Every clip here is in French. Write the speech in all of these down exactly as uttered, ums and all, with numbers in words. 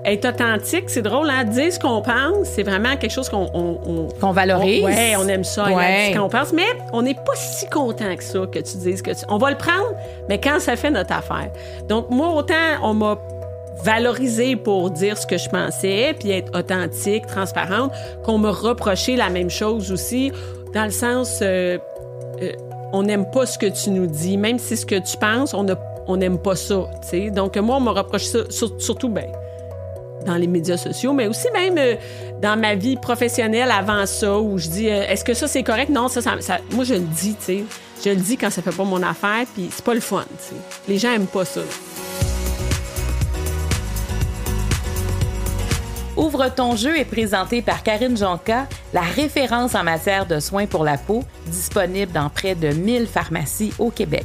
être authentique, c'est drôle, hein? Dire ce qu'on pense, c'est vraiment quelque chose qu'on... On, on, qu'on valorise. On, ouais, on aime ça, ouais. ce qu'on pense, mais on n'est pas si content que ça, que tu dises que tu... On va le prendre, mais quand ça fait notre affaire. Donc, moi, autant on m'a valorisé pour dire ce que je pensais, puis être authentique, transparente, qu'on me reprochait la même chose aussi, dans le sens... Euh, euh, on n'aime pas ce que tu nous dis, même si ce que tu penses, on on n'aime pas ça, tu sais. Donc, moi, on me reproche ça, sur, surtout, ben dans les médias sociaux, mais aussi même euh, dans ma vie professionnelle avant ça, où je dis, euh, est-ce que ça, c'est correct? Non, ça, ça, ça moi, je le dis, tu sais. Je le dis quand ça fait pas mon affaire, puis c'est pas le fun, tu sais. Les gens aiment pas ça. Ouvre ton jeu est présenté par Karine Jonca, la référence en matière de soins pour la peau, disponible dans près de mille pharmacies au Québec.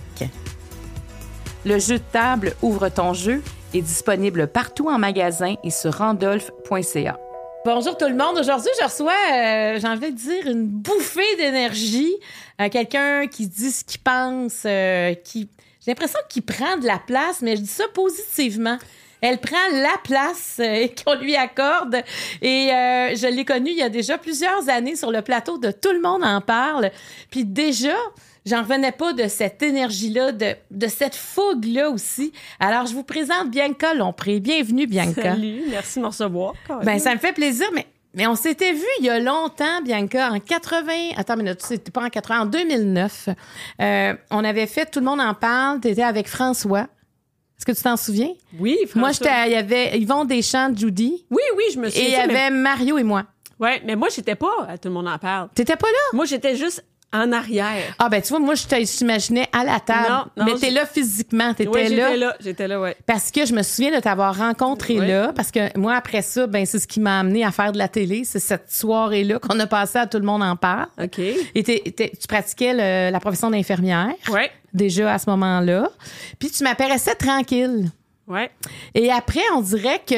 Le jeu de table Ouvre ton jeu est disponible partout en magasin et sur randolph point c a. Bonjour tout le monde. Aujourd'hui, je reçois, euh, j'ai envie de dire, une bouffée d'énergie. Euh, quelqu'un qui dit ce qu'il pense, euh, qui... j'ai l'impression qu'il prend de la place, mais je dis ça positivement. Elle prend la place euh, qu'on lui accorde. Et euh, je l'ai connue il y a déjà plusieurs années sur le plateau de Tout le monde en parle. Puis déjà, j'en revenais pas de cette énergie-là, de, de cette fougue-là aussi. Alors, je vous présente Bianca Lompré. Bienvenue, Bianca. Salut, merci de me recevoir. Ben, ça me fait plaisir, mais, mais on s'était vu il y a longtemps, Bianca, en quatre-vingts... Attends une minute, c'était pas en quatre-vingts, en deux mille neuf. Euh, on avait fait Tout le monde en parle. T'étais avec François. Est-ce que tu t'en souviens? Oui, François. Moi, j'étais, il y avait Yvon Deschamps, Judy. Oui, oui, je me souviens. Et il y avait mais... Mario et moi. Oui, mais moi, j'étais pas à Tout le monde en parle. T'étais pas là? Moi, j'étais juste en arrière. Ah, ben, tu vois, moi, je t'imaginais à la table. Non, non. Mais t'es là physiquement, t'étais oui, là. j'étais là, j'étais là, oui. Parce que je me souviens de t'avoir rencontré oui. là. Parce que moi, après ça, ben, c'est ce qui m'a amené à faire de la télé. C'est cette soirée-là qu'on a passé à Tout le monde en parle. OK. Et t'es, t'es, tu pratiquais le, la profession d'infirmière. Oui. Déjà à ce moment-là. Puis tu m'apparaissais tranquille. Ouais. Et après, on dirait que...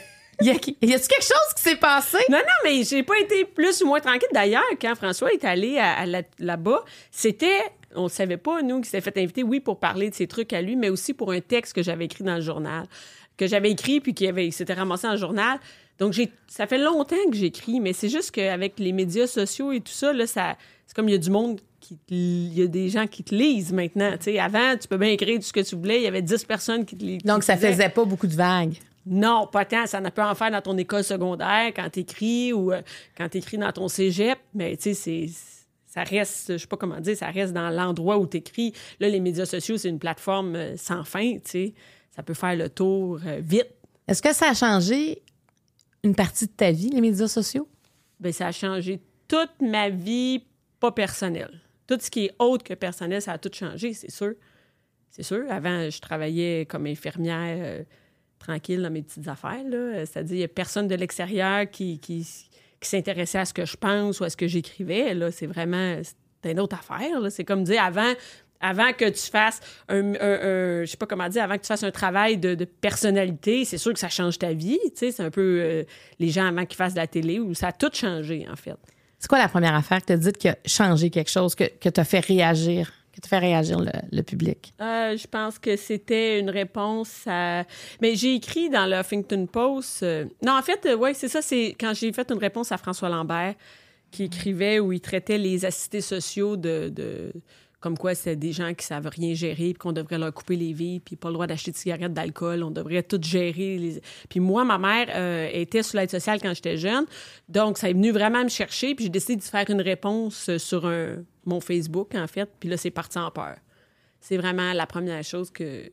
Y a, y a-tu quelque chose qui s'est passé? Non, non, mais j'ai pas été plus ou moins tranquille. D'ailleurs, quand François est allé à, à la, là-bas, c'était... On ne savait pas, nous, qu'il s'était fait inviter, oui, pour parler de ses trucs à lui, mais aussi pour un texte que j'avais écrit dans le journal. Que j'avais écrit, puis qui avait, il s'était ramassé dans le journal. Donc, j'ai, ça fait longtemps que j'écris, mais c'est juste qu'avec les médias sociaux et tout ça, là, ça, c'est comme il y a du monde... Il y a des gens qui te lisent maintenant. T'sais, avant, tu peux bien écrire tout ce que tu voulais. Il y avait dix personnes qui te lisaient. Donc, ça faisait pas beaucoup de vagues? Non, pas tant. Ça n'a pas en faire dans ton école secondaire, quand tu écris ou euh, quand tu écris dans ton cégep. Mais tu sais, c'est... ça reste, je sais pas comment dire, ça reste dans l'endroit où tu écris. Là, les médias sociaux, c'est une plateforme euh, sans fin, tu sais. Ça peut faire le tour euh, vite. Est-ce que ça a changé une partie de ta vie, les médias sociaux? Bien, ça a changé toute ma vie, pas personnelle. Tout ce qui est autre que personnel, ça a tout changé, c'est sûr. C'est sûr. Avant, je travaillais comme infirmière euh, tranquille dans mes petites affaires, là. C'est-à-dire, il n'y a personne de l'extérieur qui, qui, qui s'intéressait à ce que je pense ou à ce que j'écrivais. Là, c'est vraiment... C'est une autre affaire, là. C'est comme dire, avant... Avant que tu fasses un, un, un, je sais pas comment dire, avant que tu fasses un travail de, de personnalité, c'est sûr que ça change ta vie, tu sais, c'est un peu euh, les gens avant qu'ils fassent de la télé, où ça a tout changé, en fait. C'est quoi la première affaire que tu as dit qui a changé quelque chose, que, que t'as fait réagir, que t'as fait réagir le, le public? Euh, je pense que c'était une réponse à... Mais j'ai écrit dans le Huffington Post... Euh... Non, en fait, euh, oui, c'est ça, c'est quand j'ai fait une réponse à François Lambert, qui écrivait où il traitait les assistés sociaux de... de... Comme quoi, c'est des gens qui savent rien gérer, puis qu'on devrait leur couper les vies, puis pas le droit d'acheter de cigarettes, d'alcool, on devrait tout gérer. Les... Puis moi, ma mère euh, était sur l'aide sociale quand j'étais jeune, donc ça est venu vraiment me chercher, puis j'ai décidé de faire une réponse sur un... mon Facebook, en fait, puis là, c'est parti en peur. C'est vraiment la première chose que...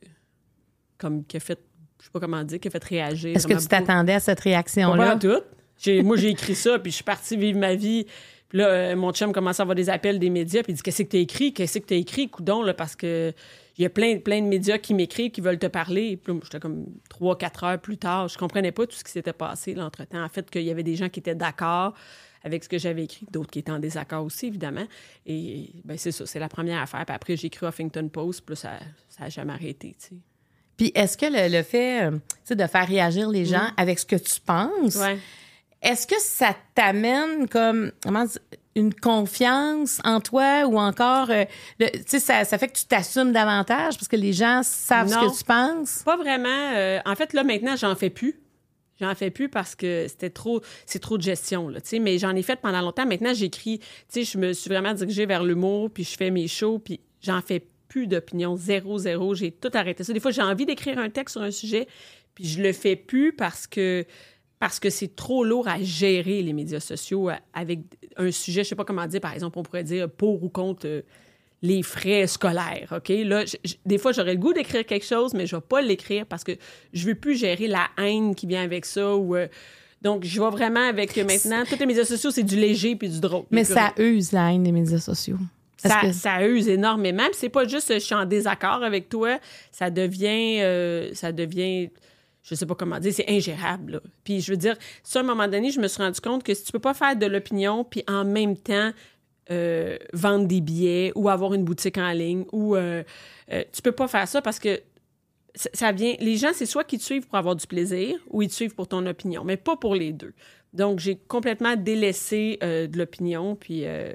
comme qui a fait, je sais pas comment dire, qui a fait réagir. Est-ce que tu t'attendais à cette réaction-là? Pas tout. J'ai... Moi, j'ai écrit ça, puis je suis partie vivre ma vie... Puis là, euh, mon chum commence à avoir des appels des médias, puis il dit « Qu'est-ce que t'as écrit? Qu'est-ce que t'as écrit? Coudon, là, parce que il y a plein, plein de médias qui m'écrivent, qui veulent te parler. » Puis là, j'étais comme trois, quatre heures plus tard. Je comprenais pas tout ce qui s'était passé, là, entre-temps. En fait, qu'il y avait des gens qui étaient d'accord avec ce que j'avais écrit, d'autres qui étaient en désaccord aussi, évidemment. Et bien, c'est ça, c'est la première affaire. Puis après, j'ai écrit Huffington Post, puis là, ça ça a jamais arrêté, tu sais. Puis est-ce que le, le fait, euh, tu sais, de faire réagir les gens mmh. avec ce que tu penses... Ouais. Est-ce que ça t'amène comme comment dire, une confiance en toi ou encore, euh, tu sais, ça, ça fait que tu t'assumes davantage parce que les gens savent non, ce que tu penses? Pas vraiment. Euh, en fait, là, maintenant, j'en fais plus. J'en fais plus parce que c'était trop, c'est trop de gestion, là, tu sais. Mais j'en ai fait pendant longtemps. Maintenant, j'écris, tu sais, je me suis vraiment dirigée vers l'humour, puis je fais mes shows, puis j'en fais plus d'opinion. Zéro, zéro. J'ai tout arrêté ça. Des fois, j'ai envie d'écrire un texte sur un sujet, puis je le fais plus parce que parce que c'est trop lourd à gérer les médias sociaux avec un sujet, je sais pas comment dire, par exemple, on pourrait dire pour ou contre euh, les frais scolaires, OK? Là, j- j- des fois, j'aurais le goût d'écrire quelque chose, mais je vais pas l'écrire parce que je veux plus gérer la haine qui vient avec ça ou... Euh, donc, je vais vraiment avec euh, maintenant, tous les médias sociaux, c'est du léger puis du drôle. Mais ça use la haine des médias sociaux. Ça, que... ça use énormément. Puis c'est pas juste je suis en désaccord avec toi, ça devient... Euh, ça devient... Je sais pas comment dire, c'est ingérable, là. Puis je veux dire, ça, à un moment donné, je me suis rendu compte que si tu peux pas faire de l'opinion puis en même temps euh, vendre des billets ou avoir une boutique en ligne ou... Euh, euh, tu peux pas faire ça parce que ça, ça vient... Les gens, c'est soit qu'ils te suivent pour avoir du plaisir ou ils te suivent pour ton opinion, mais pas pour les deux. Donc, j'ai complètement délaissé euh, de l'opinion puis euh,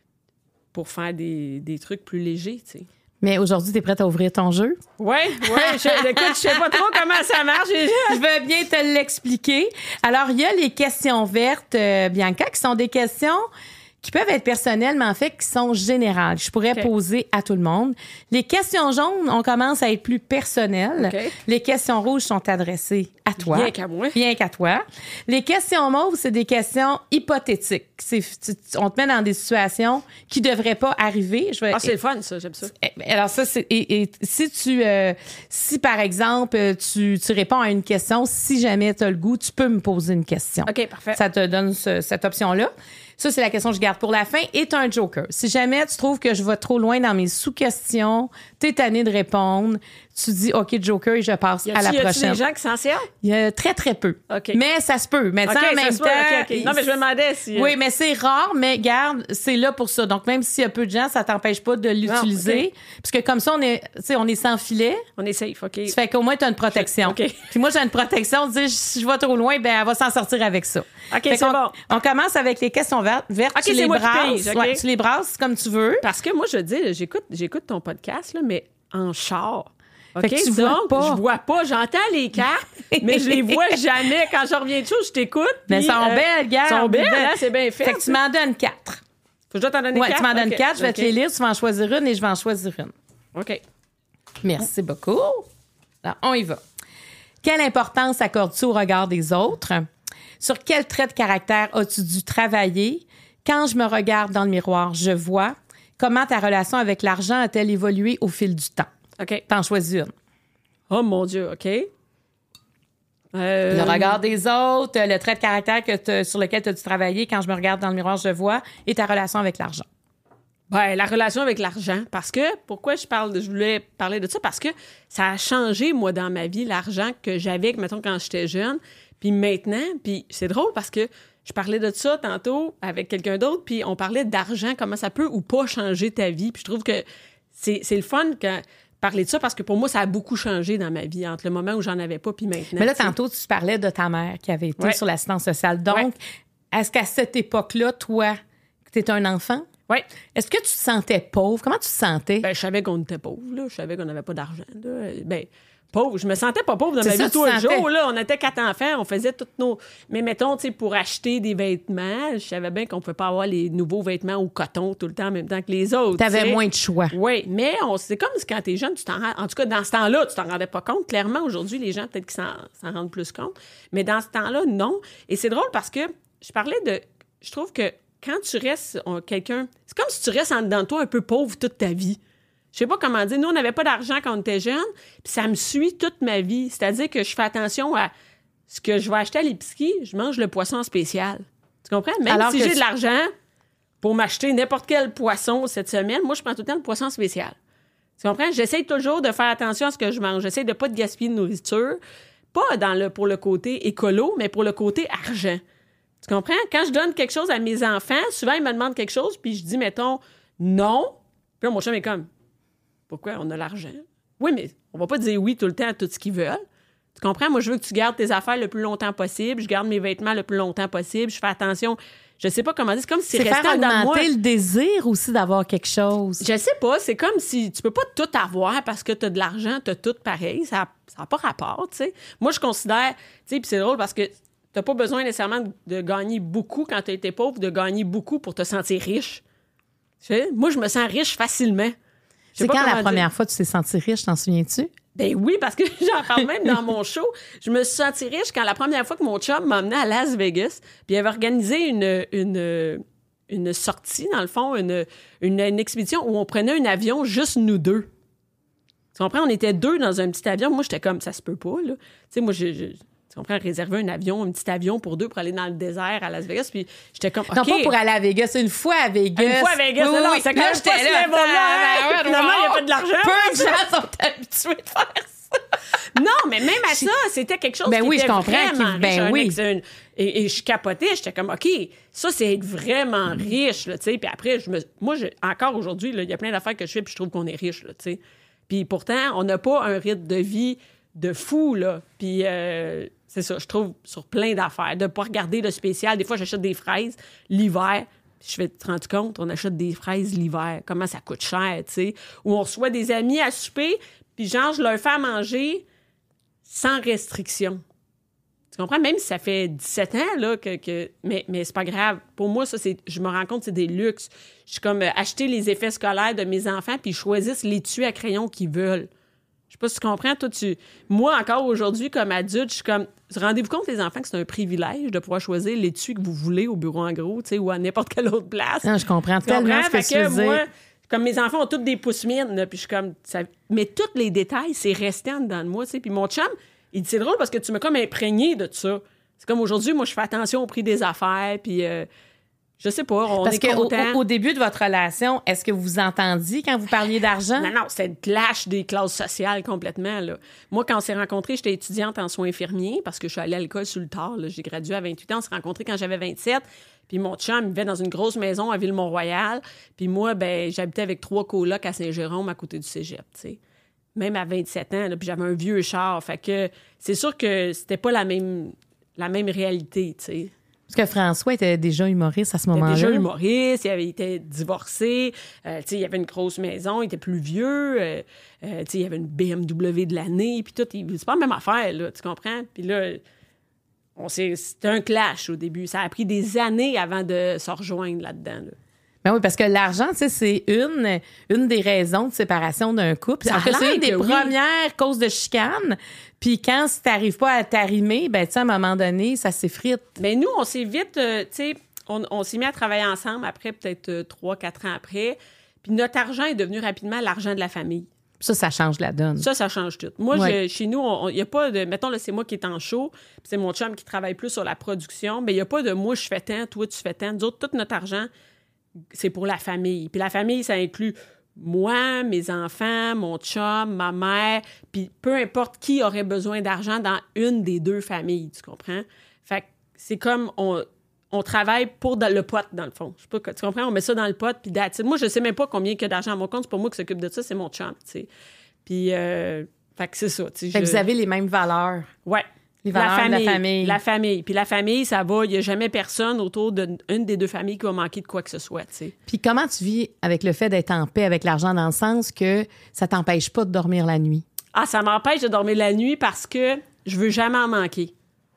pour faire des, des trucs plus légers, tu sais. Mais aujourd'hui, tu es prête à ouvrir ton jeu? Oui, oui. Écoute, je sais pas trop comment ça marche. Je veux bien te l'expliquer. Alors, il y a les questions vertes, euh, Bianca, qui sont des questions qui peuvent être personnelles, mais en fait, qui sont générales. Je pourrais okay. poser à tout le monde. Les questions jaunes, on commence à être plus personnelles. Okay. Les questions rouges sont adressées à toi. Bien qu'à moi. Bien qu'à toi. Les questions mauves, c'est des questions hypothétiques. C'est, tu, on te met dans des situations qui ne devraient pas arriver. Je vais, ah, c'est le fun, ça. J'aime ça. Alors, ça, c'est... Et, et si tu... Euh, si, par exemple, tu, tu réponds à une question, si jamais tu as le goût, tu peux me poser une question. OK, parfait. Ça te donne ce, cette option-là. Ça, c'est la question que je garde pour la fin. Et t'as un joker. Si jamais tu trouves que je vais trop loin dans mes sous-questions, t'es tanné de répondre, tu dis « OK, joker » et je passe à la prochaine. Y a-t-il des gens qui s'en servent? Il y a très, très peu. Okay. Mais ça se peut. Mais okay, en même temps... okay, okay. Non, mais je me demandais si... Oui, mais c'est rare, mais garde, c'est là pour ça. Donc, même s'il y a peu de gens, ça t'empêche pas de l'utiliser. Non, okay. Parce que comme ça, on est, tu sais, on est sans filet. On est safe, OK. Ça fait qu'au moins, tu as une protection. OK. Puis moi, j'ai une protection. Tu dis, si je vais trop loin, ben elle va s'en sortir avec ça. OK, fait c'est bon. On commence avec les questions vertes. vertes OK, tu c'est les moi brasses. qui pige, okay. Ouais, tu les brasses comme tu veux. Parce que moi, je dis, j'écoute, j'écoute ton podcast, là, mais en char. Okay? Fait que tu Donc, vois pas. Je vois pas. J'entends les cartes, mais je les vois jamais. Quand je reviens de chose, je t'écoute. Mais elles sont euh, belles, gars. Elles sont belles, hein? C'est bien fait. Fait que tu m'en donnes quatre. Faut que je dois t'en donner ouais, quatre? Ouais, tu m'en donnes okay. quatre. Je vais okay. te les lire. Tu vas en choisir une et je vais en choisir une. OK. Merci beaucoup. Alors, on y va. Quelle importance accordes-tu au regard des autres? Sur quel trait de caractère as-tu dû travailler? Quand je me regarde dans le miroir, je vois. Comment ta relation avec l'argent a-t-elle évolué au fil du temps? OK. T'en choisis une. Oh, mon Dieu, OK. Euh... Le regard des autres, le trait de caractère que sur lequel tu as dû travailler. Quand je me regarde dans le miroir, je vois. Et ta relation avec l'argent. Ben, la relation avec l'argent. Parce que, pourquoi je parle de, je voulais parler de ça? Parce que ça a changé, moi, dans ma vie, l'argent que j'avais, mettons, quand j'étais jeune. Puis maintenant, puis c'est drôle parce que je parlais de ça tantôt avec quelqu'un d'autre, puis on parlait d'argent, comment ça peut ou pas changer ta vie. Puis je trouve que c'est, c'est le fun quand parler de ça parce que pour moi, ça a beaucoup changé dans ma vie entre le moment où j'en avais pas puis maintenant. Mais là, t'sais. Tantôt, tu parlais de ta mère qui avait été ouais. sur l'assistance sociale. Donc, ouais. est-ce qu'à cette époque-là, toi, tu étais un enfant? Oui. Est-ce que tu te sentais pauvre? Comment tu te sentais? Ben, je savais qu'on était pauvre, là. Je savais qu'on n'avait pas d'argent, là. Ben, pauvre. Je me sentais pas pauvre dans c'est ma ça, vie tous les sentais. jours, là. On était quatre enfants, on faisait toutes nos... Mais mettons, tu sais, pour acheter des vêtements, je savais bien qu'on ne pouvait pas avoir les nouveaux vêtements au coton tout le temps en même temps que les autres. Tu avais t'sais. moins de choix. Oui, mais on, c'est comme quand t'es jeune, tu t'en rends... En tout cas, dans ce temps-là, tu t'en rendais pas compte. Clairement, aujourd'hui, les gens, peut-être qu'ils s'en, s'en rendent plus compte. Mais dans ce temps-là, non. Et c'est drôle parce que je parlais de... Je trouve que quand tu restes on, quelqu'un... C'est comme si tu restes en dedans de toi un peu pauvre toute ta vie. Je sais pas comment dire. Nous, on n'avait pas d'argent quand on était jeunes, puis ça me suit toute ma vie. C'est-à-dire que je fais attention à ce que je vais acheter à l'épicerie. Je mange le poisson spécial. Tu comprends? Même Alors si j'ai tu... de l'argent pour m'acheter n'importe quel poisson cette semaine, moi, je prends tout le temps le poisson spécial. Tu comprends? J'essaie toujours de faire attention à ce que je mange. J'essaie de pas de gaspiller de nourriture. Pas dans le, pour le côté écolo, mais pour le côté argent. Tu comprends? Quand je donne quelque chose à mes enfants, souvent, ils me demandent quelque chose, puis je dis, mettons, non. Puis là, mon chum est comme, pourquoi? On a l'argent. Oui, mais on va pas dire oui tout le temps à tout ce qu'ils veulent. Tu comprends? Moi, je veux que tu gardes tes affaires le plus longtemps possible. Je garde mes vêtements le plus longtemps possible. Je fais attention. Je sais pas comment dire. C'est comme si c'est restait faire dans moi. augmenter le désir aussi d'avoir quelque chose. Je sais pas. C'est comme si tu peux pas tout avoir parce que tu as de l'argent, tu as tout pareil. Ça n'a pas rapport, tu sais. Moi, je considère... Tu sais, puis c'est drôle parce que t'as pas besoin nécessairement de, de gagner beaucoup quand tu as été pauvre, de gagner beaucoup pour te sentir riche. Tu sais? Moi, je me sens riche facilement. C'est quand la première dire. fois que tu t'es senti riche, t'en souviens-tu? Ben oui, parce que j'en parle même dans mon show. Je me suis sentie riche quand la première fois que mon chum m'a emmené à Las Vegas, puis il avait organisé une, une, une sortie, dans le fond, une, une, une expédition où on prenait un avion juste nous deux. Tu comprends? On était deux dans un petit avion. Moi, j'étais comme, ça se peut pas, là. Tu sais, moi, je... je tu comprends, réserver un avion, un petit avion pour deux pour aller dans le désert à Las Vegas. Puis j'étais comme, OK. Non, pas pour aller à Vegas, une fois à Vegas. Une fois à Vegas, oui, là, oui. c'est quand même pas ce level-là. Finalement, il n'y a pas de l'argent. Peu de gens sont habitués de faire ça. Non, mais même à ça, c'était quelque chose ben qui oui, était je comprends vraiment ben riche. Oui. Un, et, et je capotais, j'étais comme, OK, ça, c'est être vraiment riche, là, tu sais. Puis après, je me, moi, je, encore aujourd'hui, il y a plein d'affaires que je fais, puis je trouve qu'on est riche, là, tu sais. Puis pourtant, on n'a pas un rythme de vie de fou, là. Puis... Euh, c'est ça, je trouve, sur plein d'affaires. De ne pas regarder le spécial. Des fois, j'achète des fraises l'hiver. Je vais te rendre compte, on achète des fraises l'hiver. Comment ça coûte cher, tu sais. Ou on reçoit des amis à souper, puis genre, je leur fais à manger sans restriction. Tu comprends? Même si ça fait dix-sept ans, là, que... que... Mais, mais c'est pas grave. Pour moi, ça, c'est... Je me rends compte, c'est des luxes. Je suis comme euh, acheter les effets scolaires de mes enfants, puis ils choisissent l'étui à crayon qu'ils veulent. Je sais pas si tu comprends, toi, tu... Moi, encore aujourd'hui, comme adulte, je suis comme... Rendez-vous compte, les enfants, que c'est un privilège de pouvoir choisir l'étui que vous voulez au bureau en gros, tu sais, ou à n'importe quelle autre place. Non, je comprends tu tellement comprends? ce que fait tu que veux moi, dire. comme mes enfants ont tous des pouces mines, là, puis je suis comme... Ça... Mais tous les détails, c'est resté en dedans de moi, tu sais. Puis mon chum, il dit, c'est drôle parce que tu m'as comme imprégné de ça. C'est comme aujourd'hui, moi, je fais attention au prix des affaires, puis... Euh... Je sais pas, on Parce est que content. Au, au début de votre relation, est-ce que vous vous entendiez quand vous parliez d'argent? Non, non, c'était le clash des classes sociales complètement, là. Moi, quand on s'est rencontrés, j'étais étudiante en soins infirmiers parce que je suis allée à l'école sur le tard, là. J'ai gradué à vingt-huit ans. On s'est rencontrés quand j'avais vingt-sept. Puis mon chum, il vivait dans une grosse maison à Ville-Mont-Royal. Puis moi, ben j'habitais avec trois colocs à Saint-Jérôme à côté du cégep, tu sais. Même à vingt-sept ans, là, puis j'avais un vieux char. Fait que c'est sûr que c'était pas la même, la même réalité, tu sais. Parce que François était déjà humoriste à ce moment-là. Il était déjà humoriste, il avait été divorcé, euh, tu sais, il avait une grosse maison, il était plus vieux, euh, euh, tu sais, il avait une B M W de l'année, puis tout, il, c'est pas la même affaire, là, tu comprends? Puis là, on s'est, c'était un clash au début. Ça a pris des années avant de se rejoindre là-dedans, là. Ben oui, parce que l'argent, tu sais, c'est une, une des raisons de séparation d'un couple. Ça En fait, c'est une des oui. premières causes de chicane. Puis quand tu n'arrives pas à t'arrimer, ben tu sais, à un moment donné, ça s'effrite. Mais nous, on s'est vite, euh, tu sais, on, on s'est mis à travailler ensemble après, peut-être euh, trois, quatre ans après. Puis notre argent est devenu rapidement l'argent de la famille. Ça, ça change la donne. Ça, ça change tout. Moi, ouais. je, chez nous, il n'y a pas de... Mettons, là, c'est moi qui est en show, puis c'est mon chum qui travaille plus sur la production, mais il n'y a pas de « moi, je fais tant, toi, tu fais tant ». Nous autres, tout notre argent, c'est pour la famille. Puis la famille, ça inclut moi, mes enfants, mon chum, ma mère, puis peu importe qui aurait besoin d'argent dans une des deux familles, tu comprends? Fait que c'est comme... on On travaille pour dans le pot, dans le fond. Je sais pas, tu comprends? On met ça dans le pot, puis that's it. Moi, je sais même pas combien il y a d'argent à mon compte. C'est pas moi qui s'occupe de ça, c'est mon chum, tu sais. Puis, euh, fait que c'est ça, tu sais. Fait que je... vous avez les mêmes valeurs. Ouais. Les valeurs la famille, de la famille. La famille. Puis la famille, ça va. Il n'y a jamais personne autour d'une des deux familles qui va manquer de quoi que ce soit, tu sais. Puis comment tu vis avec le fait d'être en paix avec l'argent dans le sens que ça t'empêche pas de dormir la nuit? Ah, ça m'empêche de dormir la nuit parce que je veux jamais en manquer.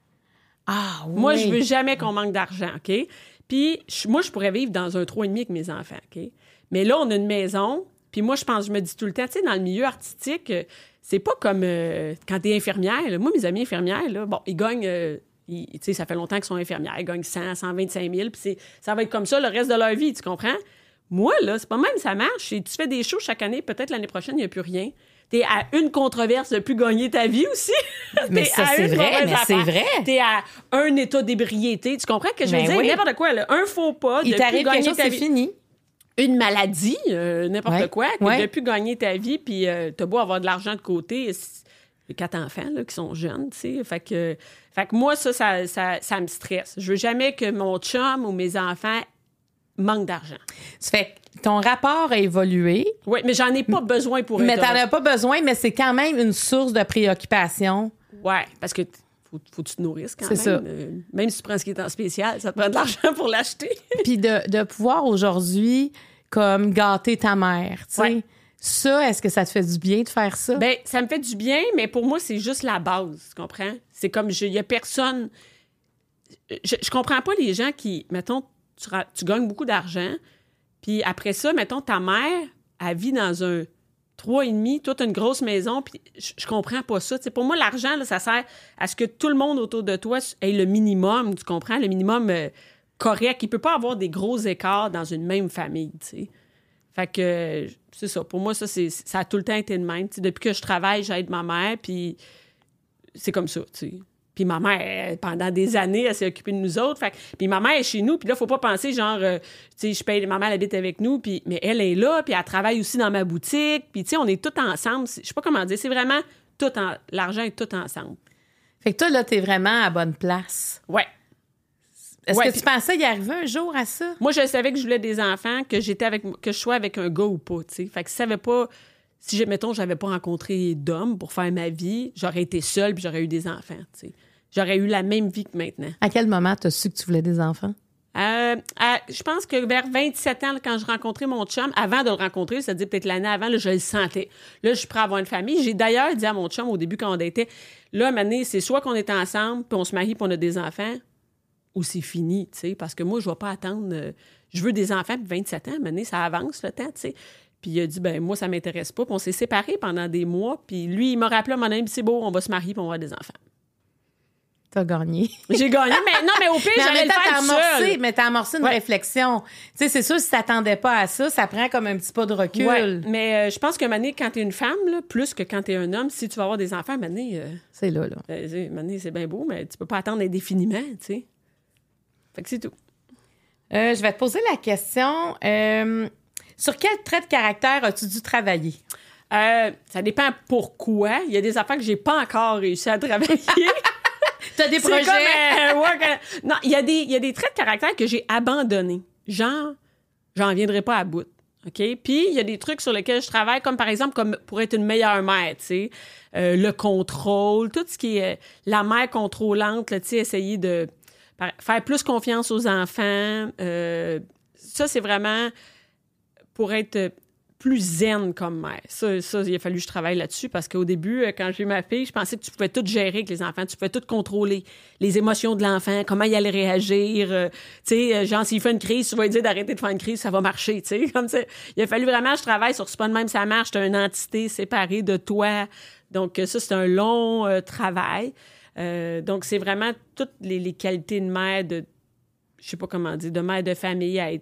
Ah oui. Moi, je veux jamais qu'on manque d'argent, OK? Puis je, moi, je pourrais vivre dans un trois et demi avec mes enfants, OK? Mais là, on a une maison, puis moi, je pense, je me dis tout le temps, tu sais, dans le milieu artistique, c'est pas comme euh, quand t'es infirmière. Là. Moi, mes amis infirmières, là, bon, ils gagnent, euh, ils, tu sais, ça fait longtemps qu'ils sont infirmières, ils gagnent cent, cent vingt-cinq mille, puis c'est, ça va être comme ça le reste de leur vie, tu comprends? Moi, là, c'est pas même ça marche. Tu fais des shows chaque année, peut-être l'année prochaine, il n'y a plus rien. T'es à une controverse de plus gagner ta vie aussi. Mais ça, c'est vrai, mais c'est vrai. T'es à un état d'ébriété. Tu comprends que je veux mais dire? Oui. N'importe quoi, là. Un faux pas de Il plus t'arrive gagner quelque chose, ta c'est vie. fini. Une maladie, euh, n'importe ouais. quoi, que ouais. de plus gagner ta vie, puis euh, t'as beau avoir de l'argent de côté. J'ai quatre enfants là, qui sont jeunes, tu sais. Fait que, fait que moi, ça ça, ça, ça me stresse. Je veux jamais que mon chum ou mes enfants manquent d'argent. Ça fait ton rapport a évolué. Oui, mais j'en ai pas besoin pour être Mais t'en heureux. as pas besoin, mais c'est quand même une source de préoccupation. Oui, parce que faut faut, faut que tu te nourrisses quand C'est même. ça. Euh, même si tu prends ce qui est en spécial, ça te prend de l'argent pour l'acheter. Puis de, de pouvoir aujourd'hui, comme, gâter ta mère, tu sais. Ouais. Ça, est-ce que ça te fait du bien de faire ça? Bien, ça me fait du bien, mais pour moi, c'est juste la base, tu comprends? C'est comme, il y a personne... Je, je comprends pas les gens qui, mettons, tu, ra- tu gagnes beaucoup d'argent, puis après ça, mettons, ta mère, elle vit dans un trois et demi, toi, t'as une grosse maison, puis je, je comprends pas ça. Tu sais, pour moi, l'argent, là, ça sert à ce que tout le monde autour de toi ait le minimum, tu comprends? Le minimum euh, correct. Il peut pas avoir des gros écarts dans une même famille, tu sais. Fait que, euh, c'est ça. Pour moi, ça, c'est, ça a tout le temps été de même. Tu sais, depuis que je travaille, j'aide ma mère, puis c'est comme ça, tu sais. Puis ma mère, elle, pendant des années, elle s'est occupée de nous autres. Fait que, puis ma mère est chez nous, puis là, faut pas penser, genre, euh, tu sais, je paye, ma mère, elle habite avec nous, puis, mais elle est là, puis elle travaille aussi dans ma boutique, puis tu sais, on est tous ensemble. Je sais pas comment dire, c'est vraiment tout en... L'argent est tout ensemble. Fait que toi, là, t'es vraiment à bonne place. Ouais. Est-ce Ouais, que puis- tu pensais y arriver un jour à ça? Moi, je savais que je voulais des enfants, que j'étais avec, que je sois avec un gars ou pas, tu sais. Fait que si je savais pas, si, je- mettons, j'avais pas rencontré d'homme pour faire ma vie, j'aurais été seule puis j'aurais eu des enfants, tu sais. J'aurais eu la même vie que maintenant. À quel moment t'as su que tu voulais des enfants? Euh, à- je pense que vers vingt-sept ans, là, quand je rencontrais mon chum, avant de le rencontrer, c'est-à-dire peut-être l'année avant, là, je le sentais. Là, je suis prête à avoir une famille. J'ai d'ailleurs dit à mon chum au début quand on était, là, à un moment donné, c'est soit qu'on est ensemble, puis on se marie, puis on a des enfants, ou c'est fini, tu sais, parce que moi, je ne vais pas attendre. euh, je veux des enfants, puis vingt-sept ans, à un moment donné, ça avance le temps, tu sais. Puis il a dit, ben moi, ça m'intéresse pas. Puis on s'est séparés pendant des mois. Puis lui, il m'a rappelé à mon ami, c'est beau, on va se marier, puis on va avoir des enfants. T'as gagné. J'ai gagné, mais non, mais au pire, Mais en j'allais même le temps, t'as faire amorcé, seul. mais t'as amorcé une Ouais. réflexion. Tu sais, c'est sûr, si t'attendais pas à ça, ça prend comme un petit pas de recul. Ouais, mais euh, je pense que Mané, quand t'es une femme, là, plus que quand t'es un homme, si tu vas avoir des enfants, Mané, euh, C'est là, là. euh, c'est- Mané, c'est bien beau, mais tu peux pas attendre indéfiniment, tu sais. Fait que c'est tout. Euh, je vais te poser la question. euh, sur quel trait de caractère as-tu dû travailler? Euh, ça dépend pourquoi. Il y a des affaires que j'ai pas encore réussi à travailler. T'as des C'est projets? comme, euh, ouais, que- non, il y, a des- il y a des traits de caractère que j'ai abandonnés. Genre, j'en viendrai pas à bout. OK? Puis, il y a des trucs sur lesquels je travaille, comme par exemple, comme pour être une meilleure mère, tu sais. Euh, le contrôle, tout ce qui est euh, la mère contrôlante, là, tu sais, essayer de par- faire plus confiance aux enfants. Euh, ça, c'est vraiment pour être plus zen comme mère. Ça, ça, il a fallu que je travaille là-dessus parce qu'au début, euh, quand j'ai eu ma fille, je pensais que tu pouvais tout gérer avec les enfants. Tu pouvais tout contrôler. Les émotions de l'enfant, comment il allait réagir. euh, tu sais, euh, genre, s'il fait une crise, tu vas lui dire d'arrêter de faire une crise, ça va marcher, tu sais. Comme ça. Il a fallu vraiment que je travaille sur c'est pas de même, ça marche. T'as une entité séparée de toi. Donc, euh, ça, c'est un long euh, travail. Euh, donc, c'est vraiment toutes les, les qualités de mère, de, je sais pas comment dire, de mère de famille à être...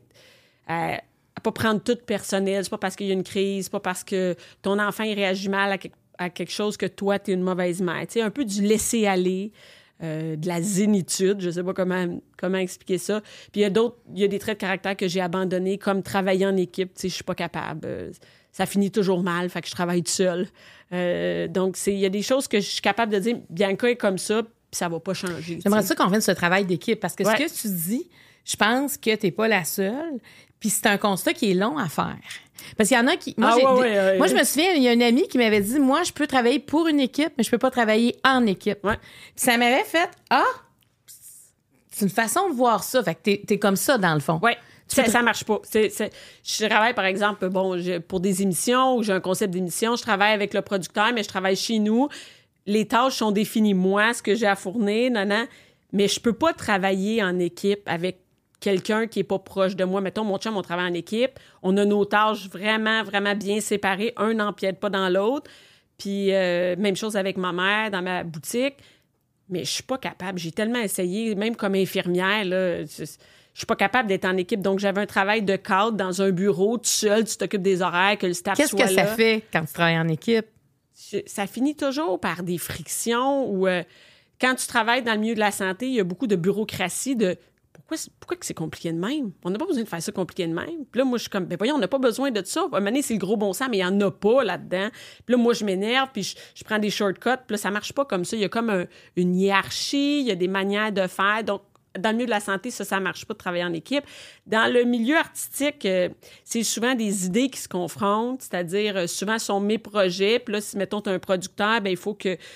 à- à pas prendre tout personnel. C'est pas parce qu'il y a une crise, c'est pas parce que ton enfant il réagit mal à, quelque, à quelque chose que toi, tu es une mauvaise mère. Tu sais, un peu du laisser-aller, euh, de la zénitude, je sais pas comment, comment expliquer ça. Puis il y a d'autres, il y a des traits de caractère que j'ai abandonnés, comme travailler en équipe. Tu sais, je suis pas capable. Euh, ça finit toujours mal, fait que je travaille toute seule. Euh, donc, c'est, il y a des choses que je suis capable de dire, Bianca est comme ça, puis ça va pas changer. J'aimerais tu sais. ça qu'on vienne ce travail d'équipe parce que Ouais. ce que tu dis, je pense que t'es pas la seule. Puis c'est un constat qui est long à faire. Parce qu'il y en a qui... Moi, Ah j'ai- ouais, ouais, ouais, moi je ouais. me souviens, il y a une amie qui m'avait dit, moi, je peux travailler pour une équipe, mais je peux pas travailler en équipe. Ouais. Puis ça m'avait fait, ah, c'est une façon de voir ça. Fait que t'es, t'es comme ça, dans le fond. Oui, Tu ça, peux- ça marche pas. C'est, c'est- je travaille, par exemple, bon, je- pour des émissions ou j'ai un concept d'émission, je travaille avec le producteur, mais je travaille chez nous. Les tâches sont définies, moi, ce que j'ai à fournir, non, non. Mais je peux pas travailler en équipe avec quelqu'un qui est pas proche de moi. Mettons, mon chum, on travaille en équipe. On a nos tâches vraiment, vraiment bien séparées. Un n'empiète pas dans l'autre. Puis, euh, même chose avec ma mère dans ma boutique. Mais je suis pas capable. J'ai tellement essayé, même comme infirmière, là, je, je suis pas capable d'être en équipe. Donc, j'avais un travail de cadre dans un bureau, tout seul, tu t'occupes des horaires, que le staff Qu'est-ce soit que là. ça fait quand tu travailles en équipe? Je- Ça finit toujours par des frictions ou euh, quand tu travailles dans le milieu de la santé, il y a beaucoup de bureaucratie, de pourquoi, c'est- pourquoi que c'est compliqué de même? On n'a pas besoin de faire ça compliqué de même. Puis là, moi, je suis comme, ben voyons, on n'a pas besoin de ça. À un moment donné, c'est le gros bon sens, mais il n'y en a pas là-dedans. Puis là, moi, je m'énerve, puis je, je prends des shortcuts, puis là, ça marche pas comme ça. Il y a comme un- une hiérarchie, il y a des manières de faire. Donc, dans le milieu de la santé, ça, ça marche pas de travailler en équipe. Dans le milieu artistique, euh, c'est souvent des idées qui se confrontent, c'est-à-dire, euh, souvent, ce sont mes projets. Puis là, si, mettons, tu as un producteur, ben il faut que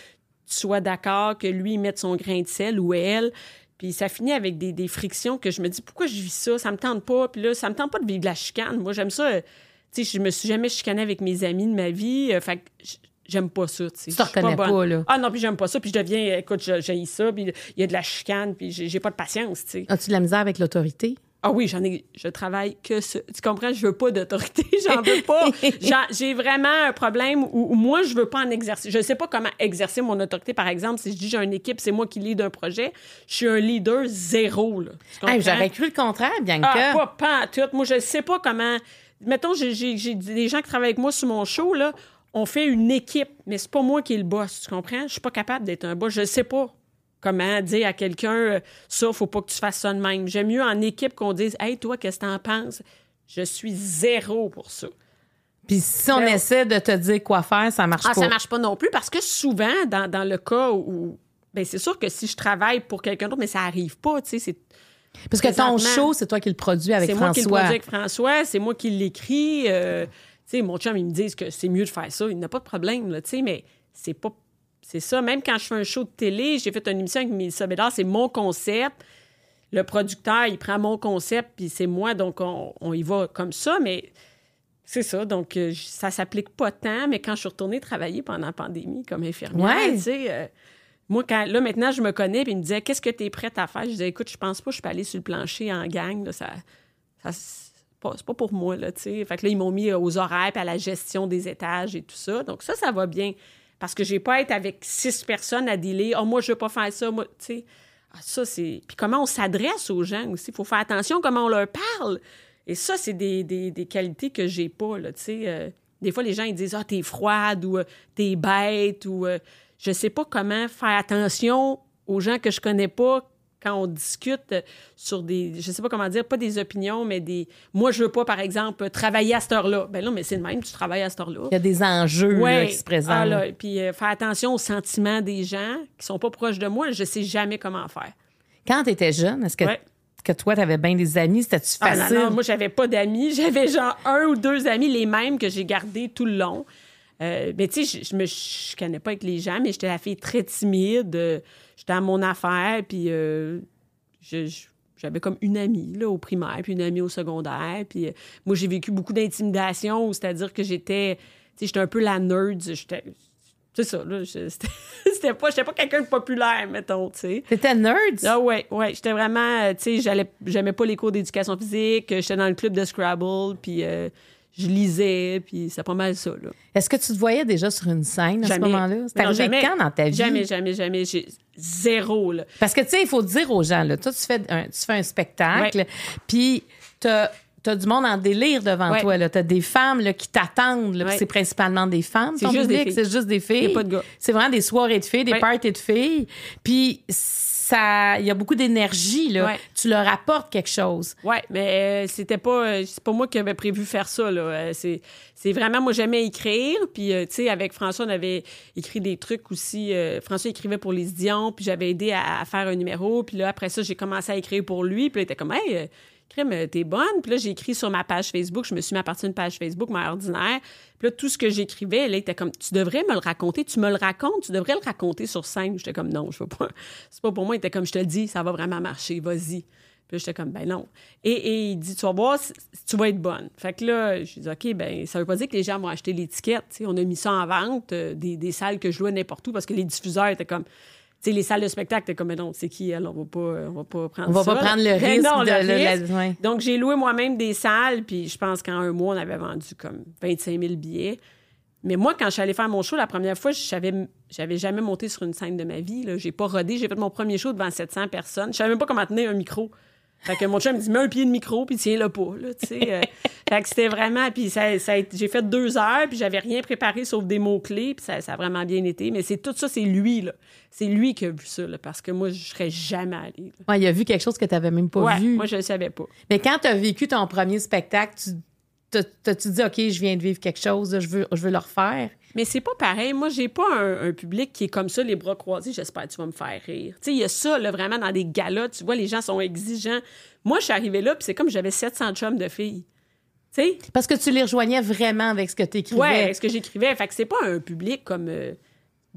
tu sois d'accord, que lui, il mette son grain de sel ou elle. Puis ça finit avec des, des frictions que je me dis, pourquoi je vis ça? Ça me tente pas. Puis là, ça me tente pas de vivre de la chicane. Moi, j'aime ça. Euh, tu sais, je me suis jamais chicanée avec mes amis de ma vie. Euh, fait que j'aime pas ça. Tu te reconnais pas, pas, là. Ah non, puis j'aime pas ça. Puis je deviens, écoute, j'haïs ça. Puis il y a de la chicane. Puis j'ai, j'ai pas de patience, tu sais. As-tu de la misère avec l'autorité? Ah oui, j'en ai, je travaille que ça. Tu comprends? Je veux pas d'autorité, j'en veux pas. J'en, j'ai vraiment un problème où, où moi, je veux pas en exercer. Je sais pas comment exercer mon autorité, par exemple. Si je dis j'ai une équipe, c'est moi qui lead un projet, je suis un leader zéro, là. Tu comprends? Hey, j'aurais cru le contraire, Bianca. Ah, pas, pas en tout. Moi, je sais pas comment... Mettons, j'ai, j'ai, j'ai des gens qui travaillent avec moi sur mon show, là. On fait une équipe, mais c'est pas moi qui est le boss, tu comprends? Je suis pas capable d'être un boss. Je sais pas comment dire à quelqu'un, ça, faut pas que tu fasses ça de même. J'aime mieux en équipe qu'on dise, hey, toi, qu'est-ce que t'en penses? Je suis zéro pour ça. Puis si on ben, essaie de te dire quoi faire, ça marche ah, pas. Ça marche pas non plus, parce que souvent, dans, dans le cas où. Bien, c'est sûr que si je travaille pour quelqu'un d'autre, mais ça arrive pas, tu sais, c'est. Parce que ton show, c'est toi qui le produis avec c'est François. C'est moi qui le produis avec François, c'est moi qui l'écris. Euh, tu sais, mon chum, il me dit que c'est mieux de faire ça. Il n'a pas de problème, là, tu sais, mais c'est pas. C'est ça. Même quand je fais un show de télé, j'ai fait une émission avec Mélissa Bédard, c'est mon concept. Le producteur, il prend mon concept, puis c'est moi, donc on, on y va comme ça, mais c'est ça. Donc, euh, ça s'applique pas tant, mais quand je suis retournée travailler pendant la pandémie comme infirmière, ouais. tu sais, euh, moi, quand, là, maintenant, je me connais, puis il me disait, qu'est-ce que tu es prête à faire? Je disais, écoute, je pense pas que je peux aller sur le plancher en gang, là, ça... ça c'est pas, c'est pas pour moi, là, tu sais. Fait que là, ils m'ont mis aux horaires, puis à la gestion des étages et tout ça. Donc ça, ça va bien. Parce que j'ai pas à être avec six personnes à dealer. « Oh, moi, je veux pas faire ça. » Moi, tu sais, ah, ça, c'est... Puis comment on s'adresse aux gens aussi. Il faut faire attention comment on leur parle. Et ça, c'est des, des, des qualités que j'ai pas, là, tu sais. Euh, des fois, les gens, ils disent « Ah, t'es froide » ou euh, « T'es bête » ou euh, je sais pas comment faire attention aux gens que je connais pas quand on discute sur des... Je sais pas comment dire, pas des opinions, mais des... Moi, je veux pas, par exemple, travailler à cette heure-là. Ben là, mais c'est le même, tu travailles à cette heure-là. Il y a des enjeux ouais. là, qui se présentent. Ah, là, puis euh, faire attention aux sentiments des gens qui sont pas proches de moi. Je sais jamais comment faire. Quand tu étais jeune, est-ce que, ouais. que toi, tu avais bien des amis? C'était-tu facile? Ah, non, non, moi, j'avais pas d'amis. J'avais genre un ou deux amis, les mêmes que j'ai gardés tout le long. Euh, mais tu sais, je, je me je connais pas avec les gens, mais j'étais la fille très timide. Euh, j'étais à mon affaire, puis euh, je, je, j'avais comme une amie là, au primaire, puis une amie au secondaire. Puis euh, moi, j'ai vécu beaucoup d'intimidation, c'est-à-dire que j'étais, tu sais, j'étais un peu la nerd. J'étais, c'est ça, là. Je, c'était, c'était pas, j'étais pas quelqu'un de populaire, mettons, tu sais. T'étais nerd? Ah ouais, ouais. J'étais vraiment, tu sais, j'allais, j'aimais pas les cours d'éducation physique. J'étais dans le club de Scrabble, puis... Euh, je lisais, puis c'est pas mal ça, là. Est-ce que tu te voyais déjà sur une scène à jamais. ce moment-là? C'était arrivé jamais, quand dans ta vie? Jamais, jamais, jamais. J'ai zéro, là. Parce que, tu sais, il faut dire aux gens, là, toi, tu fais un, tu fais un spectacle, puis t'as, t'as du monde en délire devant ouais. toi, là. T'as des femmes là, qui t'attendent, là, ouais. C'est principalement des femmes, c'est ton juste public, des filles. c'est juste des filles. Il n'y a pas de gars. C'est vraiment des soirées de filles, des ouais. parties de filles, puis... Ça, il y a beaucoup d'énergie, là. Ouais. Tu leur apportes quelque chose. Oui, mais euh, c'était pas... C'est pas moi qui avais prévu faire ça, là. Euh, c'est, c'est vraiment... Moi, j'aimais écrire. Puis, euh, tu sais, avec François, on avait écrit des trucs aussi. Euh, François écrivait pour les Dion, puis j'avais aidé à, à faire un numéro. Puis là, après ça, j'ai commencé à écrire pour lui. Puis là, il était comme, hey... Euh, crème, t'es bonne. Puis là, j'ai écrit sur ma page Facebook. Je me suis mis à partir d'une page Facebook, ma ordinaire. Puis là, tout ce que j'écrivais, là, il était comme, tu devrais me le raconter. Tu me le racontes. Tu devrais le raconter sur scène. J'étais comme, non, je veux pas. C'est pas pour moi. Il était comme, je te le dis, ça va vraiment marcher. Vas-y. Puis là, j'étais comme, ben non. Et, et il dit, tu vas voir, tu vas être bonne. Fait que là, je dis, OK, ben ça veut pas dire que les gens vont acheter l'étiquette. T'sais, on a mis ça en vente, euh, des, des salles que je louais n'importe où parce que les diffuseurs étaient comme... Tu sais, les salles de spectacle, t'es comme, mais non, c'est qui, elle? On va pas, on va pas prendre ça. On va pas prendre le risque. Non, de, le le, risque. La, ouais. Donc, j'ai loué moi-même des salles, puis je pense qu'en un mois, on avait vendu comme vingt-cinq mille billets. Mais moi, quand je suis allée faire mon show, la première fois, je savais, j'avais jamais monté sur une scène de ma vie. Là. J'ai pas rodé. J'ai fait mon premier show devant sept cents personnes. Je savais même pas comment tenir un micro. Fait que mon chum me dit, mets un pied de micro, puis tiens-le pas, là, tu sais. Euh, fait que c'était vraiment... Puis ça, ça a, j'ai fait deux heures, puis j'avais rien préparé sauf des mots-clés, puis ça, ça a vraiment bien été. Mais c'est tout ça, c'est lui, là. C'est lui qui a vu ça, là, parce que moi, je serais jamais allée. Ouais, il a vu quelque chose que tu n'avais même pas ouais, vu. moi, je le savais pas. Mais quand tu as vécu ton premier spectacle, tu t'as-tu dit, OK, je viens de vivre quelque chose, je veux, je veux le refaire? Mais c'est pas pareil. Moi, j'ai pas un, un public qui est comme ça, les bras croisés. J'espère que tu vas me faire rire. Tu sais, il y a ça, là, vraiment, dans des galas. Tu vois, les gens sont exigeants. Moi, je suis arrivée là, puis c'est comme j'avais sept cents chums de filles. Tu sais? Parce que tu les rejoignais vraiment avec ce que tu écrivais. Oui, avec ce que j'écrivais. Fait que c'est pas un public comme... Euh,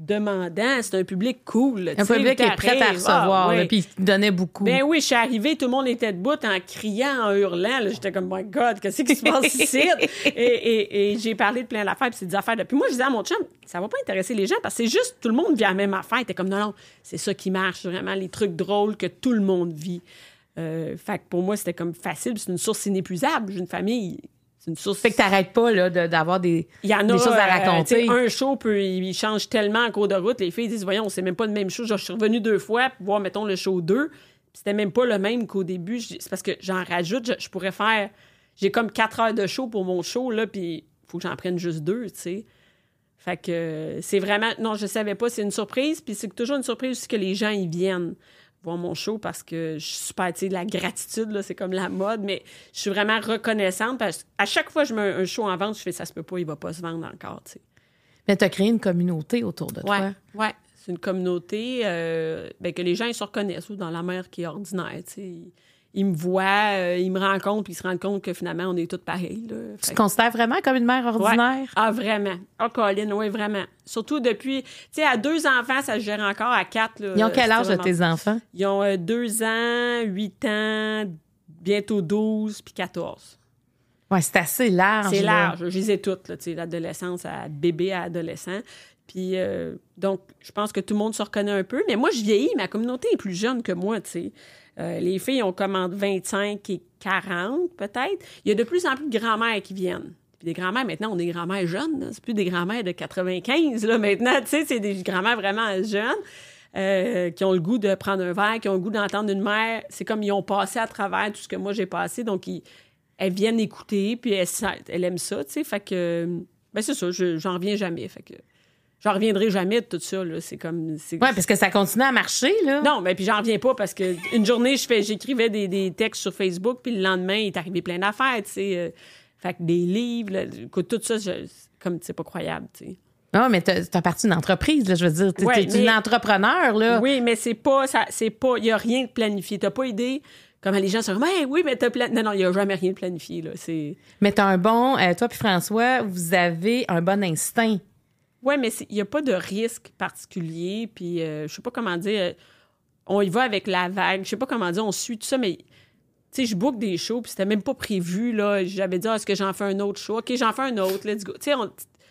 demandant, c'est un public cool. Un public qui est prêt à recevoir, ah, oui. Puis il donnait beaucoup. Ben oui, je suis arrivée, tout le monde était debout en criant, en hurlant. Là, j'étais comme, my God, qu'est-ce qui se passe ici? et, et, et j'ai parlé de plein d'affaires, puis c'est des affaires de... Puis moi, je disais à mon chum, ça va pas intéresser les gens, parce que c'est juste, tout le monde vit la même affaire. Il était comme, non, non, c'est ça qui marche, vraiment, les trucs drôles que tout le monde vit. Euh, fait que pour moi, c'était comme facile, c'est une source inépuisable. J'ai une famille... C'est une source... Fait que t'arrêtes pas là, de, d'avoir des, il y en a, des choses à raconter. Euh, un show, peut, il change tellement en cours de route. Les filles disent, voyons, c'est même pas le même show. Genre, je suis revenue deux fois pour voir, mettons, le show deux. C'était même pas le même qu'au début. C'est parce que j'en rajoute. Je, je pourrais faire... J'ai comme quatre heures de show pour mon show, là, puis il faut que j'en prenne juste deux, tu sais. Fait que euh, c'est vraiment... Non, je savais pas. C'est une surprise. Puis c'est toujours une surprise aussi que les gens, ils viennent voir mon show parce que je suis super, tu sais, la gratitude, là, c'est comme la mode, mais je suis vraiment reconnaissante parce qu'à chaque fois que je mets un show en vente, je fais ça se peut pas, il va pas se vendre encore, tu sais. Mais tu as créé une communauté autour de toi. Ouais, ouais. C'est une communauté euh, ben, que les gens ils se reconnaissent ou dans la mer qui est ordinaire, tu sais. Ils, ils me voient, euh, ils me rencontrent, puis ils se rendent compte que finalement, on est tous pareils. Là. Tu te considères vraiment comme une mère ordinaire? Ouais. Ah, vraiment. Ah, oh, Colin, oui, vraiment. Surtout depuis... Tu sais, à deux enfants, ça se gère encore. À quatre, là... Ils ont quel âge, vraiment... tes enfants? Ils ont euh, deux ans, huit ans, bientôt douze, puis quatorze. Oui, c'est assez large. C'est là. large. Je les ai toutes, là, tu sais, l'adolescence à bébé à adolescent. Puis, euh, donc, je pense que tout le monde se reconnaît un peu. Mais moi, je vieillis. Ma communauté est plus jeune que moi, tu sais. Euh, les filles ont comme entre vingt-cinq et quarante, peut-être. Il y a de plus en plus de grand-mères qui viennent. Puis des grand-mères, maintenant, on est des grand-mères jeunes. Là. C'est plus des grand-mères de quatre-vingt-quinze, là, maintenant. Tu sais, c'est des grand-mères vraiment jeunes euh, qui ont le goût de prendre un verre, qui ont le goût d'entendre une mère. C'est comme ils ont passé à travers tout ce que moi, j'ai passé. Donc, ils, elles viennent écouter, puis elles, elles aiment ça, tu sais. Fait que, ben c'est ça, je, j'en reviens jamais. Fait que... J'en reviendrai jamais de tout ça, là. C'est comme... C'est... Oui, parce que ça continue à marcher, là. Non, mais puis j'en reviens pas parce que une journée, je fais, j'écrivais des, des textes sur Facebook, puis le lendemain, il est arrivé plein d'affaires, tu sais. Euh, fait que des livres, là, écoute, tout ça, je, comme, c'est pas croyable, tu sais. Non, mais t'as, t'as parti d'une entreprise, là, je veux dire. T'es, ouais, t'es mais, une entrepreneur, là. Oui, mais c'est pas... Ça, c'est pas... Il y a rien de planifié. T'as pas idée... Comme les gens sont comme, hey, oui, mais t'as planifié. Non, non, il n'y a jamais rien de planifié, là. C'est... Mais t'as un bon... Euh, toi puis François, vous avez un bon instinct. Oui, mais il n'y a pas de risque particulier. Puis, euh, je sais pas comment dire, euh, on y va avec la vague. Je sais pas comment dire, on suit tout ça, mais, tu sais, je book des shows, puis c'était même pas prévu, là. J'avais dit, ah, est-ce que j'en fais un autre show? OK, j'en fais un autre, let's go. Tu sais,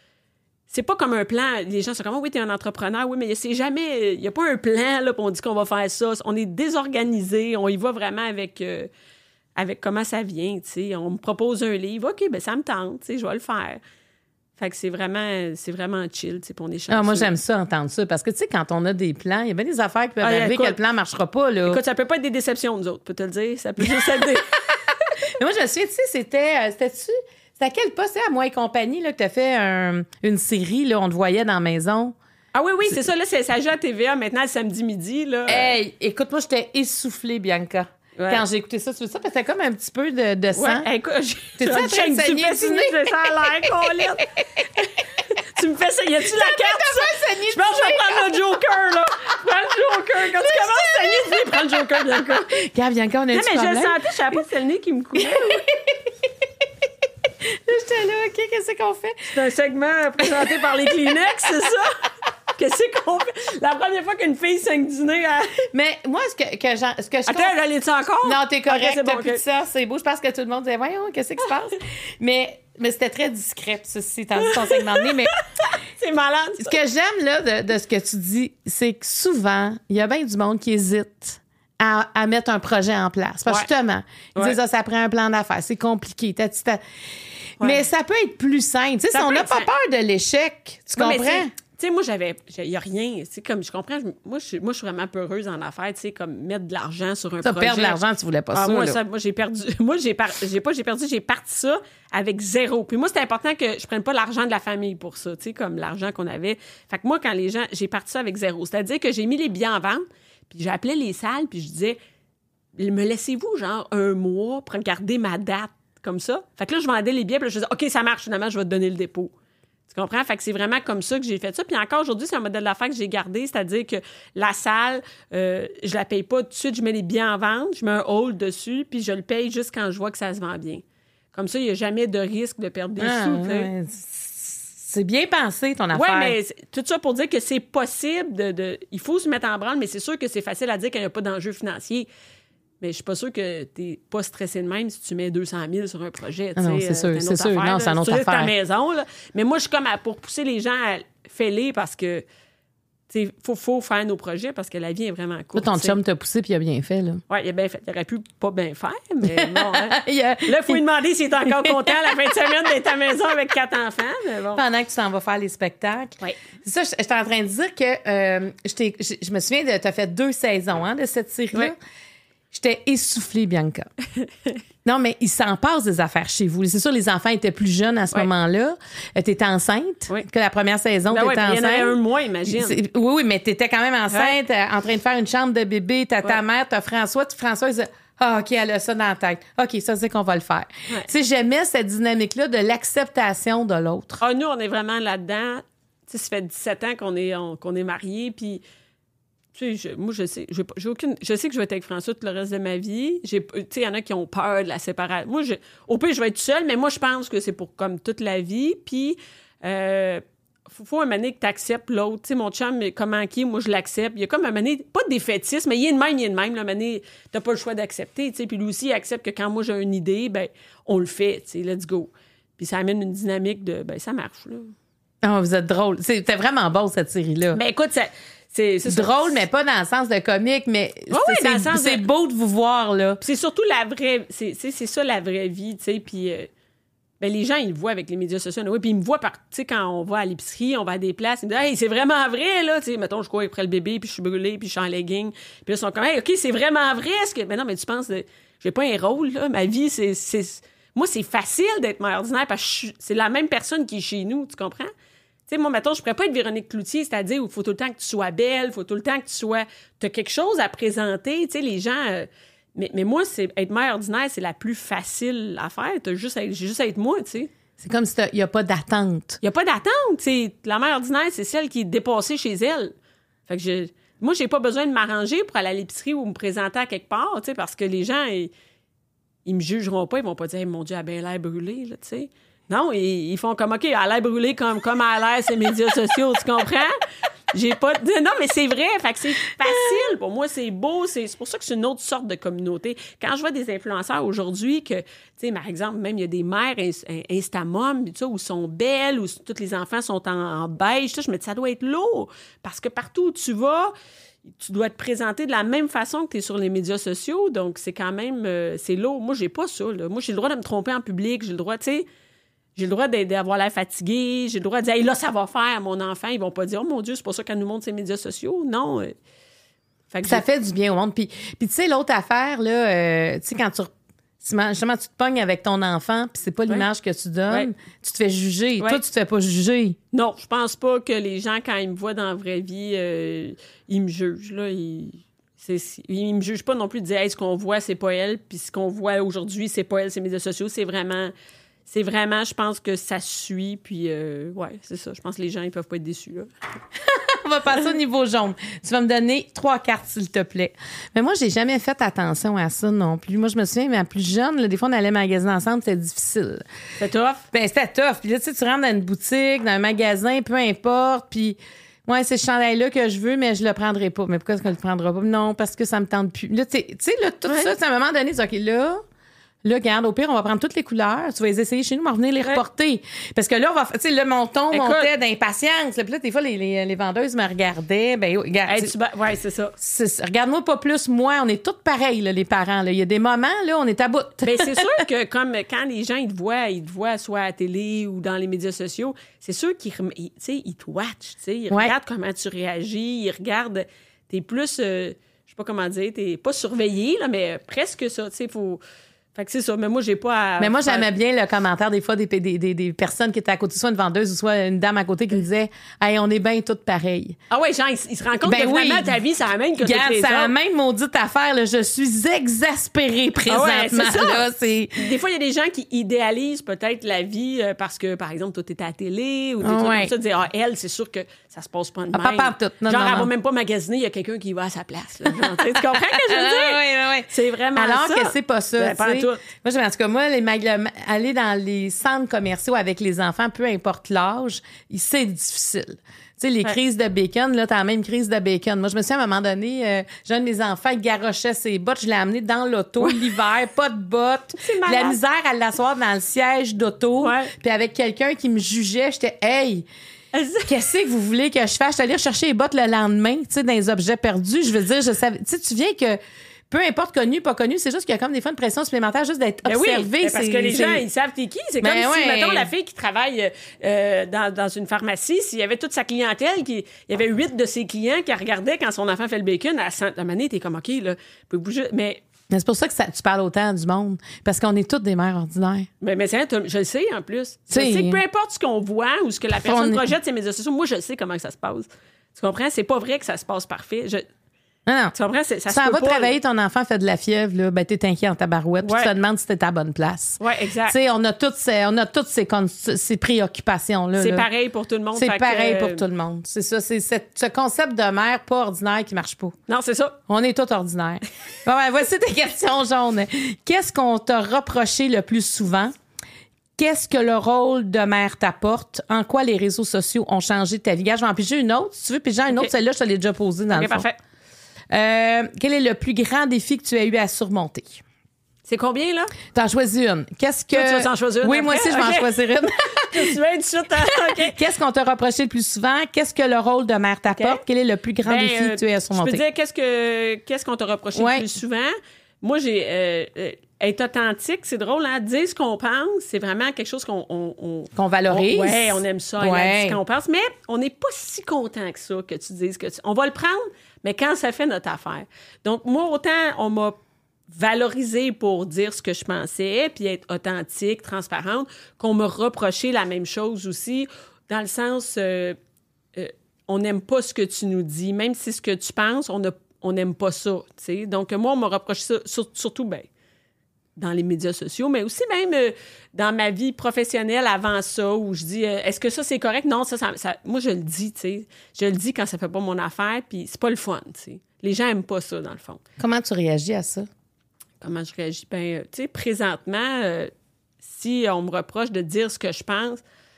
c'est pas comme un plan. Les gens sont comme, oh, oui, t'es un entrepreneur, oui, mais c'est jamais, il n'y a pas un plan, là, puis on dit qu'on va faire ça. On est désorganisé, on y va vraiment avec, euh, avec comment ça vient, tu sais. On me propose un livre, OK, ben ça me tente, tu sais, je vais le faire. Fait que c'est vraiment, c'est vraiment chill, tu sais, puis on est chanceux. Ah, moi, j'aime ça, entendre ça, parce que, tu sais, quand on a des plans, il y a bien des affaires qui peuvent ah, arriver écoute, que le plan ne marchera pas, là. Écoute, ça peut pas être des déceptions, nous autres, peut te le dire. Ça peut juste être des... Mais moi, je me souviens, tu sais, c'était... C'était-tu... C'était à quel poste, à Moi et compagnie, là, que t'as fait un, une série, là, on te voyait dans la maison? Ah oui, oui, c'est, c'est ça, là, c'est, ça joue à T V A, maintenant, le samedi midi, là. Hey, écoute, moi, j'étais essoufflée, Bianca. Ouais. Quand j'ai écouté ça, tu veux ça? Parce que c'était comme un petit peu de, de sang. Ouais, écoute, t'es en train de saigner du nez? Ça a l'air, Colin. Tu me fais ça. Y a-tu la carte, ça? Je pense que je vais prendre le Joker, là. Prends le Joker. Quand tu commences à saigner du nez, prends le Joker, Bianca. Regarde, Bianca, on a un non, petit mais problème. je le sentais, je savais pas si c'était le nez qui me coulait. J'étais là, OK, qu'est-ce qu'on fait? C'est un segment présenté par les Kleenex, c'est ça? Qu'est-ce qu'on fait? La première fois qu'une fille saigne du nez... À... Mais moi, ce que, que, ce que je... Attends, elle allait-tu encore? Non, t'es correct, okay, c'est bon, t'as plus okay. de ça, c'est beau. Je pense que tout le monde disait, voyons, qu'est-ce qui se passe? mais, mais c'était très discret, ceci, tandis ton segment de nez, mais... c'est malade, ça. Ce que j'aime, là, de, de ce que tu dis, c'est que souvent, il y a bien du monde qui hésite à, à mettre un projet en place. Parce que ouais. justement, ils ouais. disent, ah, ça prend un plan d'affaires, c'est compliqué, t'as, t'as... Ouais. Mais ça peut être plus simple. Tu sais, si on n'a pas simple. peur de l'échec, tu ouais, comprends? Tu sais, moi, j'avais... Il n'y a rien. Tu sais, comme je comprends, je, moi, je, moi, je suis vraiment peureuse en affaires, tu sais, comme mettre de l'argent sur un ça, projet. Perdre de l'argent, tu voulais pas ah, ça, moi, là. ça, moi, j'ai perdu... Moi, j'ai, par, j'ai pas j'ai perdu, j'ai parti ça avec zéro. Puis moi, c'était important que je prenne pas l'argent de la famille pour ça, tu sais, comme l'argent qu'on avait. Fait que moi, quand les gens... J'ai parti ça avec zéro. C'est-à-dire que j'ai mis les billets en vente, puis j'appelais les salles, puis je disais, me laissez-vous, genre, un mois pour garder ma date? Comme ça. Fait que là, je vendais les billets, puis là, je disais, OK, ça marche, finalement, je vais te donner le dépôt. Tu comprends? Fait que c'est vraiment comme ça que j'ai fait ça. Puis encore aujourd'hui, c'est un modèle d'affaires que j'ai gardé, c'est-à-dire que la salle, euh, je la paye pas tout de suite, je mets les billets en vente, je mets un hold dessus, puis je le paye juste quand je vois que ça se vend bien. Comme ça, il n'y a jamais de risque de perdre des ah, sous. Ouais. C'est bien pensé, ton affaire. Oui, mais tout ça pour dire que c'est possible de, de... Il faut se mettre en branle, mais c'est sûr que c'est facile à dire qu'il n'y a pas d'enjeu financier. Mais je suis pas sûre que tu n'es pas stressé de même si tu mets deux cent mille sur un projet. Ah non, c'est sûr, c'est sûr. Affaire, non, c'est une autre affaire. ta maison, là. Mais moi, je suis comme à, pour pousser les gens à fêler parce que il faut, faut faire nos projets parce que la vie est vraiment courte. Là, ton t'sais. chum t'a poussé puis il a bien fait, là. Oui, il a bien fait. Il aurait pu pas bien faire, mais non. Hein? il a... Là, il faut lui demander s'il est encore content à la fin de semaine d'être à la maison avec quatre enfants. Mais bon. Pendant que tu t'en vas faire les spectacles. Oui. C'est ça, j'étais en train de dire que euh, je, t'ai, je, je me souviens de tu as fait deux saisons hein, de cette série-là. Oui. J'étais essoufflée, Bianca. Non, mais il s'en passe des affaires chez vous. C'est sûr, les enfants étaient plus jeunes à ce oui. moment-là. Euh, t'étais enceinte. Oui. Que la première saison, ben t'étais oui, enceinte. Il y en avait un mois, imagine. C'est, oui, oui, mais t'étais quand même enceinte, ouais. euh, en train de faire une chambre de bébé. T'as ouais. ta mère, t'as François. Tu, François, il dit ah, OK, elle a ça dans la tête. OK, ça, c'est qu'on va le faire. Ouais. Tu sais, j'aimais cette dynamique-là de l'acceptation de l'autre. Ah, nous, on est vraiment là-dedans. Tu sais, ça fait dix-sept ans qu'on est, on, qu'on est mariés, puis... Tu sais, je, moi, je sais, j'ai, j'ai aucune, je sais que je vais être avec François tout le reste de ma vie. J'ai, tu sais, il y en a qui ont peur de la séparation. Moi, je, au pire, je vais être seule, mais moi, je pense que c'est pour comme toute la vie. Puis, euh, faut, faut un moment donné que tu acceptes l'autre. Tu sais, mon chum, comment qui est, moi, je l'accepte. Il y a comme un moment donné, pas de défaitisme, mais il est de même, il est de même. Un moment donné, t'as pas le choix d'accepter. Tu sais, puis lui aussi, il accepte que quand moi, j'ai une idée, ben on le fait. Tu sais, let's go. Puis ça amène une dynamique de, ben ça marche, là. Ah, oh, vous êtes drôle. C'était vraiment beau, cette série-là. Ben écoute, ça... C'est, c'est drôle, ça. mais pas dans le sens de comique, mais oui, oui, c'est, dans le sens c'est de... beau de vous voir, là. C'est surtout la vraie... C'est, c'est, c'est ça, la vraie vie, tu sais, puis... Euh, ben, les gens, ils le voient avec les médias sociaux. Oui, puis ils me voient, par, tu sais, quand on va à l'épicerie, on va à des places, ils me disent « Hey, c'est vraiment vrai, là! » Tu sais, mettons, je cours après le bébé, puis je suis brûlée, puis je suis en legging. Puis là, ils sont comme « Hey, OK, c'est vraiment vrai! » ce que... Ben non, mais tu penses... De... J'ai pas un rôle, là. Ma vie, c'est... c'est... Moi, c'est facile d'être mère ordinaire parce que je suis... c'est la même personne qui est chez nous, tu comprends? Tu sais, moi, mettons, je pourrais pas être Véronique Cloutier, c'est-à-dire où il faut tout le temps que tu sois belle, il faut tout le temps que tu sois... Tu as quelque chose à présenter, tu sais, les gens... Euh... Mais, mais moi, c'est être mère ordinaire, c'est la plus facile à faire. T'as juste à être, j'ai juste à être moi, tu sais. C'est comme s'il n'y a pas d'attente. Il n'y a pas d'attente, tu sais. La mère ordinaire, c'est celle qui est dépassée chez elle. Fait que je... Moi, j'ai pas besoin de m'arranger pour aller à l'épicerie ou me présenter à quelque part, tu sais, parce que les gens, ils... ils me jugeront pas, ils vont pas dire hey, « Mon Dieu, elle a bien l'air brûlée, là, tu sais. » Non, ils, ils font comme, OK, elle a l'air brûlée comme, comme elle a l'air ses médias sociaux, tu comprends? J'ai pas... Non, mais c'est vrai, fait que c'est facile. Pour moi, c'est beau, c'est, c'est pour ça que c'est une autre sorte de communauté. Quand je vois des influenceurs aujourd'hui que, tu sais, par exemple, même il y a des mères Instamom, tu sais, où sont belles, où tous les enfants sont en, en beige, je me dis, ça doit être lourd. Parce que partout où tu vas, tu dois te présenter de la même façon que tu es sur les médias sociaux. Donc, c'est quand même... Euh, c'est lourd. Moi, j'ai pas ça, là. Moi, j'ai le droit de me tromper en public, j'ai le droit, tu sais... J'ai le droit d'avoir l'air fatigué. J'ai le droit de dire, hey, là, ça va faire, mon enfant. Ils vont pas dire, oh mon Dieu, c'est pour ça qu'elle nous montre ses médias sociaux. Non. Fait que ça j'ai... fait du bien au monde. Puis, puis tu sais, l'autre affaire, là, euh, tu sais, quand tu, justement, tu te pognes avec ton enfant, puis c'est pas l'image ouais. que tu donnes, ouais. tu te fais juger. Ouais. Toi, tu te fais pas juger. Non, je pense pas que les gens, quand ils me voient dans la vraie vie, euh, ils me jugent. Là, ils... C'est, ils me jugent pas non plus de dire, hey, ce qu'on voit, c'est pas elle, puis ce qu'on voit aujourd'hui, c'est pas elle, c'est les médias sociaux. C'est vraiment... C'est vraiment, je pense que ça suit, puis euh, ouais, c'est ça. Je pense que les gens, ils peuvent pas être déçus, là. On va passer au niveau jaune. Tu vas me donner trois cartes, s'il te plaît. Mais moi, j'ai jamais fait attention à ça non plus. Moi, je me souviens, mais plus jeune, là, des fois, on allait magasiner ensemble, c'était difficile. C'était tough? Ben, c'était tough. Puis là, tu sais, tu rentres dans une boutique, dans un magasin, peu importe, puis... Ouais, c'est ce chandail-là que je veux, mais je le prendrai pas. Mais pourquoi est-ce que je le prendrai pas? Non, parce que ça me tente plus. Là, tu sais, là, tout ouais. ça, à un moment donné, tu dis, OK, là... Là, regarde, au pire, on va prendre toutes les couleurs. Tu vas les essayer chez nous, on va venir les reporter. Parce que là, on va, tu sais, là, mon ton Écoute, montait d'impatience. Puis là, des fois, les, les, les vendeuses me regardaient. Ben, regarde. Hey, tu ba... Ouais, c'est ça. C'est, regarde-moi pas plus, moi. On est tous pareils, là, les parents. Là. Il y a des moments, là, on est à bout. Ben, c'est sûr que, comme quand les gens, ils te voient, ils te voient soit à la télé ou dans les médias sociaux, c'est sûr qu'ils, tu sais, ils te watchent, tu sais. Ils ouais. regardent comment tu réagis. Ils regardent. T'es plus, euh, je sais pas comment dire, t'es pas surveillé, là, mais presque ça, tu sais, faut. Fait que c'est ça, mais moi, j'ai pas à... Mais moi, j'aimais bien le commentaire des fois des, des, des, des personnes qui étaient à côté, soit une vendeuse ou soit une dame à côté qui me disait « Hey, on est bien toutes pareilles. » Ah ouais, genre, ils, ils se rendent compte ben que oui, vraiment ta vie, ça amène que regarde, toutes les ça autres. amène maudite affaire, là, je suis exaspérée présentement. Ah ouais, c'est ça. Là, c'est... Des fois, il y a des gens qui idéalisent peut-être la vie euh, parce que, par exemple, toi, t'es à la télé ou des ah trucs ouais. comme ça, de dire « Ah, elle, c'est sûr que ça se passe pas de même. » Ah, pas tout. Non, genre, non, elle non. va même pas magasiner, il y a quelqu'un qui va à sa place. Là, genre, tu comprends ce que je veux dire? Oui, oui, ouais. C'est vraiment Alors ça. que c'est pas ça, Ben, pas tu sais. tout. Moi, je- en tout cas, moi, les mag- aller dans les centres commerciaux avec les enfants, peu importe l'âge, c'est difficile. Tu sais, les Ouais. crises de bacon, là, t'as la même crise de bacon. Moi, je me souviens, à un moment donné, euh, j'ai un de mes enfants, il garochait ses bottes. Je l'ai amené dans l'auto, l'hiver, pas de bottes. C'est De malade. la misère à l'asseoir dans le siège d'auto. Ouais. Puis avec quelqu'un qui me jugeait, j'étais « Hey! » Qu'est-ce que vous voulez que je fasse? Je suis allée chercher les bottes le lendemain, tu sais, dans les objets perdus. Je veux dire, je savais. Tu sais, tu viens que peu importe connu, pas connu, c'est juste qu'il y a comme des fois une pression supplémentaire juste d'être Ben oui, observé. ben parce c'est- que les c'est- gens, ils savent t'es qui. C'est Ben comme si, ouais. mettons, la fille qui travaille euh, dans, dans une pharmacie, s'il y avait toute sa clientèle, qui, il y avait huit de ses clients qui regardaient quand son enfant fait le bacon, à cent, à un moment donné, t'es comme, OK, là, peut bouger. Mais, Mais c'est pour ça que ça- tu parles autant du monde. Parce qu'on est toutes des mères ordinaires. mais, mais c'est, je le sais en plus. Je T'sais, sais que peu importe ce qu'on voit ou ce que la personne on est- projette ses médias sociaux, moi, je sais comment que ça se passe. Tu comprends? C'est pas vrai que ça se passe parfait. Je, Non, non. tu comprends? C'est- Ça Tu se s'en peut vas pas. travailler, ton enfant fait de la fièvre, là, ben t'es inquiet en tabarouette, puis Ouais. tu te demandes si t'es à la bonne place. Ouais, exact. Tu sais, on a toutes ces, on a toutes ces, con- ces préoccupations-là. C'est là. pareil pour tout le monde. C'est fait que, pareil euh, pour tout le monde. C'est ça, c'est cette- ce concept de mère pas ordinaire qui marche pas. Non, c'est ça. On est tous ordinaires. Bon, ben, voici tes questions jaunes. Qu'est-ce qu'on t'a reproché le plus souvent? Qu'est-ce que le rôle de mère t'apporte? En quoi les réseaux sociaux ont changé ta vie? Gars, je vais en piger une autre, si tu veux. Puis j'ai une OK. autre, celle-là, je te l'ai déjà posée dans OK, le fond. parfait. Euh, quel est le plus grand défi que tu as eu à surmonter? C'est combien, là? T'en choisis une. Qu'est-ce que... Toi, tu vas t'en choisir une Oui, moi après? aussi, je vais OK. en choisir une. Tu veux être sûr, t'as- OK. Qu'est-ce qu'on t'a reproché le plus souvent? Qu'est-ce que le rôle de mère t'apporte? OK. Quel est le plus grand Ben, défi euh, que tu as à Je surmonter? peux dire qu'est-ce que qu'est-ce qu'on t'a reproché Ouais. le plus souvent. Moi, j'ai euh, euh, être authentique, c'est drôle, hein? Dire ce qu'on pense, c'est vraiment quelque chose qu'on on, on- Qu'on valorise. on- ouais, on aime ça, Ouais. on a dit ce qu'on pense, mais on n'est pas si content que ça que tu dises que tu... On va le prendre, mais quand ça fait notre affaire. Donc moi, autant on m'a valorisé pour dire ce que je pensais, puis être authentique, transparente, qu'on me reprochait la même chose aussi, dans le sens, euh, euh, on n'aime pas ce que tu nous dis, même si ce que tu penses, on a- on n'aime pas ça, tu sais. Donc moi, on me reproche ça, sur- surtout, ben, dans les médias sociaux, mais aussi même euh, dans ma vie professionnelle avant ça, où je dis, euh, est-ce que ça, c'est correct? Non, ça, ça, ça- moi, je le dis, tu sais. Je le dis quand ça fait pas mon affaire, puis c'est pas le fun, tu sais. Les gens aiment pas ça, dans le fond. Comment tu réagis à ça? Comment je réagis? Ben, euh, tu sais, présentement, euh, si on me reproche de dire ce que je pense,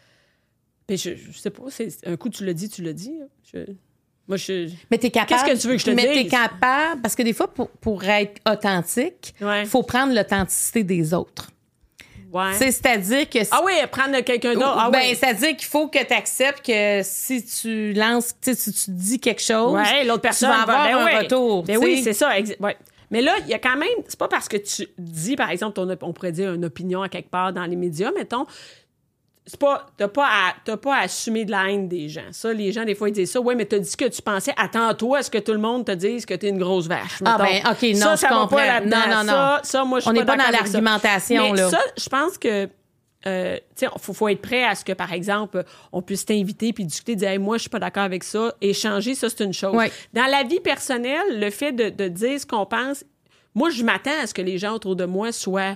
ben, je, je sais pas, c'est un coup, tu le dis, tu le dis. hein. Je- moi, je... Mais t'es capable. Qu'est-ce que tu veux que je te mais dise? t'es capable, parce que des fois, pour, pour être authentique, il Ouais. faut prendre l'authenticité des autres. Ouais. C'est- C'est-à-dire que... si- Ah oui, prendre quelqu'un d'autre. Ah ben, oui. c'est-à-dire qu'il faut que tu acceptes que si tu lances, tu sais, si tu dis quelque chose, Ouais, l'autre personne tu vas avoir ben un ouais. retour. Ben tu oui, sais. c'est ça. exa- ouais. Mais là, il y a quand même, c'est pas parce que tu dis, par exemple, ton, op- on pourrait dire une opinion à quelque part dans les médias, mettons, c'est pas, t'as pas à, t'as pas à assumer de la haine des gens. Ça, les gens, des fois, ils disent ça. Ouais, mais t'as dit ce que tu pensais. Attends-toi à ce que tout le monde te dise que t'es une grosse vache. Ah, mettons. ben, OK, non, ça, je ça va comprends. pas là-dedans. Non, non, non. Ça, ça, moi, je suis On n'est pas d'accord dans avec ça. l'argumentation, Mais là. ça, je pense que euh, tu sais, il faut être prêt à ce que, par exemple, on puisse t'inviter puis discuter, dire hey, moi, je suis pas d'accord avec ça. Échanger, ça, c'est une chose. Ouais. Dans la vie personnelle, le fait de, de dire ce qu'on pense, moi, je m'attends à ce que les gens autour de moi soient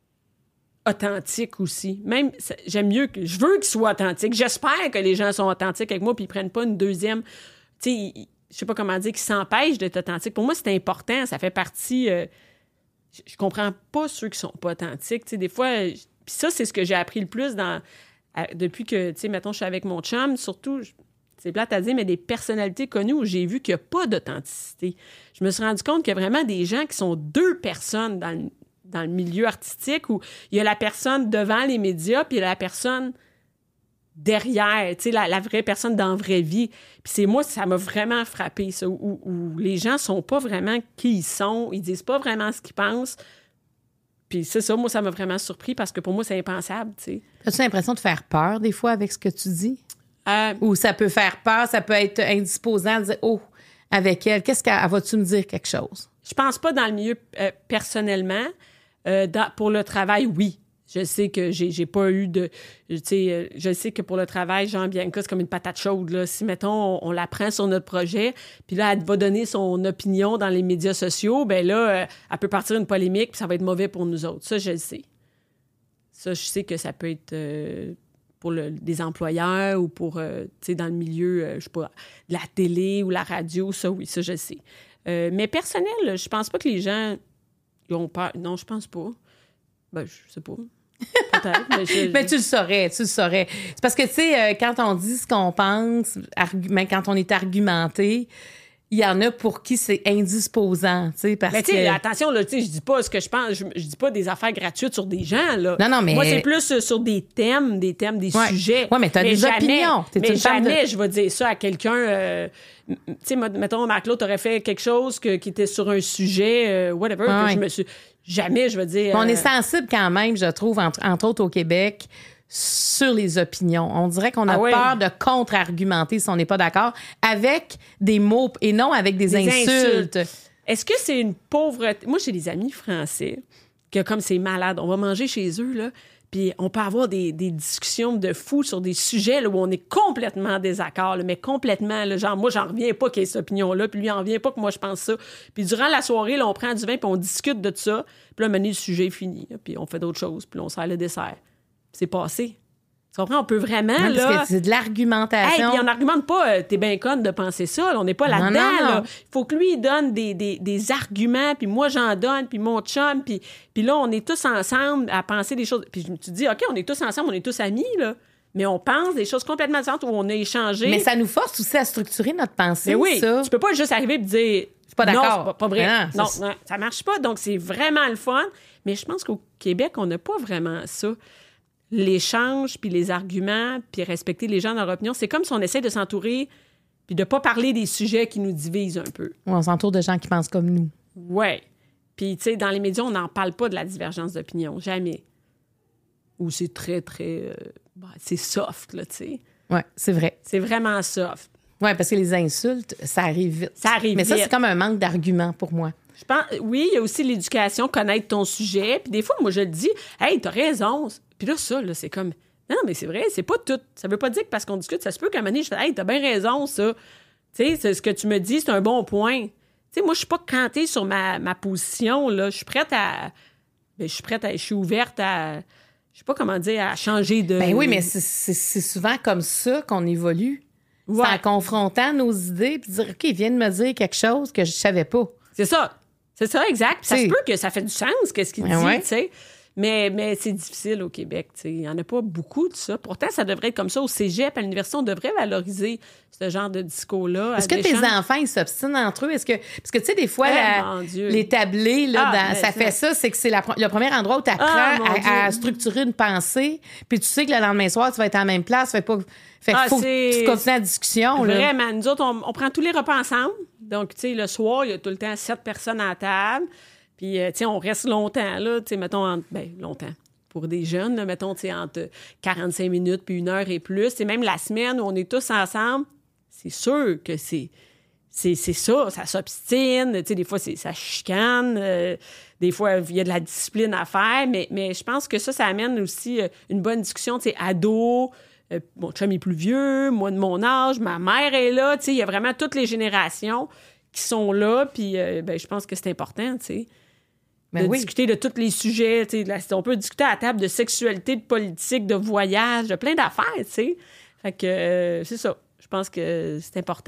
authentiques aussi. Même, ça- j'aime mieux que... Je veux qu'ils soient authentiques. J'espère que les gens sont authentiques avec moi puis ils prennent pas une deuxième... Tu sais, ils- je sais pas comment dire, qu'ils s'empêchent d'être authentiques. Pour moi, c'est important. Ça fait partie... euh, je, je comprends pas ceux qui sont pas authentiques. Tu sais, des fois... je- Puis ça, c'est ce que j'ai appris le plus dans... à- depuis que, tu sais, mettons, je suis avec mon chum, surtout... je- c'est plate à dire, mais des personnalités connues où j'ai vu qu'il n'y a pas d'authenticité. Je me suis rendu compte qu'il y a vraiment des gens qui sont deux personnes dans le, dans le milieu artistique où il y a la personne devant les médias puis il y a la personne derrière, tu sais, la, la vraie personne dans la vraie vie. Puis c'est moi, ça m'a vraiment frappé, ça, où, où les gens sont pas vraiment qui ils sont, ils disent pas vraiment ce qu'ils pensent. Puis c'est ça, moi, ça m'a vraiment surpris parce que pour moi, c'est impensable, tu sais. As-tu l'impression de faire peur des fois avec ce que tu dis? Euh, Ou ça peut faire peur, ça peut être indisposant de dire, oh, avec elle, qu'est-ce qu'elle vas-tu me dire quelque chose? Je pense pas dans le milieu euh, personnellement. Euh, dans- pour le travail, oui. Je sais que j'ai, j'ai pas eu de... Tu sais, euh, je sais que pour le travail, Jean-Bianca, c'est comme une patate chaude. Là. Si, mettons, on, on la prend sur notre projet, puis là, elle va donner son opinion dans les médias sociaux, ben là, euh, elle peut partir une polémique, puis ça va être mauvais pour nous autres. Ça, je le sais. Ça, je sais que ça peut être... euh, pour le, des employeurs ou pour, euh, tu sais, dans le milieu, euh, je sais pas, de la télé ou la radio, ça, oui, ça, je sais. Euh, mais personnel, je pense pas que les gens Ils ont peur. Non, je pense pas. Ben, je sais pas. Peut-être, mais, je, mais tu le saurais, tu le saurais. C'est parce que, tu sais, euh, quand on dit ce qu'on pense, argu- mais quand on est argumenté, il y en a pour qui c'est indisposant, tu sais, parce mais tu sais, que... attention, là, tu sais, je dis pas ce que je pense, je, je dis pas des affaires gratuites sur des gens, là. Non, non, mais... Moi, c'est plus euh, sur des thèmes, des thèmes, des ouais. sujets. Oui, mais t'as des jamais, opinions. T'es mais une jamais de... je vais dire ça à quelqu'un... Euh, tu sais, mettons, Marc-Claude aurait fait quelque chose que, qui était sur un sujet, euh, whatever, ah, que ouais. je me suis... Jamais, je veux dire... Euh... On est sensible quand même, je trouve, entre, entre autres au Québec, sur les opinions. On dirait qu'on a ah, oui. peur de contre-argumenter si on n'est pas d'accord avec des mots et non avec des, des insultes. insultes. Est-ce que c'est une pauvreté... Moi, j'ai des amis français que, comme c'est malade, on va manger chez eux, là, puis on peut avoir des, des discussions de fous sur des sujets là, où on est complètement en désaccord, là, mais complètement, là, genre, moi, j'en reviens pas qu'il y ait cette opinion-là, puis lui, il en revient pas que moi, je pense ça. Puis durant la soirée, là, on prend du vin, puis on discute de ça, puis là, maintenant, le sujet est fini, là, puis on fait d'autres choses, puis là, on sert le dessert. C'est passé. Tu comprends? On peut vraiment, non, là... Parce que c'est de l'argumentation. Hey, puis on n'argumente pas, euh, t'es bien conne de penser ça, là, on n'est pas là-dedans, non, non, non. là. Il faut que lui, il donne des, des, des arguments, puis moi, j'en donne, puis mon chum, puis, puis là, on est tous ensemble à penser des choses. Puis je me suis dit, OK, on est tous ensemble, on est tous amis, là. Mais on pense des choses complètement différentes où on a échangé. Mais ça nous force aussi à structurer notre pensée, mais oui, ça. Tu peux pas juste arriver et dire... C'est pas d'accord. Non, c'est pas, pas vrai. Non, non, non, ça marche pas. Donc, c'est vraiment le fun. Mais je pense qu'au Québec, on n'a pas vraiment ça. L'échange, puis les arguments, puis respecter les gens dans leur opinion. C'est comme si on essaie de s'entourer puis de pas parler des sujets qui nous divisent un peu. On s'entoure de gens qui pensent comme nous. Ouais. Puis, tu sais, dans les médias, on n'en parle pas de la divergence d'opinion. Jamais. Ou c'est très, très... Euh, bah, c'est soft, là, tu sais. Oui, c'est vrai. C'est vraiment soft. Oui, parce que les insultes, ça arrive vite. Ça arrive Mais vite. ça, c'est comme un manque d'arguments pour moi. Je pense, oui, il y a aussi l'éducation, connaître ton sujet. Puis des fois, moi, je le dis, « Hey, t'as raison. » Puis là, ça, là, c'est comme... Non, mais c'est vrai, c'est pas tout. Ça veut pas dire que parce qu'on discute, ça se peut qu'à un moment donné, je fais « Hey, t'as bien raison, ça. » Tu sais, ce que tu me dis, c'est un bon point. Tu sais, moi, je suis pas cantée sur ma, ma position, là. Je suis prête à... Ben, je suis prête à... Je suis ouverte à... Je sais pas comment dire, à changer de... Ben oui, mais c'est, c'est, c'est souvent comme ça qu'on évolue. Ouais. C'est en confrontant nos idées puis dire « OK, il vient de me dire quelque chose que je savais pas. » C'est ça. C'est ça, exact. Puis ça se peut que ça fait du sens, qu'est-ce qu'il ben dit, ouais. tu sais. Mais, mais c'est difficile au Québec, tu sais. Il n'y en a pas beaucoup de ça. Pourtant, ça devrait être comme ça. Au cégep, à l'université, on devrait valoriser ce genre de discours-là. Est-ce que tes enfants, ils s'obstinent entre eux? Est-ce que... Parce que, tu sais, des fois, Eh, la... mon Dieu. les tablés, là, Ah, dans... ben, ça ça... fait ça, c'est que c'est la... le premier endroit où tu apprends Ah, mon à... à Dieu. structurer une pensée. Puis tu sais que le lendemain soir, tu vas être à la même place. Fait, pas... fait qu'il Ah, faut c'est... que tu continues la discussion. Là. Vraiment. Nous autres, on, on prend tous les repas ensemble. Donc, tu sais, le soir, il y a tout le temps sept personnes à la table. Puis, euh, tu sais, on reste longtemps, là. Tu sais, mettons, en... ben, longtemps. Pour des jeunes, là, mettons, tu sais, entre quarante-cinq minutes puis une heure et plus. C'est même la semaine où on est tous ensemble. C'est sûr que c'est, c'est, c'est ça, ça s'obstine. Tu sais, des fois, c'est, ça chicane. Euh, des fois, il y a de la discipline à faire. Mais, mais je pense que ça, ça amène aussi euh, une bonne discussion. Tu sais, ado, euh, mon chum est plus vieux, moi de mon âge, ma mère est là. Tu sais, il y a vraiment toutes les générations qui sont là. Puis, euh, ben, je pense que c'est important, tu sais. Ben de oui. discuter de tous les sujets. Là, on peut discuter à la table de sexualité, de politique, de voyage, de plein d'affaires, tu sais. Fait que euh, c'est ça. Je pense que c'est important.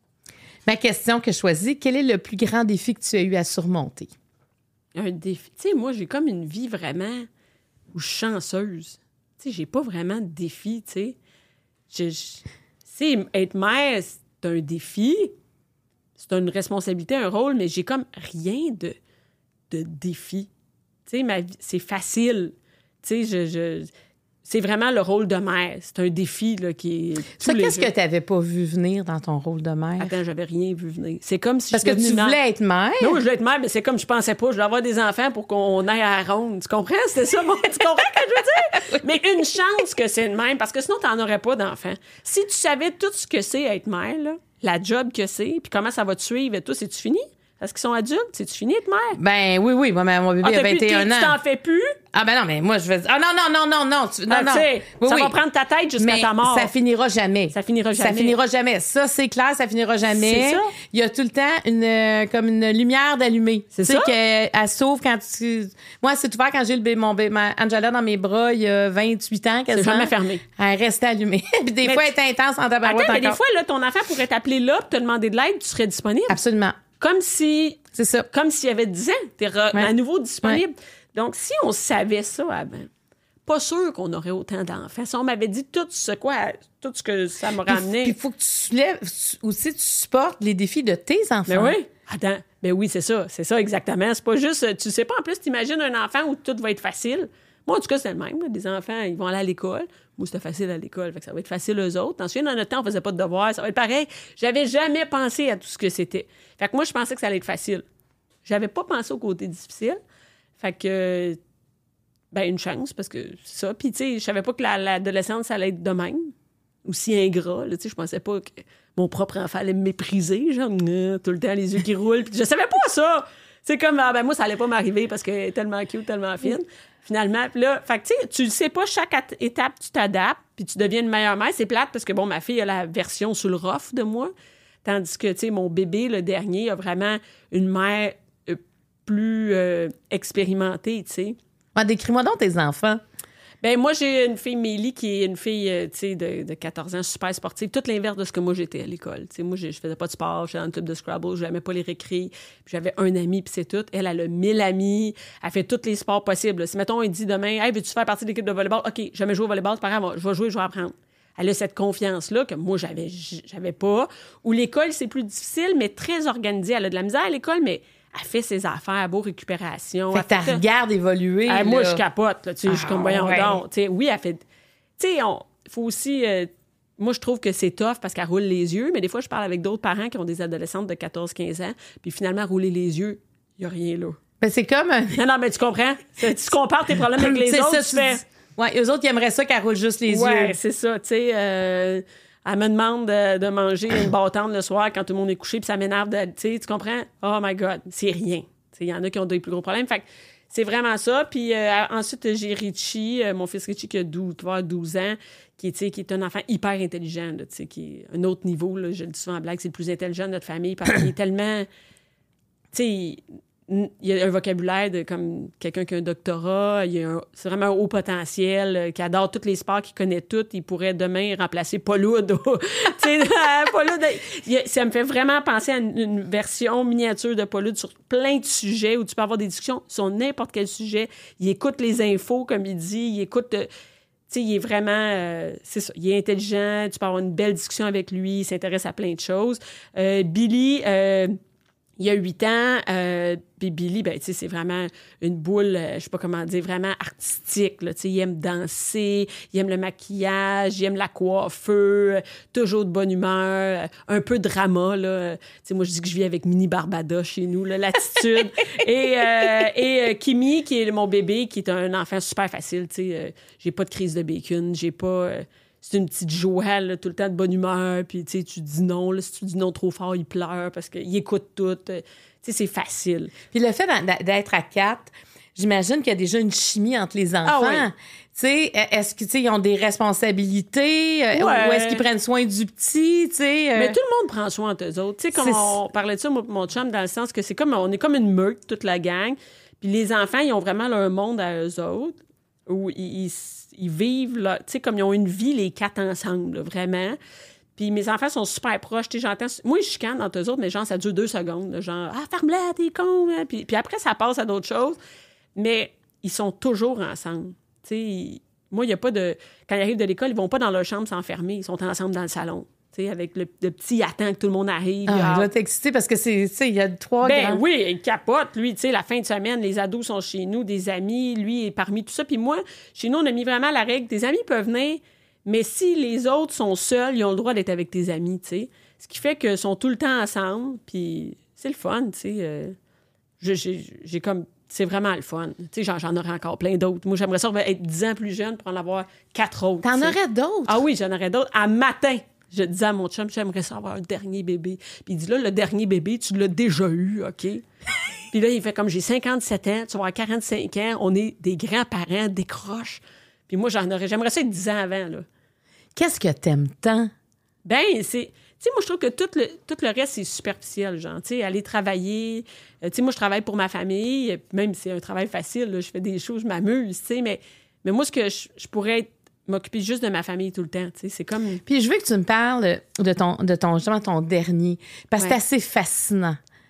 Ma question que je choisis, quel est le plus grand défi que tu as eu à surmonter? Un défi. Tu sais, moi, j'ai comme une vie vraiment où je suis chanceuse. Tu sais, j'ai pas vraiment de défi, tu sais. Je, je... Tu sais, être mère, c'est un défi. C'est une responsabilité, un rôle, mais j'ai comme rien de... de défi. Tu sais, ma vie, c'est facile. Tu sais, je, je, c'est vraiment le rôle de mère. C'est un défi, là, qui est... Ça, qu'est-ce jours. que tu n'avais pas vu venir dans ton rôle de mère? Attends, j'avais rien vu venir. C'est comme si Parce je que tu voulais être mère? Non, je voulais être mère, mais c'est comme je pensais pas. Je voulais avoir des enfants pour qu'on aille à la ronde. Tu comprends? C'était ça, mon... Tu comprends ce que je veux dire? Mais une chance que c'est de même, parce que sinon, tu n'en aurais pas d'enfants. Si tu savais tout ce que c'est être mère, là, la job que c'est, puis comment ça va te suivre et tout, c'est-tu fini? Parce qu'ils sont adultes, c'est-tu fini de mère? Ben oui, oui. Moi, mon bébé ah, a vingt et un plus, ans. Tu t'en fais plus? Ah ben non, mais moi, je vais dire... Ah non, non, non, non, non. Tu... Non, ah, non. Oui, ça oui. va prendre ta tête jusqu'à mais ta mort. ça finira jamais. Ça finira jamais. Ça finira jamais. Ça, c'est clair, ça finira jamais. C'est ça. Il y a tout le temps une, euh, comme une lumière d'allumée. C'est tu ça. Tu sais qu'elle s'ouvre quand tu... Moi, c'est ouvert quand j'ai le bébé, mon bébé, ma Angela dans mes bras il y a vingt-huit ans. C'est jamais fermé. Elle restait allumée. Puis des mais fois, tu... elle est intense en tabarouette Attends, mais encore. des fois, là, ton enfant pourrait t'appeler là pour te demander de l'aide, tu serais disponible? Absolument. Comme si... C'est ça. Comme s'il y avait dix ans, t'es re- Ouais. à nouveau disponible. Ouais. Donc, si on savait ça avant, pas sûr qu'on aurait autant d'enfants. Si on m'avait dit tout ce, quoi, tout ce que ça m'aurait amené... Puis il faut que tu soulèves tu- aussi, tu supportes les défis de tes enfants. Mais oui. Attends. Mais oui, c'est ça. C'est ça, exactement. C'est pas juste... Tu sais pas, en plus, t'imagines un enfant où tout va être facile. Moi, en tout cas, c'est le même. Là. Des enfants, ils vont aller à l'école. Moi, c'était facile à l'école. Fait que ça va être facile eux autres. Ensuite, dans notre temps, on faisait pas de devoirs. Ça va être pareil. J'avais jamais pensé à tout ce que c'était. Fait que moi, je pensais que ça allait être facile. J'avais pas pensé au côté difficile. Fait que... Ben, une chance, parce que c'est ça. Puis, tu sais, je savais pas que la, l'adolescence, ça allait être de même. Aussi ingrat, là, tu sais. Je pensais pas que mon propre enfant allait me mépriser, genre, euh, tout le temps, les yeux qui roulent. Puis je savais pas ça! C'est comme, ah, ben moi, ça allait pas m'arriver parce qu'elle est tellement cute, tellement fine. Finalement, puis là, fait que, tu sais, tu le sais pas, chaque at- étape, tu t'adaptes, puis tu deviens une meilleure mère. C'est plate parce que, bon, ma fille a la version sous le rough de moi, tandis que, tu sais, mon bébé, le dernier, a vraiment une mère euh, plus euh, expérimentée, tu sais. Ah, décris-moi donc tes enfants. Ben moi, j'ai une fille, Mélie, qui est une fille, euh, tu sais, de, de quatorze ans, super sportive. Tout l'inverse de ce que moi, j'étais à l'école. Tu sais, moi, je, je faisais pas de sport, j'étais dans le club de Scrabble, je n'aimais pas les récrés. Puis j'avais un ami, puis c'est tout. Elle, elle a mille amis. Elle fait tous les sports possibles. Si, mettons, il dit demain, « Hey, veux-tu faire partie de l'équipe de volleyball? » OK, j'ai jamais joué au volleyball, c'est pas grave, je vais jouer, je vais apprendre. Elle a cette confiance-là que moi, j'avais, j'avais pas. Ou l'école, c'est plus difficile, mais très organisé. Elle a de la misère à l'école, mais... Elle fait ses affaires, beau récupération. Fait que tu regardes évoluer. Ah, moi, là. je capote. Là, tu sais, Ah, je suis comme, voyons ouais. donc. Tu sais, oui, elle fait... Tu sais, il faut aussi... euh, moi, je trouve que c'est tough parce qu'elle roule les yeux, mais des fois, je parle avec d'autres parents qui ont des adolescentes de quatorze quinze ans, puis finalement, rouler les yeux, il n'y a rien là. Ben, c'est comme... un- Non, non, mais tu comprends? C'est- Tu compares tes problèmes avec les C'est autres, ça, tu fais... dis- Ouais, eux autres, ils aimeraient ça qu'elle roule juste les Ouais, yeux. c'est ça, tu sais... euh, elle me demande de, de manger une bâtonne le soir quand tout le monde est couché, puis ça m'énerve de... Tu sais, tu comprends? Oh my God, c'est rien. Il y en a qui ont des plus gros problèmes. Fait que c'est vraiment ça. Puis euh, ensuite, j'ai Richie, euh, mon fils Richie qui a douze, douze ans, qui est, qui est un enfant hyper intelligent, là, qui est un autre niveau. Là, je le dis souvent en blague, c'est le plus intelligent de notre famille parce qu'il est tellement... Tu sais, il y a un vocabulaire de comme quelqu'un qui a un doctorat, il y a un, c'est vraiment un haut potentiel, euh, qui adore tous les sports, qui connaît tout. Il pourrait demain remplacer Paul Hood. Tu sais, Paul Hood, il y a- ça me fait vraiment penser à une, une version miniature de Paul Hood sur plein de sujets où tu peux avoir des discussions sur n'importe quel sujet. Il écoute les infos, comme il dit, il écoute... euh, tu sais, il est vraiment... euh, c'est ça, il est intelligent, tu peux avoir une belle discussion avec lui, il s'intéresse à plein de choses. Euh, Billy... euh, il y a huit ans, euh, puis Billy, ben, tu sais, c'est vraiment une boule, euh, je sais pas comment dire, vraiment artistique, là, tu sais, il aime danser, il aime le maquillage, il aime la coiffeur, euh, toujours de bonne humeur, euh, un peu de drama, là, euh, tu sais, moi, je dis que je vis avec Mini Barbada chez nous, là, l'attitude, et, euh, et euh, Kimi, qui est mon bébé, qui est un enfant super facile, tu sais, euh, j'ai pas de crise de bacon, j'ai pas... euh, c'est une petite Joël, là, tout le temps de bonne humeur, puis tu sais, tu dis non, là, si tu dis non trop fort, il pleure parce qu'il écoute tout. Euh, tu sais, c'est facile. Puis le fait d'en- d'être à quatre, j'imagine qu'il y a déjà une chimie entre les enfants. Ah ouais. Tu sais, est-ce qu'ils tu sais, ils ont des responsabilités? euh, Ouais. Ou est-ce qu'ils prennent soin du petit? Tu sais, euh, Mais tout le monde prend soin d'eux autres. Tu sais, comme C'est- on parlait de ça, moi, mon chum, dans le sens que c'est comme, on est comme une meute, toute la gang. Puis les enfants, ils ont vraiment leur monde à eux autres, où ils, ils, ils vivent, là, tu sais, comme ils ont une vie, les quatre ensemble, là, vraiment. Puis mes enfants sont super proches. Tu sais, j'entends... Moi, je chicane entre eux autres, mais genre, ça dure deux secondes. Là, genre, « Ah, ferme-la, t'es con! Hein? » Puis, puis après, ça passe à d'autres choses. Mais ils sont toujours ensemble. Tu sais, ils- moi, il n'y a pas de... Quand ils arrivent de l'école, ils vont pas dans leur chambre s'enfermer. Ils sont ensemble dans le salon. Tu sais, avec le, le petit, il attend que tout le monde arrive. Ah, il a je vais t'exciter parce que c'est, tu sais, il y a trois Ben grands... oui, il capote, lui, tu sais, la fin de semaine, les ados sont chez nous, des amis, lui est parmi tout ça. Puis moi, chez nous, on a mis vraiment la règle, tes amis peuvent venir, mais si les autres sont seuls, ils ont le droit d'être avec tes amis, tu sais. Ce qui fait qu'ils sont tout le temps ensemble, puis c'est le fun, tu sais. Euh, je- j'ai, j'ai comme... C'est vraiment le fun. Tu sais, j'en, j'en aurais encore plein d'autres. Moi, j'aimerais ça être dix ans plus jeune pour en avoir quatre autres. T'en tu sais. aurais d'autres? Ah oui, j'en aurais d'autres. À matin, je disais à mon chum, j'aimerais ça avoir un dernier bébé. Puis il dit, là, le dernier bébé, tu l'as déjà eu, OK? Puis là, il fait comme, j'ai cinquante-sept ans, tu vas avoir quarante-cinq ans, on est des grands-parents, décroche. Puis moi, j'en aurais, j'aimerais ça être dix ans avant, là. Qu'est-ce que t'aimes tant? Ben, c'est... Tu sais, moi, je trouve que tout le, tout le reste, c'est superficiel, genre. Tu sais, aller travailler. Euh, tu sais, moi, je travaille pour ma famille, même si c'est un travail facile, là, je fais des choses, je m'amuse, tu sais, mais, mais moi, ce que je, je pourrais être, m'occuper juste de ma famille tout le temps, tu sais, c'est comme... Puis je veux que tu me parles de ton, de ton, justement, ton dernier, parce que Ouais. c'est assez fascinant.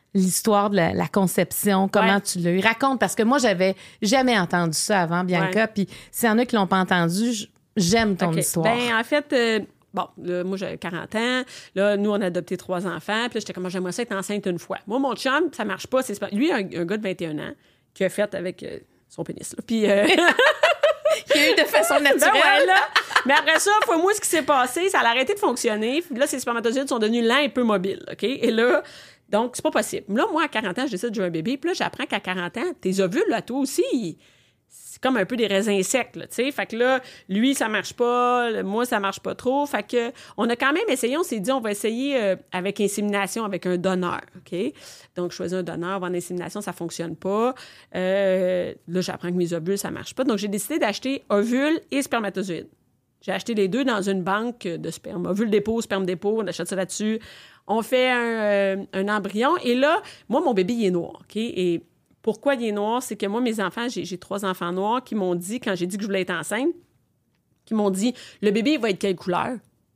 l'histoire de la, la conception, comment Ouais. tu l'as eu. Raconte, parce que moi, j'avais jamais entendu ça avant, Bianca. Ouais. Puis s'il y en a qui l'ont pas entendu, j- j'aime ton OK. histoire. Ben, en fait, euh, bon, là, moi, j'avais quarante ans. Là, nous, on a adopté trois enfants. Puis là, j'étais comme, j'aimerais ça être enceinte une fois. Moi, mon chum, ça marche pas. C'est pas- Lui, un, un gars de vingt et un ans qui a fait avec euh, son pénis. Là. Puis... euh, Qui a eu de façon naturelle. Ben ouais, là. Mais après ça, faut moi, ce qui s'est passé, ça a arrêté de fonctionner. Puis là, ces spermatozoïdes sont devenus lents et peu mobiles, OK? Et là, donc, c'est pas possible. Là, moi, à quarante ans, je décide de jouer un bébé. Puis là, j'apprends qu'à quarante ans, tes ovules, là, toi aussi, ils- c'est comme un peu des raisins secs, là, tu sais. Fait que là, lui, ça marche pas. le- Moi, ça marche pas trop. Fait que on a quand même essayé. On s'est dit, on va essayer euh, avec insémination, avec un donneur, OK? Donc, je choisis un donneur. En insémination, ça fonctionne pas. Euh, là, j'apprends que mes ovules, ça marche pas. Donc, j'ai décidé d'acheter ovules et spermatozoïdes. J'ai acheté les deux dans une banque de sperme. Ovule dépôt, sperme dépôt, on achète ça là-dessus. On fait un, euh, un embryon. Et là, moi, mon bébé, il est noir, OK? Et pourquoi il est noir? C'est que moi, mes enfants, j'ai, j'ai trois enfants noirs qui m'ont dit, quand j'ai dit que je voulais être enceinte, qui m'ont dit, le bébé, il va être quelle couleur?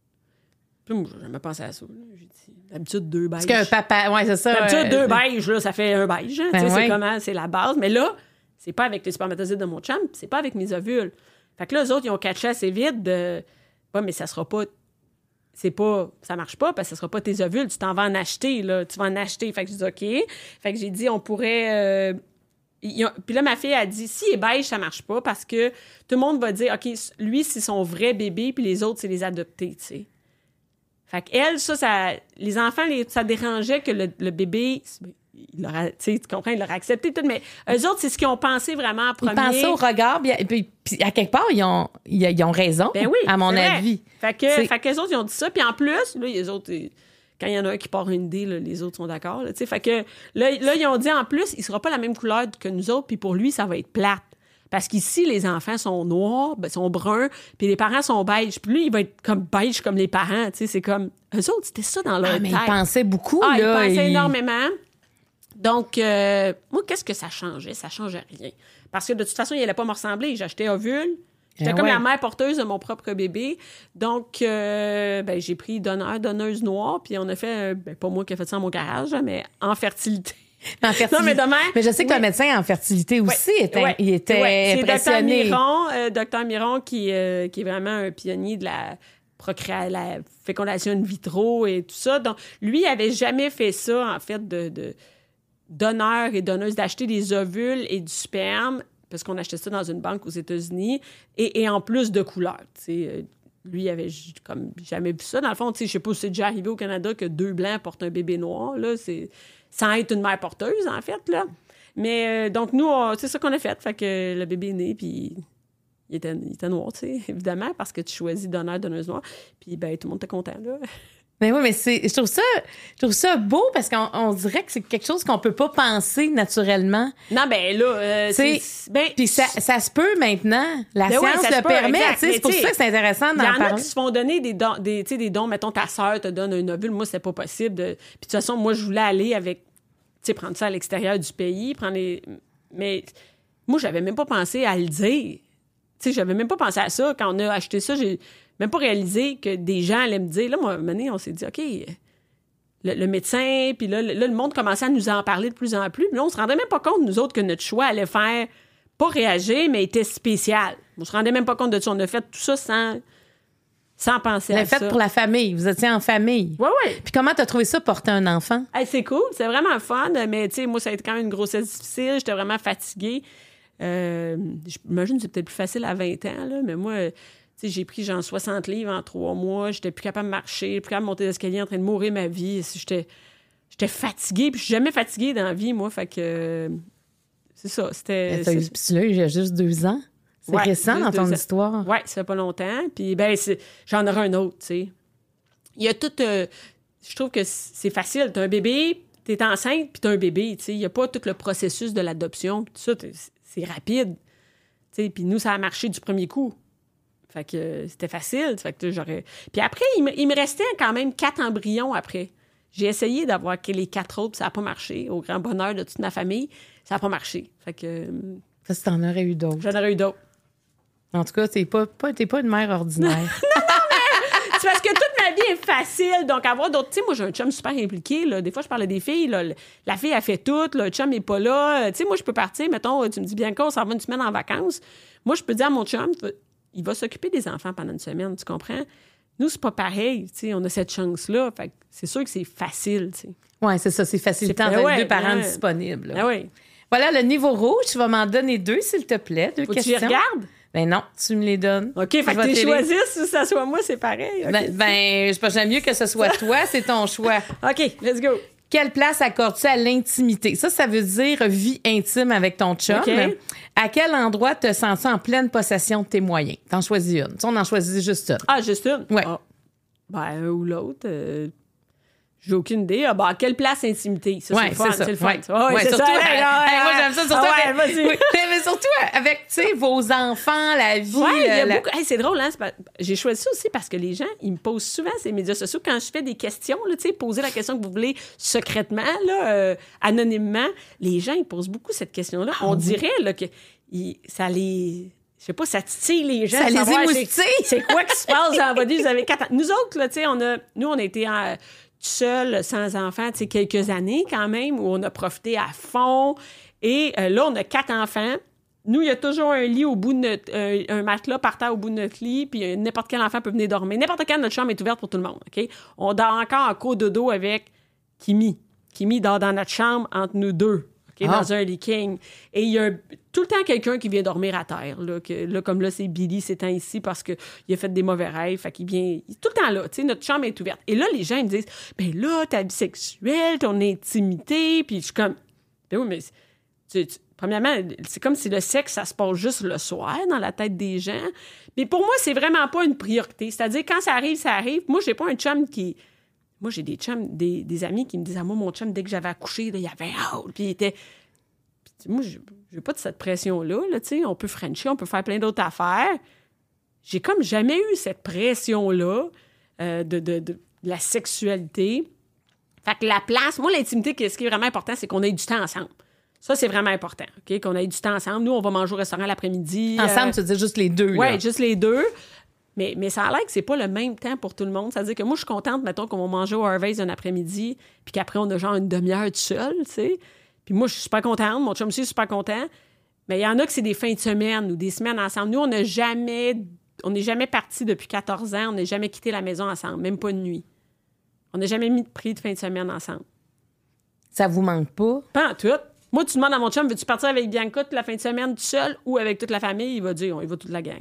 Puis moi, j'ai jamais pensé à ça. là. J'ai dit, d'habitude, deux beiges. Parce qu'un papa, ouais, c'est ça. D'habitude, euh, deux beiges, là, ça fait un beige. hein. Ben Tu sais, ouais. c'est comment, c'est la base. Mais là, c'est pas avec les spermatozoïdes de mon chum, c'est pas avec mes ovules. Fait que là, eux autres, ils ont catché assez vite de, ouais, mais ça sera pas, c'est pas, ça marche pas parce que ça sera pas tes ovules, tu t'en vas en acheter, là, tu vas en acheter. Fait que je dis, OK. Fait que j'ai dit, on pourrait, euh, ils ont- puis là, ma fille a dit, si il est beige, ça marche pas parce que tout le monde va dire, OK, lui, c'est son vrai bébé, puis les autres, c'est les adoptés, tu sais. Fait qu'elle, ça, ça, les enfants, les- ça dérangeait que le, le bébé, il l'aura, tu sais, tu comprends, il l'aurait accepté, tout, mais eux autres, c'est ce qu'ils ont pensé vraiment en Ils premier. pensaient au regard, puis, puis- puis à quelque part, ils ont, ils, ils ont raison, Ben oui, à mon c'est vrai. avis. Fait que, C'est- fait que les autres, ils ont dit ça. Puis en plus, là, les autres, ils- quand il y en a un qui part une idée, là, les autres sont d'accord. Là, tu sais. Fait que là, là, ils ont dit en plus, il sera pas la même couleur que nous autres. Puis pour lui, ça va être plate. Parce qu'ici, les enfants sont noirs, ben, sont bruns, puis les parents sont beige. Puis lui, il va être comme beige comme les parents. Tu sais, c'est comme... Eux autres, c'était ça dans leur Ah, mais tête. ils pensaient beaucoup, Ah, là. ils pensaient ils- énormément. Donc, euh, moi, qu'est-ce que ça changeait? Ça changeait rien. Parce que de toute façon, il n'allait pas me ressembler. J'achetais ovule. J'étais Ah comme ouais. la mère porteuse de mon propre bébé. Donc, euh, ben, j'ai pris donneur, donneuse noire, puis on a fait, euh, ben, pas moi qui ai fait ça dans mon garage, là, mais en fertilité. En fertilité. Non, mais demain. Mais je sais que oui. le médecin en fertilité aussi Ouais, était, ouais, il était ouais. C'est impressionné. docteur Miron, euh, docteur Miron qui, euh, qui est vraiment un pionnier de la procréation, la fécondation in vitro et tout ça. Donc, lui, il avait jamais fait ça, en fait, de, de donneur et donneuse, d'acheter des ovules et du sperme, parce qu'on achetait ça dans une banque aux États-Unis, et, et en plus de couleurs, tu sais. Euh, lui, il avait j- comme jamais vu ça. Dans le fond, tu sais, je sais pas si c'est déjà arrivé au Canada que deux blancs portent un bébé noir, là, c'est... sans être une mère porteuse, en fait, là. Mais euh, donc, nous, on- c'est ça qu'on a fait. Fait que le bébé est né, puis il était, il était noir, tu sais, évidemment, parce que tu choisis donneur, donneuse noire. Puis, ben, tout le monde était content, là. Mais oui, mais c'est, je trouve ça, je trouve ça beau parce qu'on on dirait que c'est quelque chose qu'on peut pas penser naturellement. Non, ben là, euh, C'est- c'est... Ben, Puis ça, ça se peut maintenant. La Ben oui, science ça se le peut, permet. exact. tu sais, Mais C'est pour tu sais, ça que c'est intéressant il y d'en en a parler. qui se font donner des dons, des, tu sais, des dons. Mettons, ta sœur te donne un ovule. Moi, c'était pas possible. De... Puis, de toute façon, moi, je voulais aller avec... Tu sais, prendre ça à l'extérieur du pays, prendre les... Mais moi, j'avais même pas pensé à le dire. Tu sais, j'avais même pas pensé à ça. Quand on a acheté ça, j'ai même pas réalisé que des gens allaient me dire... Là, moi, à un moment donné, on s'est dit, OK... Le, le médecin, puis là, le, là, le monde commençait à nous en parler de plus en plus. Puis là, on se rendait même pas compte, nous autres, que notre choix allait faire, pas réagir, mais était spécial. On se rendait même pas compte de ça. On a fait tout ça sans, sans penser Le à fait ça. pour la famille. Vous étiez en famille. Oui, oui. Puis comment t'as trouvé ça, porter un enfant? Hey, c'est cool, c'est vraiment fun, mais tu sais, moi, ça a été quand même une grossesse difficile. J'étais vraiment fatiguée. Euh, J'imagine que c'est peut-être plus facile à vingt ans, là, mais moi... Tu sais, j'ai pris genre soixante livres en trois mois. J'étais plus capable de marcher, plus capable de monter l'escalier, en train de mourir ma vie. J'étais, j'étais fatiguée, puis je suis jamais fatiguée dans la vie, moi. Fait que euh, c'est ça. C'était. T'as eu ce petit-là il y a juste deux ans. C'est Ouais, récent juste dans ton deux ans. histoire. Oui, ça fait pas longtemps. Puis ben, c'est- j'en aurai un autre, tu sais. Il y a tout. euh, je trouve que c'est facile. T'as un bébé, t'es enceinte, puis t'as un bébé. Tu sais, il y a pas tout le processus de l'adoption. Tout ça, t'es- c'est rapide. Tu sais, puis nous, ça a marché du premier coup. Fait que euh, c'était facile. Fait que j'aurais... Puis après, il me, il me restait quand même quatre embryons après. J'ai essayé d'avoir que les quatre autres, puis ça n'a pas marché. Au grand bonheur de toute ma famille, ça n'a pas marché. Fait que euh, Ça, si t'en aurais eu d'autres. j'en aurais eu d'autres. En tout cas, t'es pas, pas, t'es pas une mère ordinaire. C'est parce que toute ma vie est facile. Donc, avoir d'autres... Tu sais, moi, j'ai un chum super impliqué. Là. Des fois, je parle des filles. Là. La fille, elle fait tout. Là. Le chum n'est pas là. Tu sais, moi, je peux partir. Mettons, tu me dis, bien qu'on s'en va une semaine en vacances. Moi, je peux dire à mon chum, il va s'occuper des enfants pendant une semaine. Tu comprends? Nous, c'est pas pareil. Tu sais, on a cette chance-là. Fait que c'est sûr que c'est facile. Tu sais. Oui, c'est ça. C'est facilitant d'avoir ouais, deux parents ouais. disponibles. Ah oui. Voilà, le niveau rouge, tu vas m'en donner deux, s'il te plaît. Deux Faut questions. que tu les regardes? Ben non, tu me les donnes. OK, fait que tu choisisses, si ça soit moi, c'est pareil. Okay. Ben, ben je pense j'aime mieux que ce soit toi, c'est ton choix. OK, let's go. Quelle place accordes-tu à l'intimité? Ça, ça veut dire vie intime avec ton chum. Okay. À quel endroit te sens-tu en pleine possession de tes moyens? T'en choisis une. Tu sais, on en choisit juste une. Ah, juste une? Ouais. Ah. Ben, un ou l'autre. Euh... J'ai aucune idée. Ah, bah, à quelle place intimité? Ça, ouais, c'est, fun, c'est ça. c'est le fun. Ouais. Oh, ouais, ouais, c'est surtout, ça. Hey, hey, moi, j'aime ça. Surtout, ah, avec, ouais, vas-y. Oui, mais surtout avec, tu sais, vos enfants, la vie. Ouais, il y a euh, la... beaucoup... hey, c'est drôle, hein? C'est pas... J'ai choisi ça aussi parce que les gens, ils me posent souvent ces médias sociaux quand je fais des questions, là, tu sais, poser la question que vous voulez secrètement, là, euh, anonymement. Les gens, ils posent beaucoup cette question-là. Ah, On oui. dirait, là, que il... ça les... Je sais pas, ça titille les gens. Ça les savoir émoustille. C'est, c'est quoi qui se passe dans votre vie? Vous avez quatre ans. Nous autres, là, tu sais, on a... Nous, on a été en... seul, sans enfants, tu sais, quelques années quand même, où on a profité à fond. Et euh, là, on a quatre enfants. Nous, il y a toujours un lit au bout de notre... Euh, un matelas par terre au bout de notre lit, puis euh, n'importe quel enfant peut venir dormir. N'importe quelle, notre chambre est ouverte pour tout le monde, OK? On dort encore en co-dodo avec Kimi. Kimi dort dans notre chambre entre nous deux, OK? Ah. Dans un lit king. Et il y a tout le temps quelqu'un qui vient dormir à terre, là. Que, là comme là, c'est Billy, c'est temps ici parce qu'il a fait des mauvais rêves, fait qu'il vient... Il est tout le temps là, tu sais, notre chambre est ouverte. Et là, les gens, ils me disent, ben là, ta vie sexuelle, ton intimité, puis je suis comme, ben oui, mais... Tu, tu, premièrement, c'est comme si le sexe, ça se passe juste le soir dans la tête des gens. Mais pour moi, c'est vraiment pas une priorité. C'est-à-dire, quand ça arrive, ça arrive. Moi, j'ai pas un chum qui... Moi, j'ai des chums, des, des amis qui me disent, ah, moi, mon chum, dès que j'avais accouché, là, il avait hâte, puis il était... Puis, moi, j'ai, j'ai pas de cette pression-là, là, tu sais. On peut frencher, on peut faire plein d'autres affaires. J'ai comme jamais eu cette pression-là euh, de, de, de, de la sexualité. Fait que la place... Moi, l'intimité, ce qui est vraiment important, c'est qu'on ait du temps ensemble. Ça, c'est vraiment important, OK? Qu'on ait du temps ensemble. Nous, on va manger au restaurant l'après-midi. Ensemble, euh... tu veux dire juste les deux, Oui, là. juste les deux. Mais, mais ça a l'air que c'est pas le même temps pour tout le monde. C'est-à-dire que moi, je suis contente, mettons, qu'on va manger au Harvey's un après-midi, puis qu'après, on a genre une demi-heure tout seul, tu sais. Puis moi, je suis super contente. Mon chum aussi est super content. Mais il y en a que c'est des fins de semaine ou des semaines ensemble. Nous, on n'a jamais... On n'est jamais partis depuis quatorze ans. On n'a jamais quitté la maison ensemble, même pas une nuit. On n'a jamais mis de prix de fin de semaine ensemble. Ça vous manque pas? Pas en tout. Moi, tu demandes à mon chum, veux-tu partir avec Bianca toute la fin de semaine tout seul ou avec toute la famille? Il va dire, on y va toute la gang.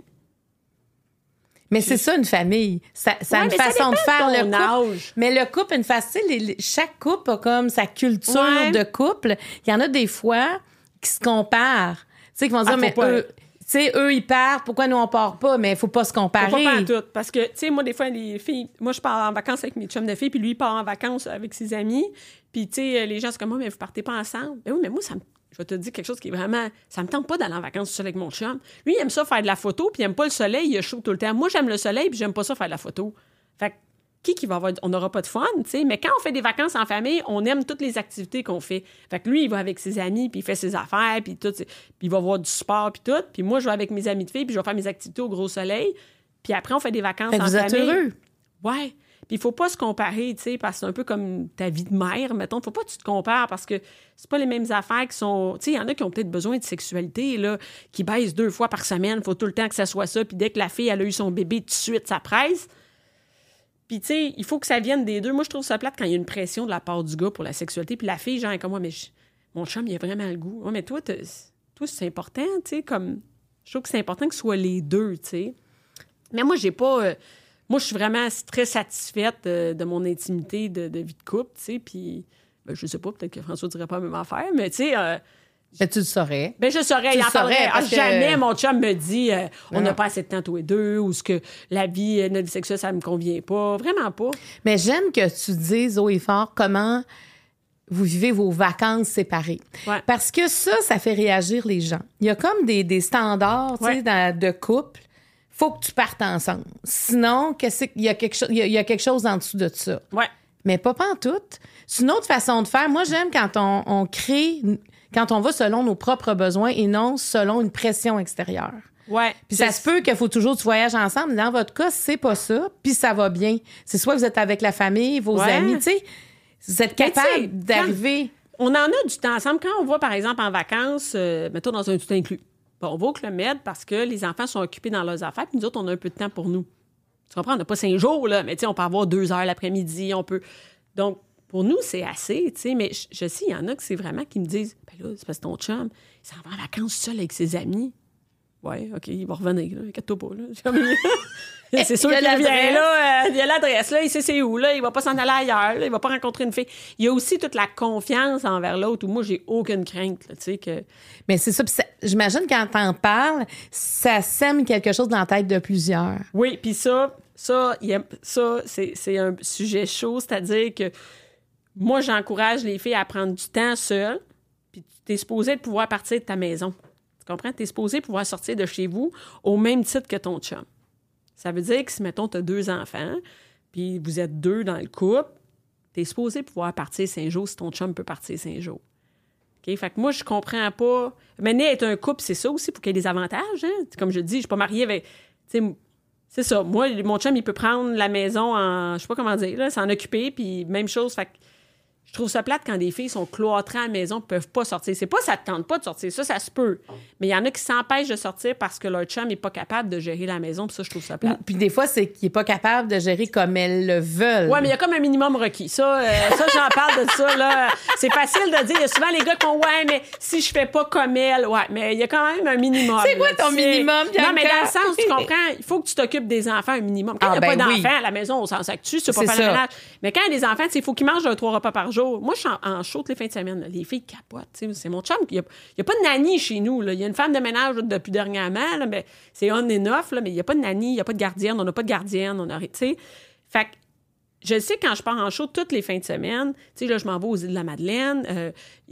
Mais c'est ça, une famille. Ça, ça a Ouais, une mais ça façon de faire dépend de le ton couple. âge. Mais le couple, une façon, les- les- chaque couple a comme sa culture Ouais. de couple. Il y en a des fois qui se comparent. Tu sais, qui vont dire, Ah, faut mais pas. eux, tu sais, eux, ils partent, pourquoi nous, on part pas? Mais il faut pas se comparer. Faut pas en tout. Parce que, tu sais, moi, des fois, les filles... Moi, je pars en vacances avec mes chums de filles, puis lui, il part en vacances avec ses amis. Puis, tu sais, les gens sont comme, moi, mais vous partez pas ensemble. Ben oui, mais moi, ça me... Je vais te dire quelque chose qui est vraiment... Ça me tente pas d'aller en vacances seul avec mon chum. Lui, il aime ça faire de la photo, puis il aime pas le soleil, il a chaud tout le temps. Moi, j'aime le soleil, puis j'aime pas ça faire de la photo. Fait que, qui qui va avoir... On n'aura pas de fun, tu sais. Mais quand on fait des vacances en famille, on aime toutes les activités qu'on fait. Fait que lui, il va avec ses amis, puis il fait ses affaires, puis tout. Puis il va voir du sport, puis tout. Puis moi, je vais avec mes amis de filles, puis je vais faire mes activités au gros soleil. Puis après, on fait des vacances Fait que en vous êtes famille. heureux. Ouais. Puis il faut pas se comparer, tu sais, parce que c'est un peu comme ta vie de mère, mettons. Faut pas que tu te compares parce que c'est pas les mêmes affaires qui sont... Tu sais, il y en a qui ont peut-être besoin de sexualité, là, qui baissent deux fois par semaine. Faut tout le temps que ça soit ça. Puis dès que la fille, elle a eu son bébé, tout de suite, ça presse. Puis, tu sais, il faut que ça vienne des deux. Moi, je trouve ça plate quand il y a une pression de la part du gars pour la sexualité. Puis la fille, genre, comme moi, mais je... mon chum, il a vraiment le goût. Ouais, mais toi, toi, c'est important, tu sais, comme... Je trouve que c'est important que ce soit les deux, tu sais. Mais moi, j'ai pas... Euh... Moi, je suis vraiment très satisfaite de, de mon intimité de, de vie de couple, tu sais, puis ben, je sais pas, peut-être que François dirait pas la même affaire, mais tu sais... Euh, Mais tu le saurais. ben je saurais, Tu il en le saurais, parlerait. parce Ah, que- jamais mon chum me dit euh, on n'a Non. pas assez de temps tous les deux, ou ce que la vie, euh, notre vie sexuelle, ça me convient pas. Vraiment pas. Mais j'aime que tu dises haut et fort comment vous vivez vos vacances séparées. Ouais. Parce que ça, ça fait réagir les gens. Il y a comme des, des standards tu sais, Ouais. dans- de couple. Faut que tu partes ensemble. Sinon, qu'est-ce qu'il y a quelque chose, il y a- il y a quelque chose en dessous de ça. Ouais. Mais pas pantoute. C'est une autre façon de faire. Moi, j'aime quand on, on crée, quand on va selon nos propres besoins et non selon une pression extérieure. Ouais. Puis ça se peut qu'il faut toujours du voyage ensemble. Dans votre cas, c'est pas ça, puis ça va bien. C'est soit vous êtes avec la famille, vos ouais. amis, tu sais, vous êtes capable d'arriver... On en a du temps ensemble. Quand on va, par exemple, en vacances, euh, mettons dans un tout inclus, bon, on va au Club Med parce que les enfants sont occupés dans leurs affaires, puis nous autres, on a un peu de temps pour nous. Tu comprends? On n'a pas cinq jours, là, mais tu sais, on peut avoir deux heures l'après-midi, on peut... Donc, pour nous, c'est assez, tu sais, mais je, je sais, il y en a que c'est vraiment qui me disent, ben là, c'est parce que ton chum, il s'en va en vacances seul avec ses amis. Ouais, OK, il va revenir, là, inquiète-toi pas, là. C'est sûr qu'il vient là, euh, il y a l'adresse, là, il sait c'est où, là, il va pas s'en aller ailleurs, là, il va pas rencontrer une fille. Il y a aussi toute la confiance envers l'autre, où moi, j'ai aucune crainte, là, tu sais, que... Mais c'est ça, ça j'imagine quand t'en parles, ça sème quelque chose dans la tête de plusieurs. Oui, puis ça, ça, y a, ça c'est, c'est un sujet chaud, c'est-à-dire que moi, j'encourage les filles à prendre du temps seules, puis tu es supposé de pouvoir partir de ta maison. Tu comprends? Tu es supposé pouvoir sortir de chez vous au même titre que ton chum. Ça veut dire que si, mettons, tu as deux enfants, puis vous êtes deux dans le couple, tu es supposé pouvoir partir cinq jours si ton chum peut partir cinq jours. OK? Fait que moi, je comprends pas... Mener être un couple, c'est ça aussi, pour qu'il y ait des avantages. Hein? Comme je dis, je suis pas mariée avec... Tu sais, c'est ça. Moi, mon chum, il peut prendre la maison en... Je sais pas comment dire, là, s'en occuper, puis même chose. Fait que je trouve ça plate quand des filles sont cloîtrées à la maison et ne peuvent pas sortir. C'est pas ça te tente pas de sortir, ça, ça se peut. Mais il y en a qui s'empêchent de sortir parce que leur chum n'est pas capable de gérer la maison, puis ça, je trouve ça plate. Puis des fois, c'est qu'il n'est pas capable de gérer comme elles le veulent. Oui, mais il y a comme un minimum requis. Ça, euh, ça j'en parle de ça, là. C'est facile de dire. Il y a souvent les gars qui ont « Ouais, mais si je fais pas comme elle... » Ouais, mais il y a quand même un minimum. C'est quoi ton minimum, Bianca? Non, mais dans le sens, tu comprends, il faut que tu t'occupes des enfants un minimum. Quand il ah, n'y a ben pas oui. d'enfants à la maison, on s'en sac-tu, tu peux pas c'est faire ça. le ménage. Mais quand il y a des enfants, il faut qu'ils mangent un trois repas par jour. Moi, je suis en, en show les fins de semaine. Là. Les filles capotent. T'sais. C'est mon chum. Il n'y a, a pas de nanny chez nous. Là. Il y a une femme de ménage là, depuis dernièrement. Là, mais c'est on and off, là, mais il n'y a pas de nanny, il n'y a pas de gardienne. On n'a pas de gardienne. On a, fait que je sais quand je pars en show toutes les fins de semaine, là, je m'en vais aux îles de la Madeleine. Euh,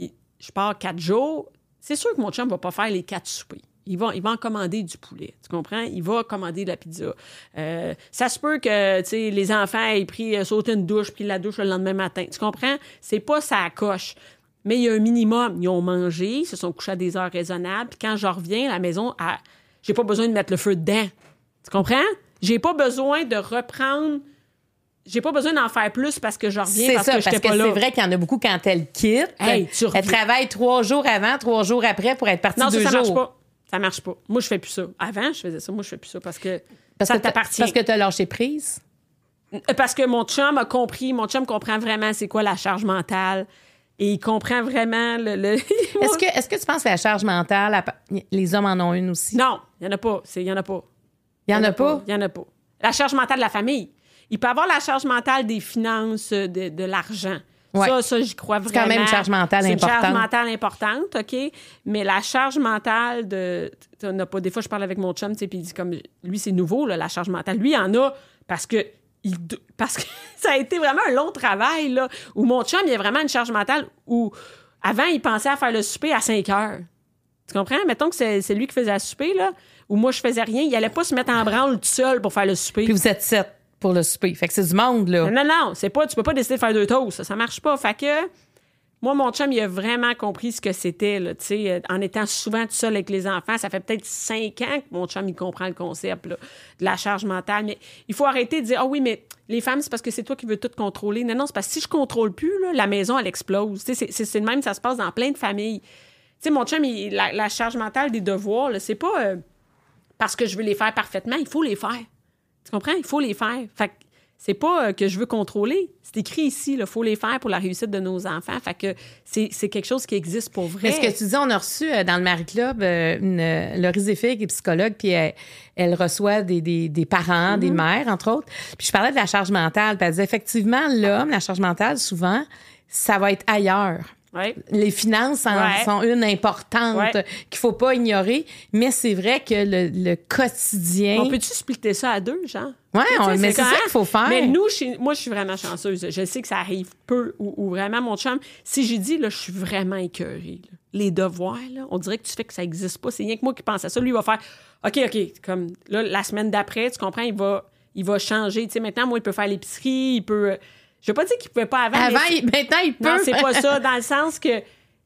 je pars quatre jours. C'est sûr que mon chum ne va pas faire les quatre soupers. Il va, il va en commander du poulet, tu comprends? Il va commander de la pizza. Euh, ça se peut que, tu sais, les enfants aient pris, euh, sauté une douche, puis la douche le lendemain matin. Tu comprends? C'est pas ça à coche. Mais il y a un minimum. Ils ont mangé, ils se sont couchés à des heures raisonnables. Puis quand je reviens à la maison, à... j'ai pas besoin de mettre le feu dedans. Tu comprends? J'ai pas besoin de reprendre... J'ai pas besoin d'en faire plus parce que je reviens c'est parce ça, que j'étais parce que pas là. C'est vrai qu'il y en a beaucoup quand elles quittent. Hey, tu elles travaillent trois jours avant, trois jours après pour être parties non, deux ça, ça jours. marche pas. Ça marche pas. Moi, je fais plus ça. Avant, je faisais ça. Moi, je fais plus ça parce que parce ça que t'appartient. Parce que t'as lâché prise? Parce que mon chum a compris. Mon chum comprend vraiment c'est quoi la charge mentale. Et il comprend vraiment le... le... est-ce, que, est-ce que tu penses que la charge mentale, les hommes en ont une aussi? Non, il n'y en a pas. Il n'y en a pas. Il n'y en a pas? Il n'y en a pas. La charge mentale de la famille. Il peut avoir la charge mentale des finances, de, de l'argent. Ouais. Ça, ça, j'y crois vraiment. C'est quand même une charge mentale c'est importante. C'est une charge mentale importante, OK? Mais la charge mentale de... On a pas, des fois, je parle avec mon chum, tu sais, puis il dit comme... Lui, c'est nouveau, là, la charge mentale. Lui, il en a parce que... Il, parce que ça a été vraiment un long travail, là, où mon chum, il a vraiment une charge mentale où... Avant, il pensait à faire le souper à cinq heures. Tu comprends? Mettons que c'est, c'est lui qui faisait le souper, là, où moi, je faisais rien. Il allait pas se mettre en branle tout seul pour faire le souper. Puis vous êtes sept pour le souper. Fait que c'est du monde, là. Non, non, non. C'est pas, tu peux pas décider de faire deux toasts. Ça, ça marche pas. Fait que moi, mon chum, il a vraiment compris ce que c'était, là, tu sais, en étant souvent tout seul avec les enfants. Ça fait peut-être cinq ans que mon chum, il comprend le concept, là, de la charge mentale. Mais il faut arrêter de dire, ah oh, oui, mais les femmes, c'est parce que c'est toi qui veux tout contrôler. Non, non, c'est parce que si je contrôle plus, là, la maison, elle explose. Tu sais, c'est, c'est, c'est le même, ça se passe dans plein de familles. Tu sais, mon chum, il, la, la charge mentale des devoirs, là, c'est pas euh, parce que je veux les faire parfaitement. Il faut les faire. Tu comprends? Il faut les faire. Fait que c'est pas euh, que je veux contrôler. C'est écrit ici, il faut les faire pour la réussite de nos enfants. Fait que c'est, c'est quelque chose qui existe pour vrai. Mais ce que tu dis, on a reçu euh, dans le Marie Club euh, une euh, Laurie Zéphir qui est psychologue, puis elle, elle reçoit des, des, des parents, mm-hmm. des mères, entre autres. Puis je parlais de la charge mentale. Puis elle disait, effectivement, l'homme, la charge mentale, souvent, ça va être ailleurs. Ouais. Les finances en ouais. sont une importante ouais. qu'il faut pas ignorer, mais c'est vrai que le, le quotidien... On peut-tu splitter ça à deux, genre? Oui, mais c'est, c'est ça qu'il faut faire. Mais nous, chez, moi, je suis vraiment chanceuse. Je sais que ça arrive peu ou, ou vraiment, mon chum, si j'ai dit, là, je suis vraiment écœurée. Là. Les devoirs, là, on dirait que tu fais que ça n'existe pas. C'est rien que moi qui pense à ça. Lui, il va faire, OK, OK, comme là, la semaine d'après, tu comprends, il va, il va changer. Tu sais, maintenant, moi, il peut faire l'épicerie, il peut... Je veux pas dire qu'il pouvait pas avant. Avant, mais il, maintenant, il peut. Non, c'est pas ça. Dans le sens que, tu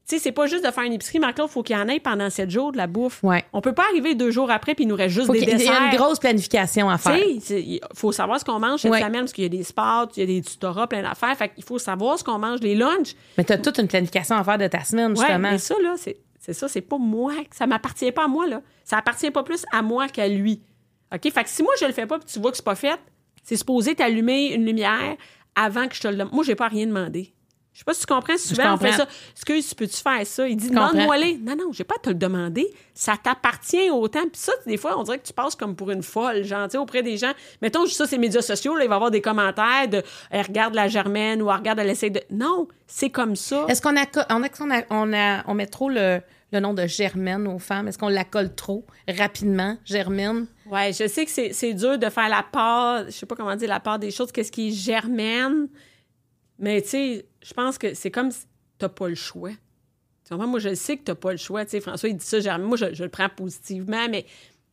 sais, c'est pas juste de faire une épicerie, Marc-Claude, il faut qu'il y en ait pendant sept jours de la bouffe. Ouais. On peut pas arriver deux jours après puis il nous reste juste faut des qu'il y ait desserts. une grosse planification à faire. Tu sais, il faut savoir ce qu'on mange cette ouais. semaine parce qu'il y a des sports, il y a des tutorats, plein d'affaires. Fait qu'il faut savoir ce qu'on mange, les lunchs. Mais tu as toute une planification à faire de ta semaine, justement. Ouais, mais ça, là, c'est, c'est ça, c'est pas moi. Ça m'appartient pas à moi, là. Ça appartient pas plus à moi qu'à lui. OK? Fait que si moi, je le fais pas puis tu vois que c'est pas fait, c'est supposé t'allumer une lumière avant que je te le demande. Moi, j'ai pas rien demandé. Je sais pas si tu comprends. Si souvent, on fait ça. Excuse, peux-tu faire ça? Il dit, demande-moi-les. Non, non, j'ai pas à te le demander. Ça t'appartient autant. Puis ça, des fois, on dirait que tu passes comme pour une folle, genre, tu sais, auprès des gens. Mettons, ça, c'est médias sociaux, là, il va y avoir des commentaires de elle regarde la Germaine ou elle regarde, elle essaie de. Non, c'est comme ça. Est-ce qu'on a, on a, on a, on a, on met trop le, le nom de Germaine aux femmes? Est-ce qu'on la colle trop rapidement, Germaine? Oui, je sais que c'est, c'est dur de faire la part, je sais pas comment dire, la part des choses, qu'est-ce qui est Germaine. Mais, tu sais, je pense que c'est comme si t'as pas le choix. Tu comprends? Moi, je sais que t'as pas le choix. Tu sais, François, il dit ça, Germaine. Moi, je, je le prends positivement, mais...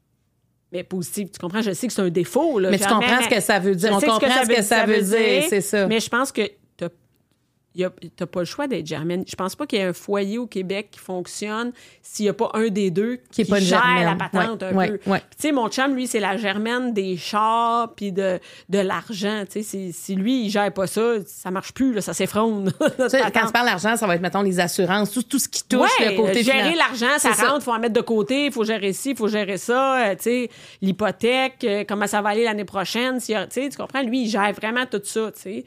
Mais positif, tu comprends? Je sais que c'est un défaut, là. Mais tu comprends ce que ça veut dire. On comprend ce que ça veut dire, c'est ça. Mais je pense que t'as, y a, t'as pas le choix d'être Germaine. Je pense pas qu'il y ait un foyer au Québec qui fonctionne s'il y a pas un des deux qui, qui gère Germaine. La patente ouais, un ouais, peu. Ouais. Tu sais, mon chum, lui, c'est la Germaine des chars puis de, de l'argent. Tu sais, si lui, il gère pas ça, ça marche plus, là, ça s'effronde. Tu sais, quand tu parles d'argent, ça va être, mettons, les assurances, tout, tout ce qui touche ouais, le côté gérer finan- l'argent, ça c'est rentre, il faut en mettre de côté, il faut gérer ci, il faut gérer ça, euh, tu sais, l'hypothèque, euh, comment ça va aller l'année prochaine, tu sais, tu comprends? Lui, il gère vraiment tout ça, tu sais.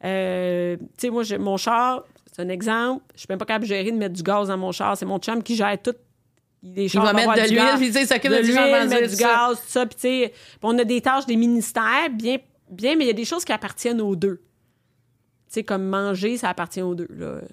Euh, tu sais, moi, je, mon char, c'est un exemple, je suis même pas capable de gérer de mettre du gaz dans mon char, c'est mon chum qui gère tout. Il va mettre de l'huile, puis il s'occupe de, de l'huile, mettre du gaz, tout ça, puis tu sais, on a des tâches des ministères, bien, bien, mais il y a des choses qui appartiennent aux deux. Tu sais, comme manger, ça appartient aux deux, là.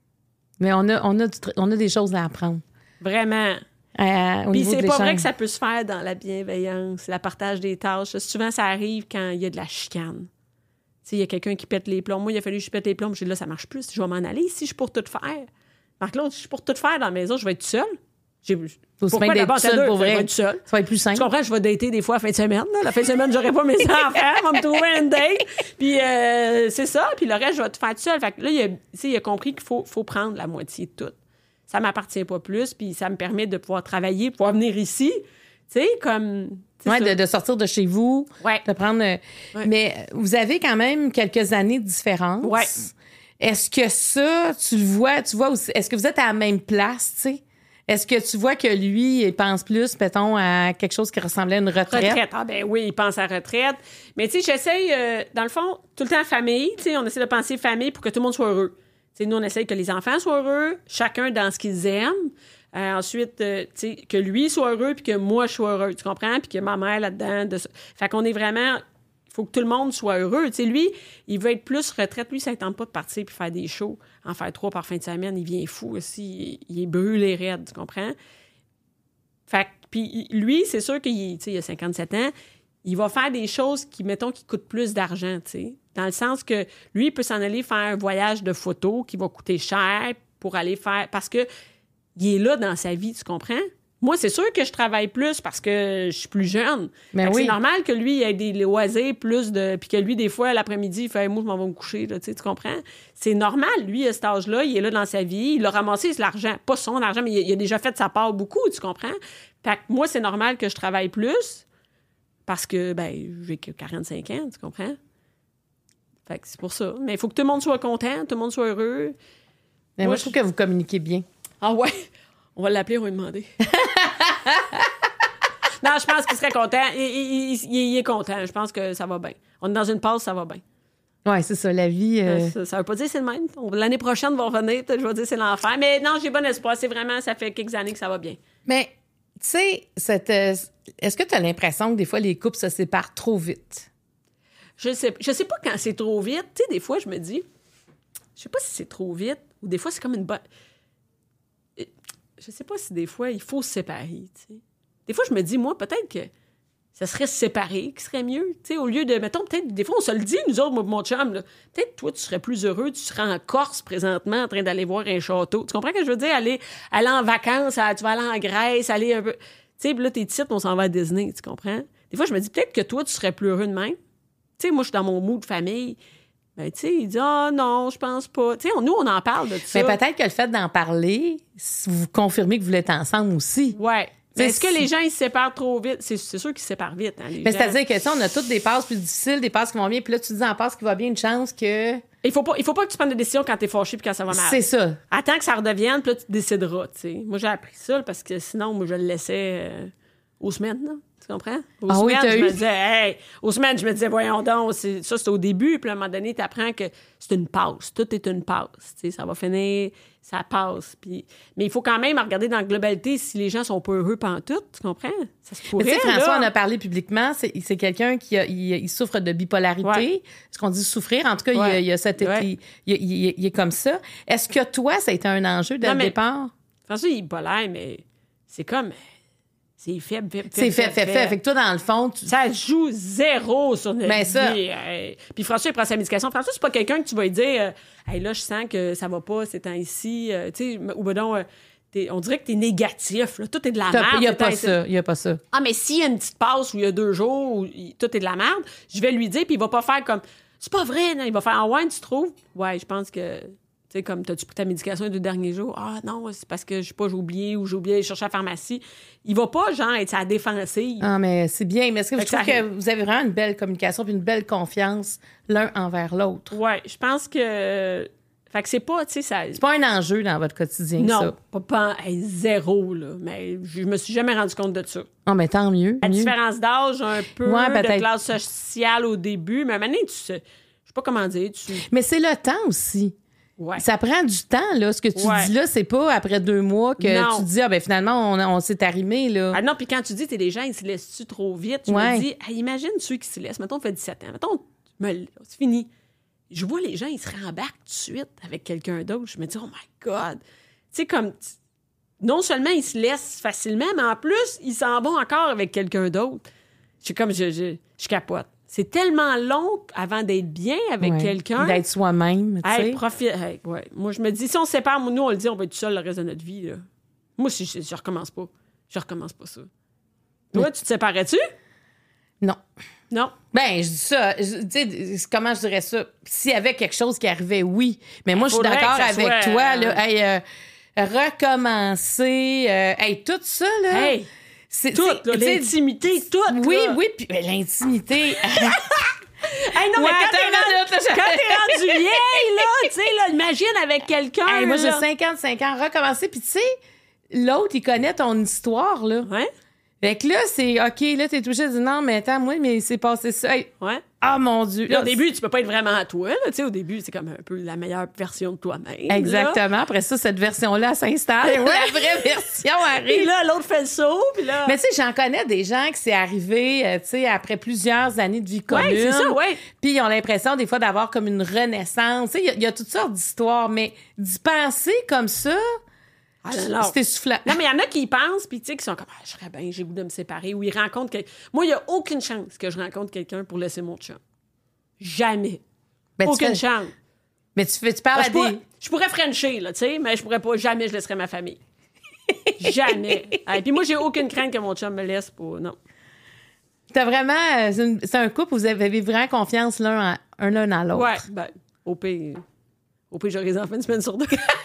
Mais on a, on a, du, on a des choses à apprendre. Vraiment. Euh, Puis c'est pas vrai que ça peut se faire dans la bienveillance, le partage des tâches. Souvent, ça arrive quand il y a de la chicane. Tu sais, il y a quelqu'un qui pète les plombs. Moi, il a fallu que je pète les plombs. Je dis là, ça marche plus. Je vais m'en aller ici, je suis pour tout faire. Marc-Claude, si je suis pour tout faire dans la maison, je vais être seule. J'ai... Faut se mettre d'être seul pour vrai. Je vais être seule. Ça va être plus simple. Tu comprends? Je vais dater des fois à la fin de semaine. Là. La fin de semaine, j'aurai pas mes enfants. On va me trouver une date. Puis euh, c'est ça. Puis le reste, je vais tout faire tout seul. Fait que là, il a, il a compris qu'il faut, faut prendre la moitié de tout. Ça m'appartient pas plus. Puis ça me permet de pouvoir travailler, pouvoir venir ici. Tu sais, comme... Oui, de, de sortir de chez vous. Ouais. De prendre... Ouais. Mais vous avez quand même quelques années de différence. Oui. Est-ce que ça, tu le vois... Tu vois aussi, est-ce que vous êtes à la même place, tu sais? Est-ce que tu vois que lui, il pense plus, mettons, à quelque chose qui ressemblait à une retraite? Retraite. Ah ben oui, il pense à retraite. Mais tu sais, j'essaye, euh, dans le fond, tout le temps famille. Tu sais, on essaie de penser famille pour que tout le monde soit heureux. Tu sais, nous, on essaye que les enfants soient heureux, chacun dans ce qu'ils aiment. Euh, ensuite, euh, tu sais, que lui soit heureux puis que moi, je sois heureux. Tu comprends? Puis que ma mère là-dedans. De... Fait qu'on est vraiment... Il faut que tout le monde soit heureux. Tu sais, lui, il veut être plus retraite. Lui, ça ne tente pas de partir puis faire des shows, en faire trois par fin de semaine. Il vient fou aussi. Il, il est brûlé raide, tu comprends? Fait que, puis lui, c'est sûr qu'il tu sais, il a cinquante-sept ans. Il va faire des choses qui, mettons, qui coûtent plus d'argent, tu sais. Dans le sens que lui, il peut s'en aller faire un voyage de photo qui va coûter cher pour aller faire... Parce que il est là dans sa vie, tu comprends? Moi, c'est sûr que je travaille plus parce que je suis plus jeune. Mais oui. C'est normal que lui, il ait des loisirs plus de... Puis que lui, des fois, l'après-midi, il fait hey, « Moi, je m'en vais me coucher. » là, tu comprends? C'est normal. Lui, à cet âge-là, il est là dans sa vie. Il a ramassé l'argent. Pas son argent, mais il a déjà fait de sa part beaucoup, tu comprends? Fait que moi, c'est normal que je travaille plus parce que, ben, j'ai que quarante-cinq ans, tu comprends? Fait que c'est pour ça. Mais il faut que tout le monde soit content, tout le monde soit heureux. Mais moi, moi je trouve je... que vous communiquez bien. Ah ouais? On va l'appeler, on va lui demander. Non, je pense qu'il serait content. Il, il, il, il est content. Je pense que ça va bien. On est dans une pause, ça va bien. Oui, c'est ça, la vie... Euh... Ça, ça veut pas dire que c'est le même. L'année prochaine, on va revenir, peut-être je vais dire que c'est l'enfer. Mais non, j'ai bon espoir. C'est vraiment, ça fait quelques années que ça va bien. Mais, tu sais, cette, euh, est-ce que tu as l'impression que des fois, les couples se séparent trop vite? Je sais, je sais pas quand c'est trop vite. Tu sais, des fois, je me dis, je sais pas si c'est trop vite ou des fois, c'est comme une bonne... Je sais pas si des fois, il faut se séparer, tu sais. Des fois, je me dis, moi, peut-être que ça serait se séparer qui serait mieux, tu sais, au lieu de, mettons, peut-être, des fois, on se le dit, nous autres, moi, mon chum, là, peut-être, toi, tu serais plus heureux, tu serais en Corse, présentement, en train d'aller voir un château. Tu comprends ce que je veux dire? Aller, aller en vacances, à, tu vas aller en Grèce, aller un peu... Tu sais, puis là, t'es titres, on s'en va à Disney, tu comprends? Des fois, je me dis, peut-être que toi, tu serais plus heureux de même. Tu sais, moi, je suis dans mon mood de famille. Ben, tu sais, il dit, ah, oh, non, je pense pas. Tu sais, nous, on en parle de ça. Mais peut-être que le fait d'en parler, vous confirmez que vous êtes ensemble aussi. Ouais. Mais est-ce que les gens, ils se séparent trop vite? C'est, c'est sûr qu'ils se séparent vite. Hein, les mais gens. C'est-à-dire que, ça, on a toutes des passes plus difficiles, des passes qui vont bien, puis là, tu dis en passe qui va bien, une chance que. Il faut pas, il faut pas que tu prennes de décision quand t'es fâché puis quand ça va mal. C'est ça. Attends que ça redevienne, puis là, tu décideras, tu sais. Moi, j'ai appris ça, parce que sinon, moi, je le laissais euh, aux semaines, là. Tu comprends? Aux ah semaines, oui, t'as je eu? me disais, hey, aux semaines, je me disais, voyons donc, c'est, ça, c'est au début, puis à un moment donné, tu apprends que c'est une passe. Tout est une passe. Tu sais, ça va finir, ça passe. Puis... Mais il faut quand même regarder dans la globalité si les gens sont pas heureux pantoute, tu comprends? Ça se pourrait. Mais tu sais, François, là. on a parlé publiquement, c'est, c'est quelqu'un qui a, il, il souffre de bipolarité. Ouais. Ce qu'on dit souffrir, en tout cas, Ouais. il, il, a cette, Ouais. il, il, il, il est comme ça. Est-ce que toi, ça a été un enjeu dès Non, le mais- départ? François, il est bipolaire, mais c'est comme. C'est faible, faible, C'est faible, fait, fait, fait. Fait que toi, dans le fond, tu... Ça joue zéro sur notre Ben, ça. vie. Hey. Puis François, il prend sa médication. François, c'est pas quelqu'un que tu vas lui dire euh, hey, là, je sens que ça va pas ces temps-ci. Euh, tu sais, ou ben non, euh, t'es- on dirait que t'es négatif. Là. Tout est de la T'as- merde. il y a pas T'es- ça, il y a pas ça. Ah, mais s'il y a une petite passe où il y a deux jours où il- tout est de la merde, je vais lui dire, puis il va pas faire comme c'est pas vrai, non. Il va faire ah ouais, tu trouves? Ouais, je pense que. Tu sais, comme, t'as-tu pris ta médication les deux derniers jours? Ah non, c'est parce que je sais pas, j'ai oublié ou j'ai oublié d'aller chercher à la pharmacie. Il va pas, genre, être à la défensive. Ah, mais c'est bien. Mais est-ce que Fait je que trouve ça que arrive. vous avez vraiment une belle communication puis une belle confiance l'un envers l'autre? Ouais, je pense que. Fait que c'est pas, tu sais, ça. C'est pas un enjeu dans votre quotidien, Non, ça? pas, pas hey, zéro, là. Mais je me suis jamais rendu compte de ça. Ah, mais tant mieux. La mieux. différence d'âge, un peu, Ouais, de peut-être. classe sociale au début, mais maintenant, tu sais. Je sais pas comment dire, tu. Mais c'est le temps aussi. Ouais. Ça prend du temps, là. Ce que tu Ouais. dis là, c'est pas après deux mois que Non. tu dis, ah, ben finalement, on, on s'est arrimé, là. Ah non, puis quand tu dis, t'es des gens, ils se laissent-tu trop vite? Je Ouais. me dis, hey, imagine ceux qui se laissent. Mettons, on fait dix-sept ans. Mettons, me- c'est fini. Je vois les gens, ils se rembarquent tout de suite avec quelqu'un d'autre. Je me dis, oh my God. Tu sais, comme. t- Non seulement ils se laissent facilement, mais en plus, ils s'en vont encore avec quelqu'un d'autre. Je suis comme, je, je, je capote. C'est tellement long avant d'être bien avec Ouais. quelqu'un. D'être soi-même, tu Hey, sais. profite. Hey, ouais. Moi, je me dis, si on se sépare, nous, on le dit, on va être tout seul le reste de notre vie. Là. Moi, si je, je recommence pas. Je recommence pas ça. Toi, Oui. tu te séparais-tu? Non. Non. Ben, je dis ça. je- Tu sais, comment je dirais ça? S'il y avait quelque chose qui arrivait, oui. Mais moi, je suis Faudrait d'accord que ça avec soit, toi, euh, là. Hey, euh, recommencer. euh, hey, tout ça, là. Hey, c'est, tout, c'est- là, tu sais, l'intimité, tout. Oui, là. oui, puis ben, l'intimité. Hey, non, mais Ouais, quand attends t'es une rendu, minute, là, je- quand t'es rendu vieille, là, tu sais, là, imagine avec quelqu'un. Hey, moi, j'ai là. cinquante-cinq ans. Recommencer. Puis, tu sais, l'autre, il connaît ton histoire, là. Ouais, Fait que là, c'est OK, là, t'es touché, dis non, mais attends, moi, mais c'est passé ça. Hey, ouais. ah, mon Dieu. Là, au Là, début, tu peux pas être vraiment à toi. Là. Tu sais, au début, c'est comme un peu la meilleure version de toi-même. là. exactement. Après ça, cette version-là s'installe. Ouais. La vraie version Puis arrive. là, l'autre fait le saut. Puis là. Mais tu sais, j'en connais des gens qui c'est arrivé, euh, tu sais, après plusieurs années de vie commune. Ouais, c'est ça, ouais. Puis ils ont l'impression des fois d'avoir comme une renaissance. Tu sais, il y a- il y, a toutes sortes d'histoires, mais d'y penser comme ça, Ah, non, non. c'est essoufflant. Non, mais il y en a qui y pensent, puis tu sais, qui sont comme, ah, je serais bien, j'ai le goût de me séparer, ou ils rencontrent quelqu'un. Moi, il n'y a aucune chance que je rencontre quelqu'un pour laisser mon chum. Jamais. Ben, tu aucune fais- chance. Mais tu, fais, tu parles Je à pourrais, des... je pourrais frencher, là, tu sais, mais je pourrais pas, jamais je laisserais ma famille. Jamais. Et puis moi, j'ai aucune crainte que mon chum me laisse pour. Non. T'as vraiment... euh, C'est, une- c'est un couple où vous avez vraiment confiance l'un, en- un l'un à l'autre. Ouais, ben, au pire. Au pire, j'aurai les enfants une semaine sur deux.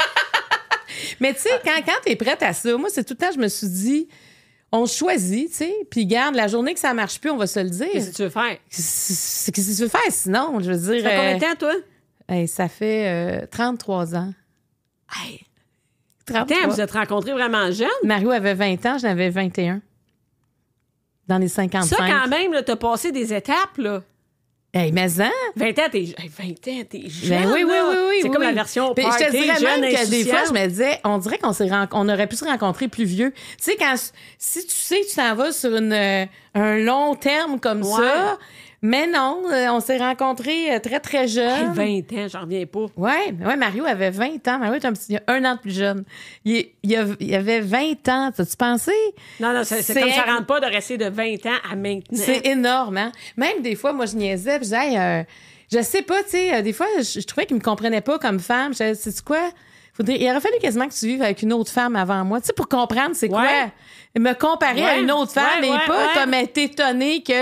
Mais tu sais, quand, quand t'es prête à ça, moi, c'est tout le temps, je me suis dit, on choisit, tu sais, puis garde, la journée que ça marche plus, on va se le dire. Qu'est-ce que tu veux faire? C'est qu'est-ce que tu veux faire sinon? Je veux dire. Ça fait combien de euh, temps, toi? hey, ça fait euh, trente-trois ans. Hey, trente-trois. attends, vous êtes rencontrés vraiment jeune? Mario avait vingt ans, j'en avais vingt et un. Dans les cinquante-cinq. Ça, quand même, là, t'as passé des étapes, là. Hey, mais hein? vingt ans, t'es hey, vingt ans, t'es jeune. Ben oui, oui, là. oui, oui. C'est oui, comme oui. la version Puis party, je te dirais jeune, même que des fois, insouciante. je me disais, on dirait qu'on s'est ren- on aurait pu se rencontrer plus vieux. Tu sais, quand si tu sais que tu t'en vas sur une, euh, un long terme comme Ouais. ça, mais non, euh, on s'est rencontrés euh, très, très Hey, jeunes. vingt ans, j'en reviens pas. Ouais, ouais, Mario avait vingt ans. Mario est un petit, il a un an de plus jeune. Il, est- il, a- il avait vingt ans. T'as-tu pensé? Non, non, c'est, c'est C'est comme ça inc- rentre pas de rester de vingt ans à maintenant. C'est énorme, hein? Même des fois, moi, je niaisais, puis je disais, hey, euh, je sais pas, tu sais, euh, des fois, je, je trouvais qu'il me comprenait pas comme femme. Je disais, sais-tu quoi? Faudrait, il aurait fallu quasiment que tu vives avec une autre femme avant moi, tu sais, pour comprendre c'est Ouais. quoi. Me comparer à Ouais. une autre femme Ouais, et ouais, pas ouais. comme être étonné que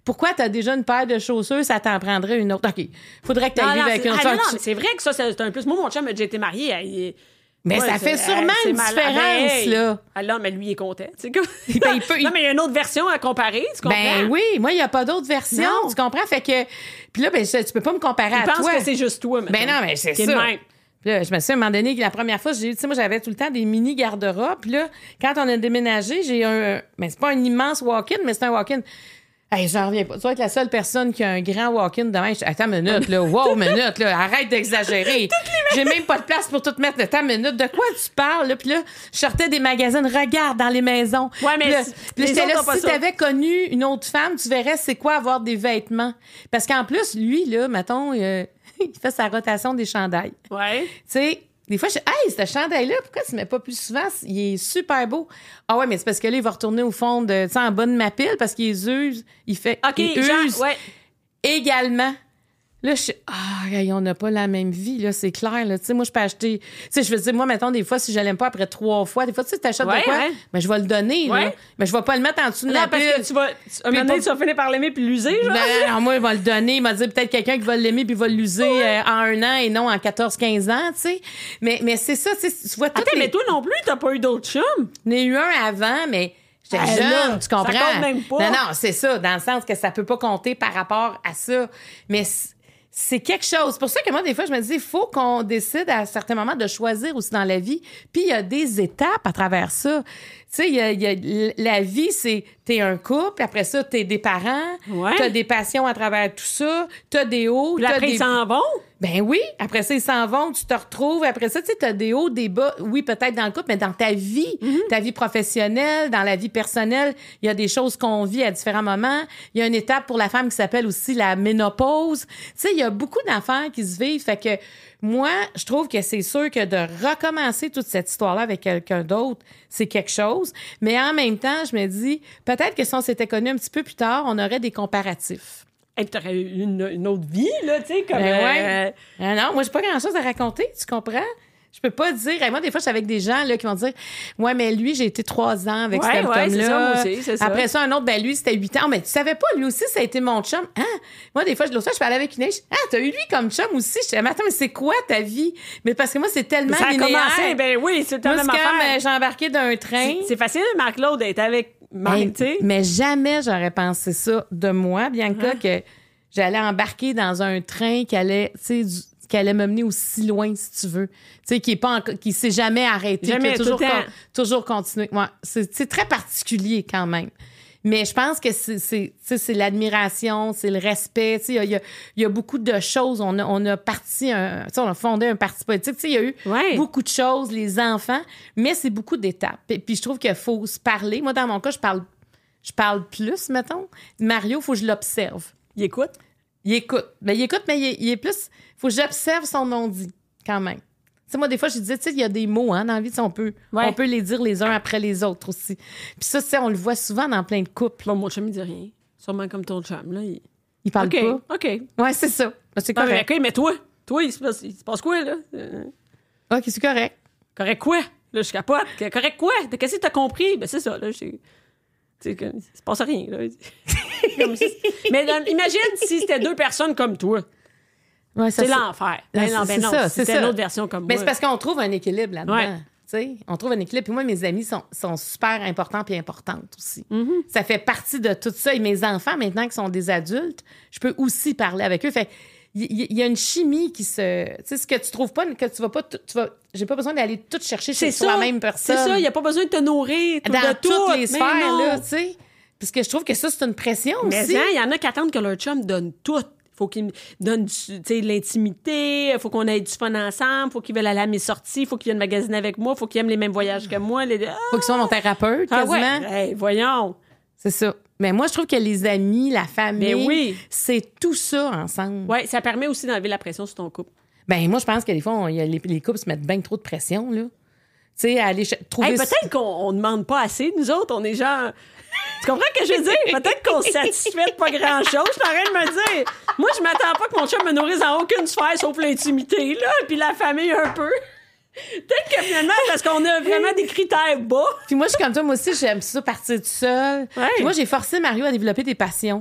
Pourquoi t'as déjà une paire de chaussures, ça t'en prendrait une autre? OK, faudrait que t'ailles vivre avec une autre. Ah, non, non, mais c'est vrai que ça, c'est un plus. Moi, mon chum a déjà été marié. Il... Mais ouais, ça fait sûrement euh, une mal... différence, hey. là. Alors, mais lui, il est content. Tu sais, comme... ben, il peut, non, mais il y a une autre version à comparer, tu comprends? Ben oui, moi, il n'y a pas d'autre version, non. tu comprends? Fait que... Puis là, ben, tu peux pas me comparer il à toi. Je pense que c'est juste toi, maintenant. Ben non, mais c'est Qui ça. Même. Puis là, je me suis à un moment donné, la première fois, j'ai, tu sais, moi, j'avais tout le temps des mini garde-robes. Puis là, quand on a déménagé, j'ai un... Mais c'est pas un immense walk-in, mais c'est un walk-in... Hey, j'en reviens pas. Tu vas être la seule personne qui a un grand walk-in demain. Je... Attends une minute, là. Wow, minute, là. Arrête d'exagérer. J'ai même pas de place pour tout mettre. Attends une minute. De quoi tu parles, là? Puis là, je sortais des magazines. Regarde dans les maisons. Ouais, mais là, les j'étais là, autres ont pas si ça. t'avais connu une autre femme, tu verrais c'est quoi avoir des vêtements. Parce qu'en plus, lui, là, mettons, euh, il fait sa rotation des chandails. Ouais. Tu sais, des fois, je dis, hey, ce chandail-là, pourquoi tu ne mets pas plus souvent? Il est super beau. Ah ouais, mais c'est parce que là, il va retourner au fond de, tu sais, en bas de ma pile parce qu'il use. Il fait. OK, il genre, use ouais. également. Là, je suis, ah, hey, on n'a pas la même vie, là, c'est clair, là. Tu sais, moi, je peux acheter. Tu sais, je veux dire, moi, mettons, des fois, si je l'aime pas après trois fois, des fois, tu sais, t'achètes Ouais, de quoi? ouais. Mais je vais le donner, Ouais. là. Mais je vais pas le mettre en dessous de Non, la parce pile. que tu vas. Un moment donné, tu vas finir par l'aimer puis l'user, genre. Non, non, moi, il va le donner. Il m'a dit peut-être quelqu'un qui va l'aimer puis va l'user euh, en un an et non en quatorze quinze ans, tu sais. Mais, mais c'est ça, tu sais, tu vois tout. Attends, les... mais toi non plus, t'as pas eu d'autres chums? J'en ai eu un avant, mais j'étais Ah, jeune, là, tu comprends? ça compte même pas. Non, non, c'est ça, dans le sens que ça peut pas compter par rapport à ça. Mais c'est quelque chose. C'est pour ça que moi, des fois, je me dis, il faut qu'on décide à certains moments de choisir aussi dans la vie. Puis il y a des étapes à travers ça. Tu sais, il y a, il y a, la vie, c'est t'es un couple, après ça, t'es des parents, Ouais. t'as des passions à travers tout ça, t'as des hauts, Puis t'as après, des... ils s'en vont. Ben oui, après ça, ils s'en vont, tu te retrouves. Après ça, tu sais, t'as des hauts, des bas. Oui, peut-être dans le couple, mais dans ta vie, Mm-hmm. ta vie professionnelle, dans la vie personnelle, il y a des choses qu'on vit à différents moments. Il y a une étape pour la femme qui s'appelle aussi la ménopause. Tu sais, il y a beaucoup d'affaires qui se vivent. Fait que moi, je trouve que c'est sûr que de recommencer toute cette histoire-là avec quelqu'un d'autre, c'est quelque chose. Mais en même temps, je me dis, peut-être que si on s'était connus un petit peu plus tard, on aurait des comparatifs. Hey, t'aurais eu une, une autre vie, là, tu sais, comme... Ben euh, ouais. Ah non, moi, j'ai pas grand-chose à raconter, tu comprends? Je peux pas dire... Hey, moi, des fois, je suis avec des gens là, qui vont dire « Ouais, mais lui, j'ai été trois ans avec Ouais, cet ouais, homme-là. c'est ça, moi aussi, c'est ça. Après ça, un autre, ben lui, c'était huit ans. Mais tu savais pas, lui aussi, ça a été mon chum. Hein? Moi, des fois, l'autre fois, je parlais avec une fille. Ah, t'as eu lui comme chum aussi. Je disais, mais attends, mais c'est quoi ta vie? Mais parce que moi, c'est tellement Ça a linéaire. commencé, ben oui, c'est Moi, la c'est même comme affaire. euh, j'ai embarqué d'un train. C'est- C'est facile, Marc-Claude, d'être avec Marc, Hey, tu sais. mais jamais j'aurais pensé ça de moi, Bianca, Hein? que j'allais embarquer dans un train qui allait, tu sais, du- qui allait me mener aussi loin, si tu veux. Tu sais, qui est pas enco- qui s'est jamais arrêté, Jamais, qui a tout toujours, le temps. con- toujours continué. Ouais, c'est c'est très particulier quand même. Mais je pense que c'est c'est tu sais, c'est l'admiration, c'est le respect. Tu sais, il y a, il y a- il y a beaucoup de choses. On a, on a parti un, tu sais, on a fondé un parti politique. Tu sais, il y a eu Ouais. beaucoup de choses, les enfants, mais c'est beaucoup d'étapes. Et puis je trouve qu'il faut se parler. Moi, dans mon cas, je parle, je parle plus, mettons. Mario, il faut que je l'observe. Il écoute. Il écoute. Ben, il écoute, mais il est, il est plus... faut que j'observe son non-dit, quand même. Tu sais, moi, des fois, je disais, tu sais, il y a des mots, hein, dans la vie, tu sais, on peut, Ouais. on peut les dire les uns après les autres aussi. Puis ça, tu sais, on le voit souvent dans plein de couples. Bon, mon chum, il dit rien. Sûrement comme ton chum, là. Il... Ils parlent OK, pas. OK. Ouais, c'est ça. Ben, c'est Non, mais, correct. OK, mais toi, toi, il se passe, il se passe quoi, là? Euh, OK, c'est correct. correct quoi? Là, je capote. Que- Correct quoi? Qu'est-ce que t'as compris? Ben, c'est ça, là. j'ai- Tu sais, que- il se passe rien, là. Comme si- mais euh, imagine si c'était deux personnes comme toi. Ouais, ça, C'est l'enfer. Ben non, ben c'est non, ça, si c'est c'était ça. une autre version comme Mais moi. c'est parce qu'on trouve un équilibre là-dedans. Ouais. Tu sais, on trouve un équilibre. Puis moi, mes amis sont, sont super importants puis importantes aussi. Mm-hmm. Ça fait partie de tout ça. Et mes enfants, maintenant qui sont des adultes, je peux aussi parler avec eux. Fait il y, il y a une chimie qui se... Tu sais, ce que tu trouves pas, que tu vas pas... Tu vas, j'ai pas besoin d'aller tout chercher chez C'est ça. toi-même personne. C'est ça, il n'y a pas besoin de te nourrir tout Dans de tout. toutes les Mais sphères, non. là, tu sais. Parce que je trouve que ça, c'est une pression Mais aussi. hein, il y en a qui attendent que leur chum donne tout. Faut qu'il me donne du- tu sais, de l'intimité, faut qu'on ait du fun ensemble, faut qu'ils veulent aller à mes sorties, faut qu'ils viennent magasiner avec moi, faut qu'ils aiment les mêmes voyages que moi. Les... Ah, Faut qu'ils soient mon thérapeute, ah quasiment. ouais. Hey, voyons. C'est ça. Mais moi, je trouve que les amis, la famille, Ben oui. c'est tout ça ensemble. Ouais, ça permet aussi d'enlever la pression sur ton couple. Ben moi, je pense que des fois, on- il y a les, les couples se mettent bien trop de pression, là. Tu sais, à aller ch- trouver... Hey, peut-être qu'on ne demande pas assez, nous autres, on est genre... Tu comprends ce que je veux dire? Peut-être qu'on se satisfait de pas grand-chose. Je suis en train de me dire, moi, je m'attends pas que mon chum me nourrisse en aucune sphère sauf l'intimité, là, puis la famille un peu. Peut-être que finalement, parce qu'on a vraiment des critères bas. Puis moi, je suis comme toi, moi aussi, j'aime ça partir tout seul. Ouais. Puis moi, j'ai forcé Mario à développer des passions.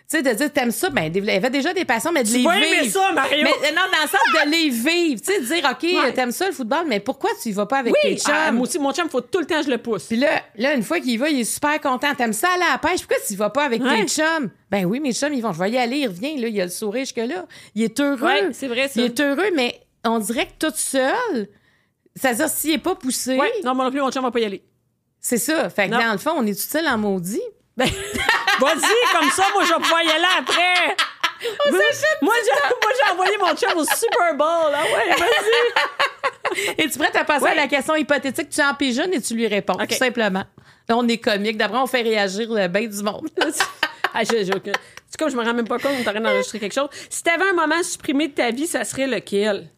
Tu sais, de dire, t'aimes ça, ben, il y avait déjà des passions, mais de Tu les vas vivre. aimer ça, Mario! Mais non, dans le sens de les vivre. Tu sais, de dire, OK, Ouais. t'aimes ça, le football, mais pourquoi tu y vas pas avec Oui, tes chums? ah, moi aussi, mon chum, faut tout le temps que je le pousse. Puis là, là, une fois qu'il y va, il est super content. T'aimes ça aller à la pêche? Pourquoi tu y vas pas avec Ouais. tes chums? Ben oui, mes chums, ils vont. Je vais y aller, il revient, là, il a le sourire jusque-là. Il est heureux. Ouais, c'est vrai, ça. Il est heureux, mais on dirait que toute seule, c'est-à-dire, s'il est pas poussé, Ouais, non, moi non plus, mon chum va pas y aller. c'est ça. Fait que Non. dans le fond, on est utile en maudit. Ben, vas-y, comme ça, moi, je vais pouvoir y aller après. On moi, s'achète moi, j'ai, moi, j'ai envoyé mon chum au Super Bowl. Ah ouais, vas-y. Es-tu prête à passer Ouais. à la question hypothétique? Tu en pigeonnes et tu lui réponds, OK. tout simplement. Là, on est comique. D'après, on fait réagir le bain du monde. Ah, je, je, je, c'est comme je me rends même pas compte qu'on est en train d'enregistrer quelque chose. Si t'avais un moment supprimé de ta vie, ça serait lequel?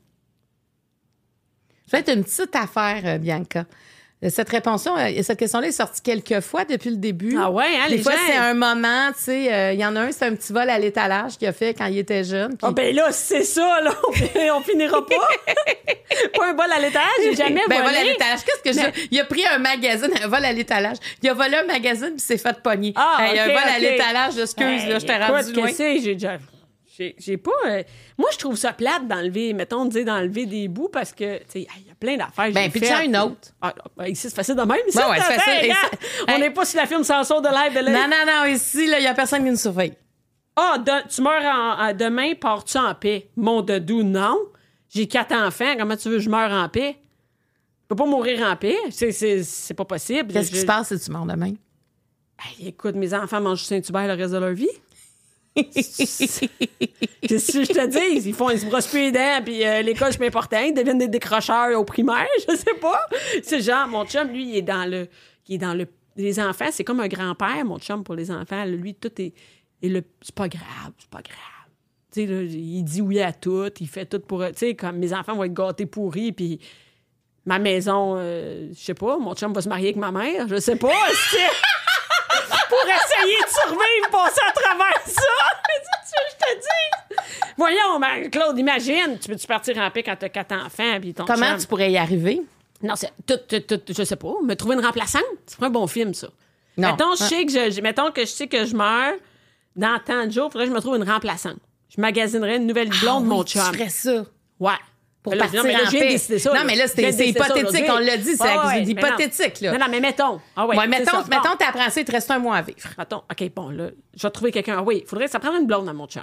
Je vais être une petite affaire, euh, Bianca. Cette réponse-là, euh, cette question-là est sortie quelques fois depuis le début. Ah ouais, hein, Des les fois, gens- c'est un moment, tu sais, euh, il y en a un, c'est un petit vol à l'étalage qu'il a fait quand il était jeune. puis- Ah ben là, c'est ça, là, on, on finira pas. Pas un bol à l'étage, j'ai jamais ben, volé. vol à l'étalage. Qu'est-ce que Mais- je... Il a pris un magazine, un vol à l'étalage. Il a volé un magazine puis s'est fait pogner. Ah, Hey, ok, un vol à ok. l'étalage, excuse, Hey, là, je t'ai écoute, rendu loin. qu'est-ce que c'est? J'ai déjà... J'ai, j'ai pas... euh, Moi, je trouve ça plate d'enlever, mettons, de dire d'enlever des bouts parce que, tu sais, il y a plein d'affaires que Ben, j'ai puis faites. tiens une autre. Ah, ben, ici, c'est facile de même. Ici, Ben ouais, c'est t'as facile. fait, Et regarde. ça- On Hey. n'est pas sur la film Samson de live de la... Non, non, non, ici, il y a personne qui nous surveille. Ah, de- tu meurs en, en- demain, pars-tu en paix? Mon dedou, non. J'ai quatre enfants, comment tu veux que je meure en paix? Je peux pas mourir en paix. C'est, c'est, c'est pas possible. Qu'est-ce qui Je- se passe si tu meurs demain? Hey, écoute, mes enfants mangent du Saint-Hubert le reste de leur vie. Qu'est-ce que je te dis? Ils, font, ils se brossent plus les dents, puis euh, l'école, c'est pas important. Ils deviennent des décrocheurs au primaire, je sais pas. C'est genre, mon chum, lui, il est dans le... Il est dans le... Les enfants, c'est comme un grand-père, mon chum, pour les enfants. Lui, tout est... Et le, c'est pas grave, c'est pas grave. Tu sais, là, il dit oui à tout, il fait tout pour... Tu sais, comme mes enfants vont être gâtés pourris, puis ma maison, euh, je sais pas, mon chum va se marier avec ma mère, je sais pas. c'est- pour essayer de survivre, passer à travers ça. Tu veux que je te dis? Voyons, ben, Claude, imagine, tu peux-tu partir en paix quand t'as quatre enfants, puis ton Comment chum... tu pourrais y arriver? Non, c'est tout, tout, tout, je sais pas, me trouver une remplaçante, c'est pas un bon film, ça. Non. Mettons, je sais que je, je- mettons que je sais que je meurs dans tant de jours, il faudrait que je me trouve une remplaçante. Je magasinerais une nouvelle blonde, Ah mon oui, chum. Tu ferais ça. Ouais. Pour Mais là, partir non, mais là, en je viens de paix. décider ça. Non, mais là, c'est- Je viens de c'est décider ça hypothétique, aujourd'hui. on l'a dit, c'est Ah ouais, mais non. hypothétique, là. Non, non, mais mettons. Ah ouais, Ouais, c'est mettons, ça. Bon. mettons, t'apprends ça, il te reste un mois à vivre. Mettons, OK, bon, là, je vais trouver quelqu'un. Ah oui, il faudrait, ça prendrait une blonde dans mon chum.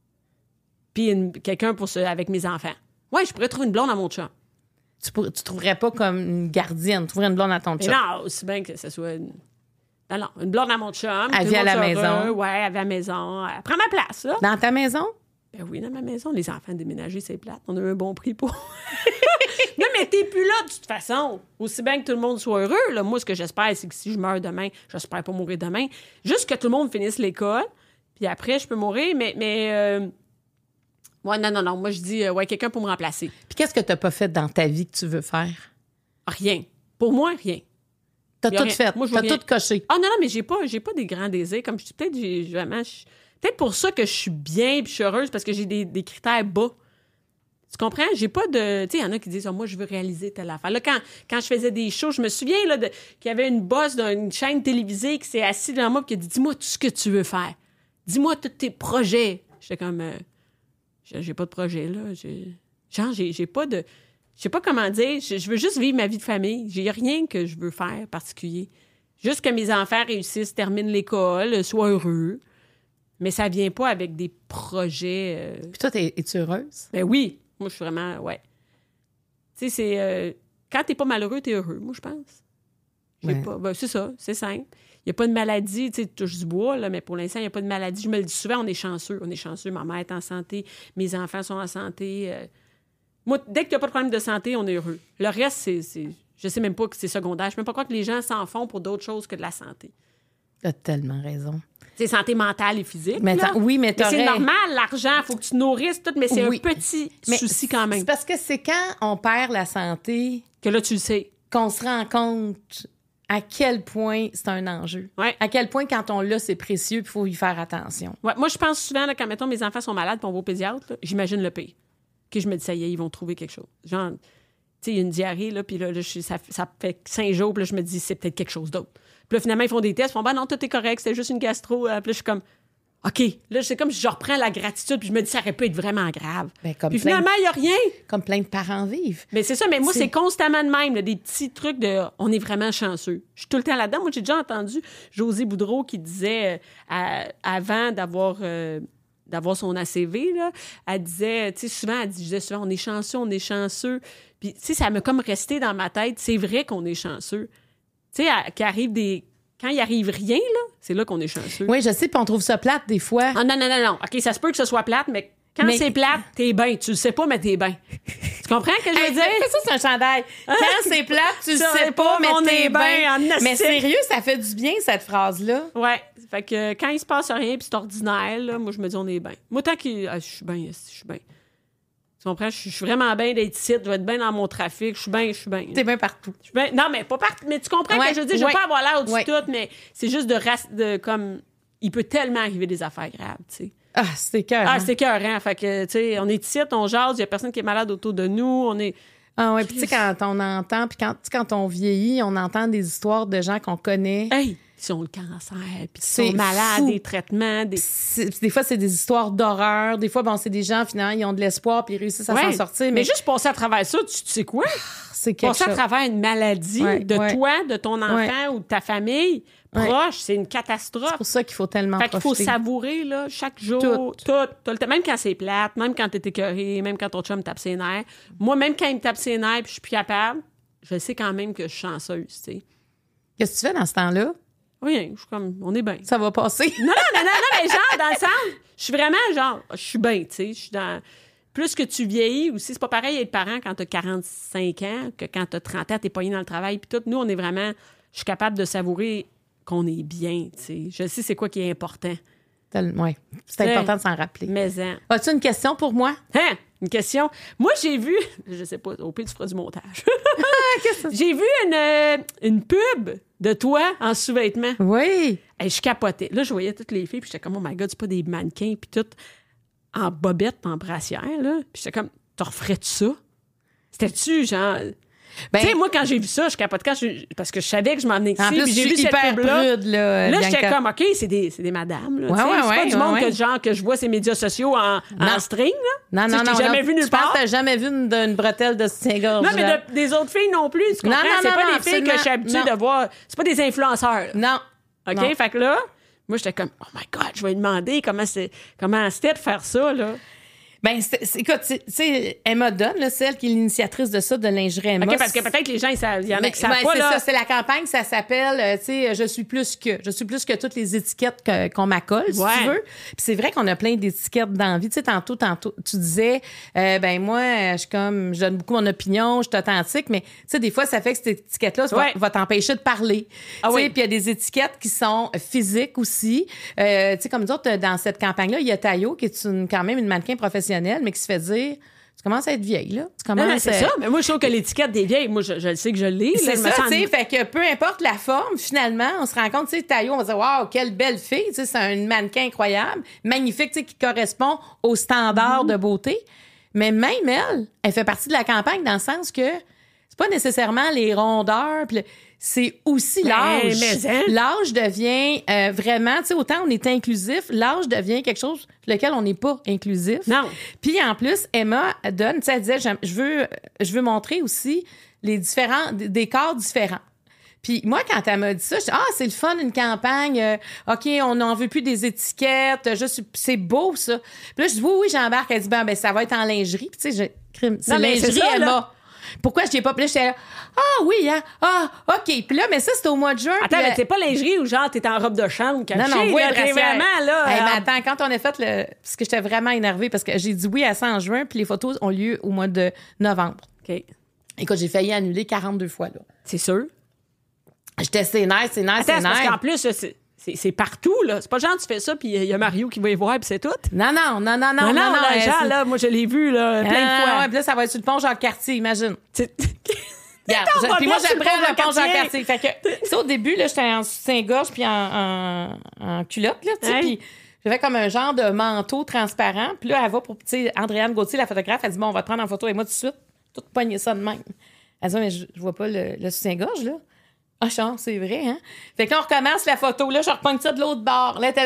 Puis une- quelqu'un pour ce, avec mes enfants. Ouais, je pourrais trouver une blonde à mon chum. Tu, pour- tu trouverais pas comme une gardienne, tu trouverais une blonde à ton Mais chum. non, aussi bien que ce soit une... Non, non, une blonde à mon chum. Elle tout le vit à monde la soit maison. heureux. Ouais, elle vit à la maison. Elle prend ma place, là. Dans ta maison? Ben oui, dans ma maison. Les enfants déménagés, c'est plate. On a eu un bon prix pour... Non, mais t'es plus là, de toute façon. Aussi bien que tout le monde soit heureux, là. Moi, ce que j'espère, c'est que si je meurs demain, j'espère pas mourir demain. Juste que tout le monde finisse l'école, puis après, je peux mourir, mais... mais euh... Ouais, non, non, non. Moi, je dis, euh, ouais, quelqu'un pour me remplacer. Puis qu'est-ce que t'as pas fait dans ta vie que tu veux faire? Rien. Pour moi, rien. T'as Y a tout rien. fait. Moi, je veux T'as rien. tout coché. Ah non, non, mais j'ai pas, j'ai pas des grands désirs. Comme je dis, peut-être, j'ai vraiment... je- Peut-être pour ça que je suis bien puis je suis heureuse, parce que j'ai des, des critères bas. Tu comprends? J'ai pas de... Tu sais, il y en a qui disent, ah, moi, je veux réaliser telle affaire. Là, quand, quand je faisais des shows, je me souviens là, de, qu'il y avait une boss d'une chaîne télévisée qui s'est assise devant moi et qui a dit, dis-moi tout ce que tu veux faire. Dis-moi tous tes projets. J'étais comme... euh, j'ai, j'ai pas de projet, là. J'ai, genre, j'ai, j'ai pas de... Je sais pas comment dire. Je, je veux juste vivre ma vie de famille. J'ai rien que je veux faire particulier. Juste que mes enfants réussissent, terminent l'école, soient heureux. Mais ça vient pas avec des projets... euh, Puis toi, t'es- es-tu heureuse? Ben oui, moi, je suis vraiment... Ouais. Tu sais, c'est... euh, quand t'es pas malheureux, t'es heureux, moi, je pense. J'ai Ouais. pas... Ben, c'est ça, c'est simple. Il n'y a pas de maladie, tu sais, tu touches du bois, là, mais pour l'instant, il n'y a pas de maladie. Je me le dis souvent, on est chanceux. On est chanceux. Ma mère est en santé, mes enfants sont en santé. euh. Moi, dès qu'il n'y a pas de problème de santé, on est heureux. Le reste, c'est... c'est... Je sais même pas que c'est secondaire. Je sais même pas quoi que les gens s'en font pour d'autres choses que de la santé. T'as tellement raison. C'est santé mentale et physique. Mais là. attends, oui, mais Mais t'aurais... c'est normal, l'argent, il faut que tu nourrisses tout, mais c'est Oui. un petit Mais souci quand même. C'est parce que c'est quand on perd la santé Que là, tu le sais. qu'on se rend compte à quel point c'est un enjeu. Ouais. À quel point, quand on l'a, c'est précieux, puis il faut y faire attention. Ouais, moi, je pense souvent, là, quand, mettons, mes enfants sont malades puis on va au pédiatre, là, j'imagine le pire. Que je me dis, ça y est, ils vont trouver quelque chose. Genre, tu sais, il y a une diarrhée, là, puis là, là, je suis- ça, ça fait cinq jours, puis là, je me dis, c'est peut-être quelque chose d'autre. Puis là, finalement, ils font des tests, ils font, ben non, tout est correct, c'était juste une gastro. Puis là, je suis comme, OK, là, c'est comme si je reprends la gratitude, puis je me dis, ça aurait pu être vraiment grave. Ben, comme puis plein finalement, il n'y a rien. Comme plein de parents vivent. Mais c'est ça, mais moi, C'est- c'est constamment de même, là, des petits trucs de « on est vraiment chanceux ». Je suis tout le temps là-dedans. Moi, j'ai déjà entendu Josée Boudreau qui disait, euh, à- avant d'avoir... euh, d'avoir son A C V, là, elle disait, tu sais, souvent, elle disait souvent, on est chanceux, on est chanceux. Puis, tu sais, ça m'a comme resté dans ma tête, c'est vrai qu'on est chanceux. Tu sais, à- qu'il arrive des... Quand il arrive rien, là, c'est là qu'on est chanceux. Oui, je sais, puis on trouve ça plate des fois. Ah non, non, non, non. OK, ça se peut que ce soit plate, mais quand Mais- c'est plate, t'es bien. Tu le sais pas, mais t'es bien. Tu comprends ce que je veux Hey, dire? fais ça, c'est un chandail. Quand c'est plate, tu le Ça, sais pas, mais on t'es est bien en bien. Mais nastique. sérieux, ça fait du bien, cette phrase-là. Ouais. Fait que euh, quand il se passe rien puis c'est ordinaire, là, moi, je me dis, on est bien. Moi, tant que ah, je suis bien, je suis bien. Tu comprends? Je suis je suis vraiment bien d'être ici, je vais être bien dans mon trafic, je suis bien, je suis bien. T'es bien partout. Je suis bien- Non, mais pas partout. Mais tu comprends Ouais, que je veux dire, je veux ouais. pas avoir l'air au-dessus Ouais. de tout, mais c'est juste de, race- de comme. Il peut tellement arriver des affaires graves, tu sais. Ah, c'est cœur. Ah, c'est écœurant. Fait que, tu sais, on est ici, on jase, il y a personne qui est malade autour de nous, on est. Ah ouais, puis tu sais, quand on entend, puis quand, tu sais, quand on vieillit, on entend des histoires de gens qu'on connaît. Hey! Ils ont le cancer, puis ils C'est sont malades, fou. des traitements, des. C'est- Des fois, c'est des histoires d'horreur. Des fois, bon, c'est des gens, finalement, ils ont de l'espoir puis ils réussissent à Ouais. s'en sortir. Mais, Mais, juste passer à travers ça, tu, tu sais quoi? c'est quelque Passer à chose. travers une maladie Ouais, de ouais. toi, de ton enfant Ouais. ou de ta famille Ouais. proche, c'est une C'est catastrophe. pour ça qu'il faut tellement Fait qu'il faut profiter. savourer, là, chaque jour, Tout. tout, tout le temps. Même quand c'est plate, même quand t'es écœuré, même quand ton chum tape ses nerfs. Moi, même quand il me tape ses nerfs puis je suis plus capable, je sais quand même que je suis chanceuse, tu sais. Qu'est-ce que tu fais dans ce temps-là? Rien, je suis comme, on est bien. Ça va passer. Non, non, non, non, non, mais genre, dans le sens, je suis vraiment genre, je suis bien, tu sais, je suis dans... Plus que tu vieillis aussi, c'est pas pareil être parent quand t'as quarante-cinq ans que quand t'as trente ans, t'es pogné dans le travail, puis tout. Nous, on est vraiment... Je suis capable de savourer qu'on est bien, tu sais. Je sais c'est quoi qui est important. Oui, c'est Ouais. important de s'en rappeler. Mais, hein, As-tu une question pour moi? hein, une question. Moi, j'ai vu... Je sais pas, au pire, tu feras du montage. Qu'est-ce que J'ai vu une, euh, une pub de toi en sous-vêtements. Oui. Hey, je capotais. Là, je voyais toutes les filles, puis j'étais comme, oh my God, c'est pas des mannequins, puis tout en bobette, puis en brassière, là. Puis j'étais comme, t'en referais-tu ça? C'était-tu, genre... Ben, tu sais, moi, quand j'ai vu ça, je capotais quand je- parce que je savais que je m'en venais ici, en plus, puis je j'ai vu suis cette hyper pub-là. prude, là, Là, j'étais Bianca. comme, OK, c'est des, c'est des madames, là. Ouais, tu sais. ouais, c'est pas ouais, du monde ouais, que, genre, que je vois ces médias sociaux en, en Non. string, là. Non, Tu sais, non, je non. t'ai jamais non. vu nulle Je pense part. que t'as jamais vu une, une bretelle de soutien-gorge. Non, mais là. de- des autres filles non plus, tu comprends? non, c'est non, pas non, des filles que je suis habituée absolument. de voir. C'est pas des influenceurs. Non. OK? Non. Fait que là, moi, j'étais comme, oh my God, je vais lui demander comment, c'est, comment c'était de faire ça, là. Ben, c'est, c'est- écoute, c'est- c'est Emma Dunn, là, celle qui est l'initiatrice de ça, de lingerie Emma. OK, parce que peut-être les gens, ils savent- il y en a Mais- qui savent ouais, pas, c'est là. ça, c'est la campagne, ça s'appelle, euh, tu sais, je suis plus que, je suis plus que toutes les étiquettes que- qu'on m'accole, si Ouais. tu veux. Puis c'est vrai qu'on a plein d'étiquettes dans la vie. Tu sais, tantôt, tantôt, tu disais, euh, ben moi, euh, je suis comme, je donne beaucoup mon opinion, je suis authentique, mais tu sais, des fois, ça fait que cette étiquette-là ça Ouais. va, va t'empêcher de parler. Ah Tu sais, oui. puis il y a des étiquettes qui sont physiques aussi. Euh, tu sais, comme nous autres, dans cette campagne-là, il y a Tayo, qui est une, quand même une mannequin professionnelle, mais qui se fait dire, tu commences à être vieille, là. Tu Non, commences non, c'est à- ça. Mais moi, je trouve que l'étiquette des vieilles, moi, je, je le sais que je l'ai. là, C'est je me ça, sens- tu sais, fait que peu importe la forme, finalement, on se rend compte, tu sais, Tayo, on va dire, waouh, quelle belle fille, tu sais, c'est un mannequin incroyable, magnifique, tu sais, qui correspond aux standards Mm-hmm. de beauté. Mais même elle, elle fait partie de la campagne dans le sens que c'est pas nécessairement les rondeurs, puis le- c'est aussi Ben, l'âge. mais hein. L'âge devient euh, vraiment, tu sais, autant on est inclusif, l'âge devient quelque chose sur lequel on n'est pas inclusif. Non. Puis en plus, Emma donne, tu sais, elle disait, j'aime- je veux, je veux montrer aussi les différents, des des corps différents. Puis moi, quand elle m'a dit ça, je dis, ah, c'est le fun, une campagne. euh, OK, on n'en veut plus des étiquettes. Je suis, c'est beau, ça. Puis là, je dis, oui, oui, j'embarque. Elle dit, ben, ben ça va être en lingerie. Puis tu sais, je- crime, c'est Non, mais lingerie, c'est ça, Emma. là. Pourquoi je t'ai pas... Puis là, j'étais là, ah oui, hein, ah, OK. Puis là, mais ça, c'était au mois de juin. Attends, puis mais là- t'es pas lingerie ou genre t'es en robe de chambre cachée, non, non, oui, là, t'es brassière. vraiment, là... Hey, mais euh, attends, quand on a fait le... Parce que j'étais vraiment énervée parce que j'ai dit oui à ça en juin, puis les photos ont lieu au mois de novembre. OK. Écoute, j'ai failli annuler quarante-deux fois, là. C'est sûr. J'étais sénère, sénère, Attends, c'est parce sénère. qu'en plus, c'est, c'est, c'est partout, là. C'est pas genre tu fais ça, puis il y a Mario qui va y voir, puis c'est tout. Non, non, non, non, non, Non, non, non, là, euh, genre, c'est- là, moi, je l'ai vu, là, plein Ah, de fois. ouais, puis là, ça va être sur le pont Jean-Cartier, imagine. C'est- Regarde, on je- va puis moi, bien sur le j'apprends pont le pont Jean-Cartier. Jean-Cartier. Fait que, tu sais, au début, là, j'étais en soutien-gorge puis en, en, en culotte, là, tu sais, Hein? puis j'avais comme un genre de manteau transparent. Puis là, elle va pour, tu sais, Andréane Gauthier, la photographe, elle dit, bon, on va te prendre en photo avec moi tout de suite. Tout pogner ça de même. Elle dit, mais je, je vois pas le, le soutien-gorge, là. Ah, chance, c'est vrai, hein? Fait que là, on recommence la photo. Là, je repogne ça de l'autre bord. Là, elle, mais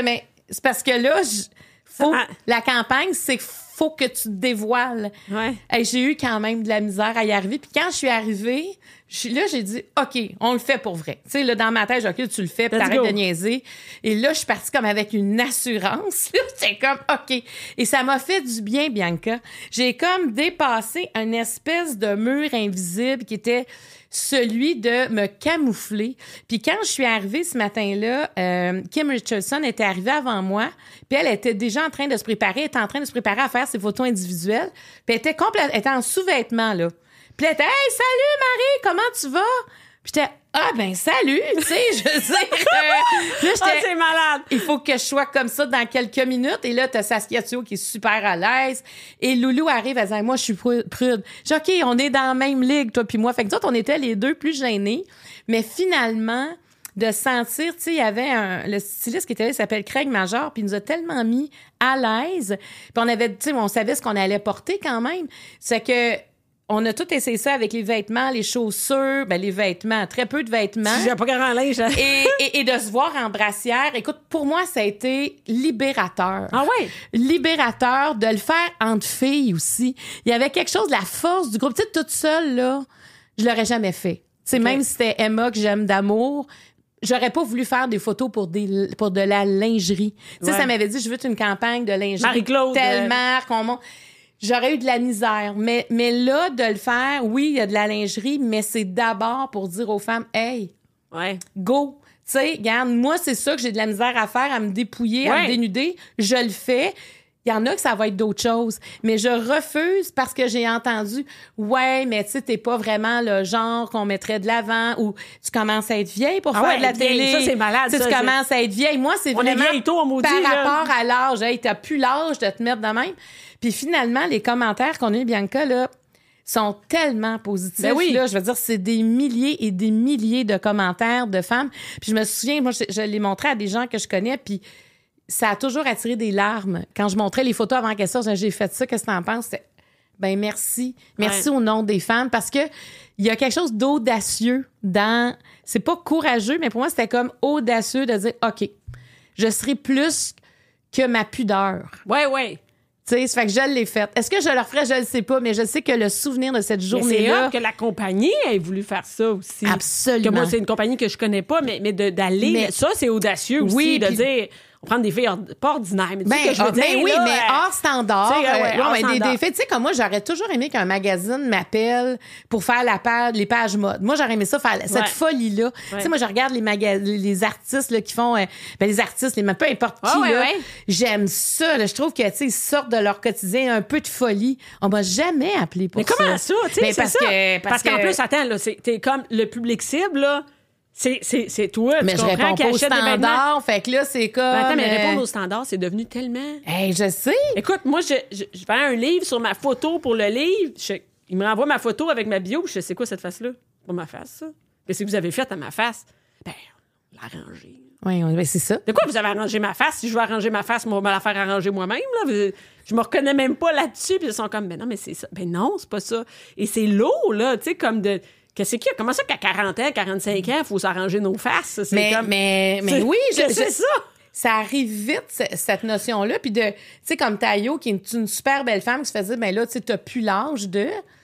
c'est parce que là, je, faut, Ah. la campagne, c'est faut que tu te dévoiles. Ouais. Hey, j'ai eu quand même de la misère à y arriver. Puis quand je suis arrivée, je suis là, j'ai dit, OK, on le fait pour vrai. Tu sais, là, dans ma tête, OK, tu le fais, puis Let's t'arrêtes go. de niaiser. Et là, je suis partie comme avec une assurance. J'étais comme, OK. Et ça m'a fait du bien, Bianca. J'ai comme dépassé une espèce de mur invisible qui était celui de me camoufler. Puis quand je suis arrivée ce matin-là, euh, Kim Richardson était arrivée avant moi, puis elle était déjà en train de se préparer, elle était en train de se préparer à faire ses photos individuelles, puis elle était complète, elle était en sous-vêtements, là. Puis elle était « Hey, salut Marie, comment tu vas? » Puis j'étais « Ah, ben salut! » Tu sais, je veux dire... euh, là, Ah, j'étais... c'est malade! Il faut que je sois comme ça dans quelques minutes. Et là, t'as Saskia Thuot qui est super à l'aise. Et Loulou arrive, elle dit, moi, je suis prude. Je dis, OK, on est dans la même ligue, toi puis moi. Fait que nous autres, on était les deux plus gênés. Mais finalement, de sentir, tu sais, il y avait un, le styliste qui était là, il s'appelle Craig Major, puis il nous a tellement mis à l'aise. Puis on avait, tu sais, on savait ce qu'on allait porter quand même. C'est que, on a tout essayé ça avec les vêtements, les chaussures, ben les vêtements, très peu de vêtements. J'ai pas grand linge. Hein? et, et, et de se voir en brassière. Écoute, pour moi, ça a été libérateur. Ah ouais? Libérateur de le faire entre filles aussi. Il y avait quelque chose de la force du groupe. Tu sais, toute seule, là, je l'aurais jamais fait. Tu sais, Okay. même si c'était Emma que j'aime d'amour, j'aurais pas voulu faire des photos pour des pour de la lingerie. Tu sais, Ouais. ça m'avait dit, je veux une campagne de lingerie. Marie-Claude, Telle euh, marque, on monte. J'aurais eu de la misère. Mais, mais là, de le faire, oui, il y a de la lingerie, mais c'est d'abord pour dire aux femmes, hey, Ouais. go. Tu sais, regarde, moi, c'est ça que j'ai de la misère à faire, à me dépouiller, à Ouais. me dénuder. Je le fais. Il y en a que ça va être d'autres choses. Mais je refuse parce que j'ai entendu, ouais, mais tu sais, t'es pas vraiment le genre qu'on mettrait de l'avant ou tu commences à être vieille pour Ah faire ouais, de la vieille, télé. ça, c'est malade, Tu sais, ça, tu c'est- commences à être vieille. Moi, c'est On est vraiment vieille tôt, on maudit, par là. rapport à l'âge. Hey, t'as plus l'âge de te mettre de même. Puis finalement, les commentaires qu'on a eu, Bianca, là, sont tellement positifs. Ben oui. Là, je veux dire, c'est des milliers et des milliers de commentaires de femmes. Puis je me souviens, moi, je, je l'ai montré à des gens que je connais, puis ça a toujours attiré des larmes. Quand je montrais les photos avant qu'elle sorte, j'ai fait ça, qu'est-ce que t'en penses? C'était, ben merci. Merci Ouais. au nom des femmes, parce que il y a quelque chose d'audacieux dans... C'est pas courageux, mais pour moi, c'était comme audacieux de dire, OK, je serai plus que ma pudeur. Ouais, ouais. Tu sais, ça fait que je l'ai faite. Est-ce que je le referais? Je le sais pas, mais je sais que le souvenir de cette Mais c'est journée-là... hot que la compagnie ait voulu faire ça aussi. Absolument. Que moi, c'est une compagnie que je connais pas, mais, mais de- d'aller... Mais- ça, c'est audacieux aussi, Oui, de puis- dire... On prend des filles hors- pas ordinaires, mais tu sais Ben, ce que je veux ah, dire, ben oui, là, mais euh, hors standard. tu sais, ouais, euh, hors ouais, des, standard. des faits, tu sais, comme moi, j'aurais toujours aimé qu'un magazine m'appelle pour faire la page, les pages mode. Moi, j'aurais aimé ça, faire cette Ouais. folie-là. Tu sais, moi, je regarde les magas- les artistes là, qui font, euh, ben, les artistes, les, peu importe qui, Ah, ouais, là, ouais. j'aime ça. Là, je trouve que, tu sais, ils sortent de leur quotidien un peu de folie. On m'a jamais appelé pour Mais ça. comment ça, tu sais, Mais c'est parce ça. que- parce parce qu'en que- plus, attends, là, c'est, t'es comme le public cible, là, c'est, c'est, c'est toi, Mais tu je comprends, réponds qui pas au achète des vêtements. standard. Fait que là, c'est comme. Mais attends, mais euh, répondre aux standards, c'est devenu tellement... Hey, je sais. Écoute, moi, je, je, je fais un livre sur ma photo pour le livre. Je- il me renvoie ma photo avec ma bio. Je sais, c'est quoi cette face-là? Pas ma face, ça. Qu'est-ce que vous avez fait à ma face? Ben, on l'a arrangée. Oui, ben, c'est ça. De quoi vous avez arrangé ma face? Si je veux arranger ma face, moi, on va me la faire arranger moi-même. Là. Vous- Je me reconnais même pas là-dessus. Puis ils sont comme, ben non, mais c'est ça. Ben non, c'est pas ça. Et c'est lourd, là, tu sais, comme de... Qu'est-ce qu'il y a? Comment ça qu'à quarante ans, quarante-cinq ans, il faut s'arranger nos faces? C'est Mais, comme... mais, mais C'est- oui, je, c'est je- ça. Ça arrive vite, ce- cette notion-là. Puis de, tu sais, comme Tayo, qui est une super belle femme, qui se fait dire, ben là, tu sais, t'as plus l'âge de.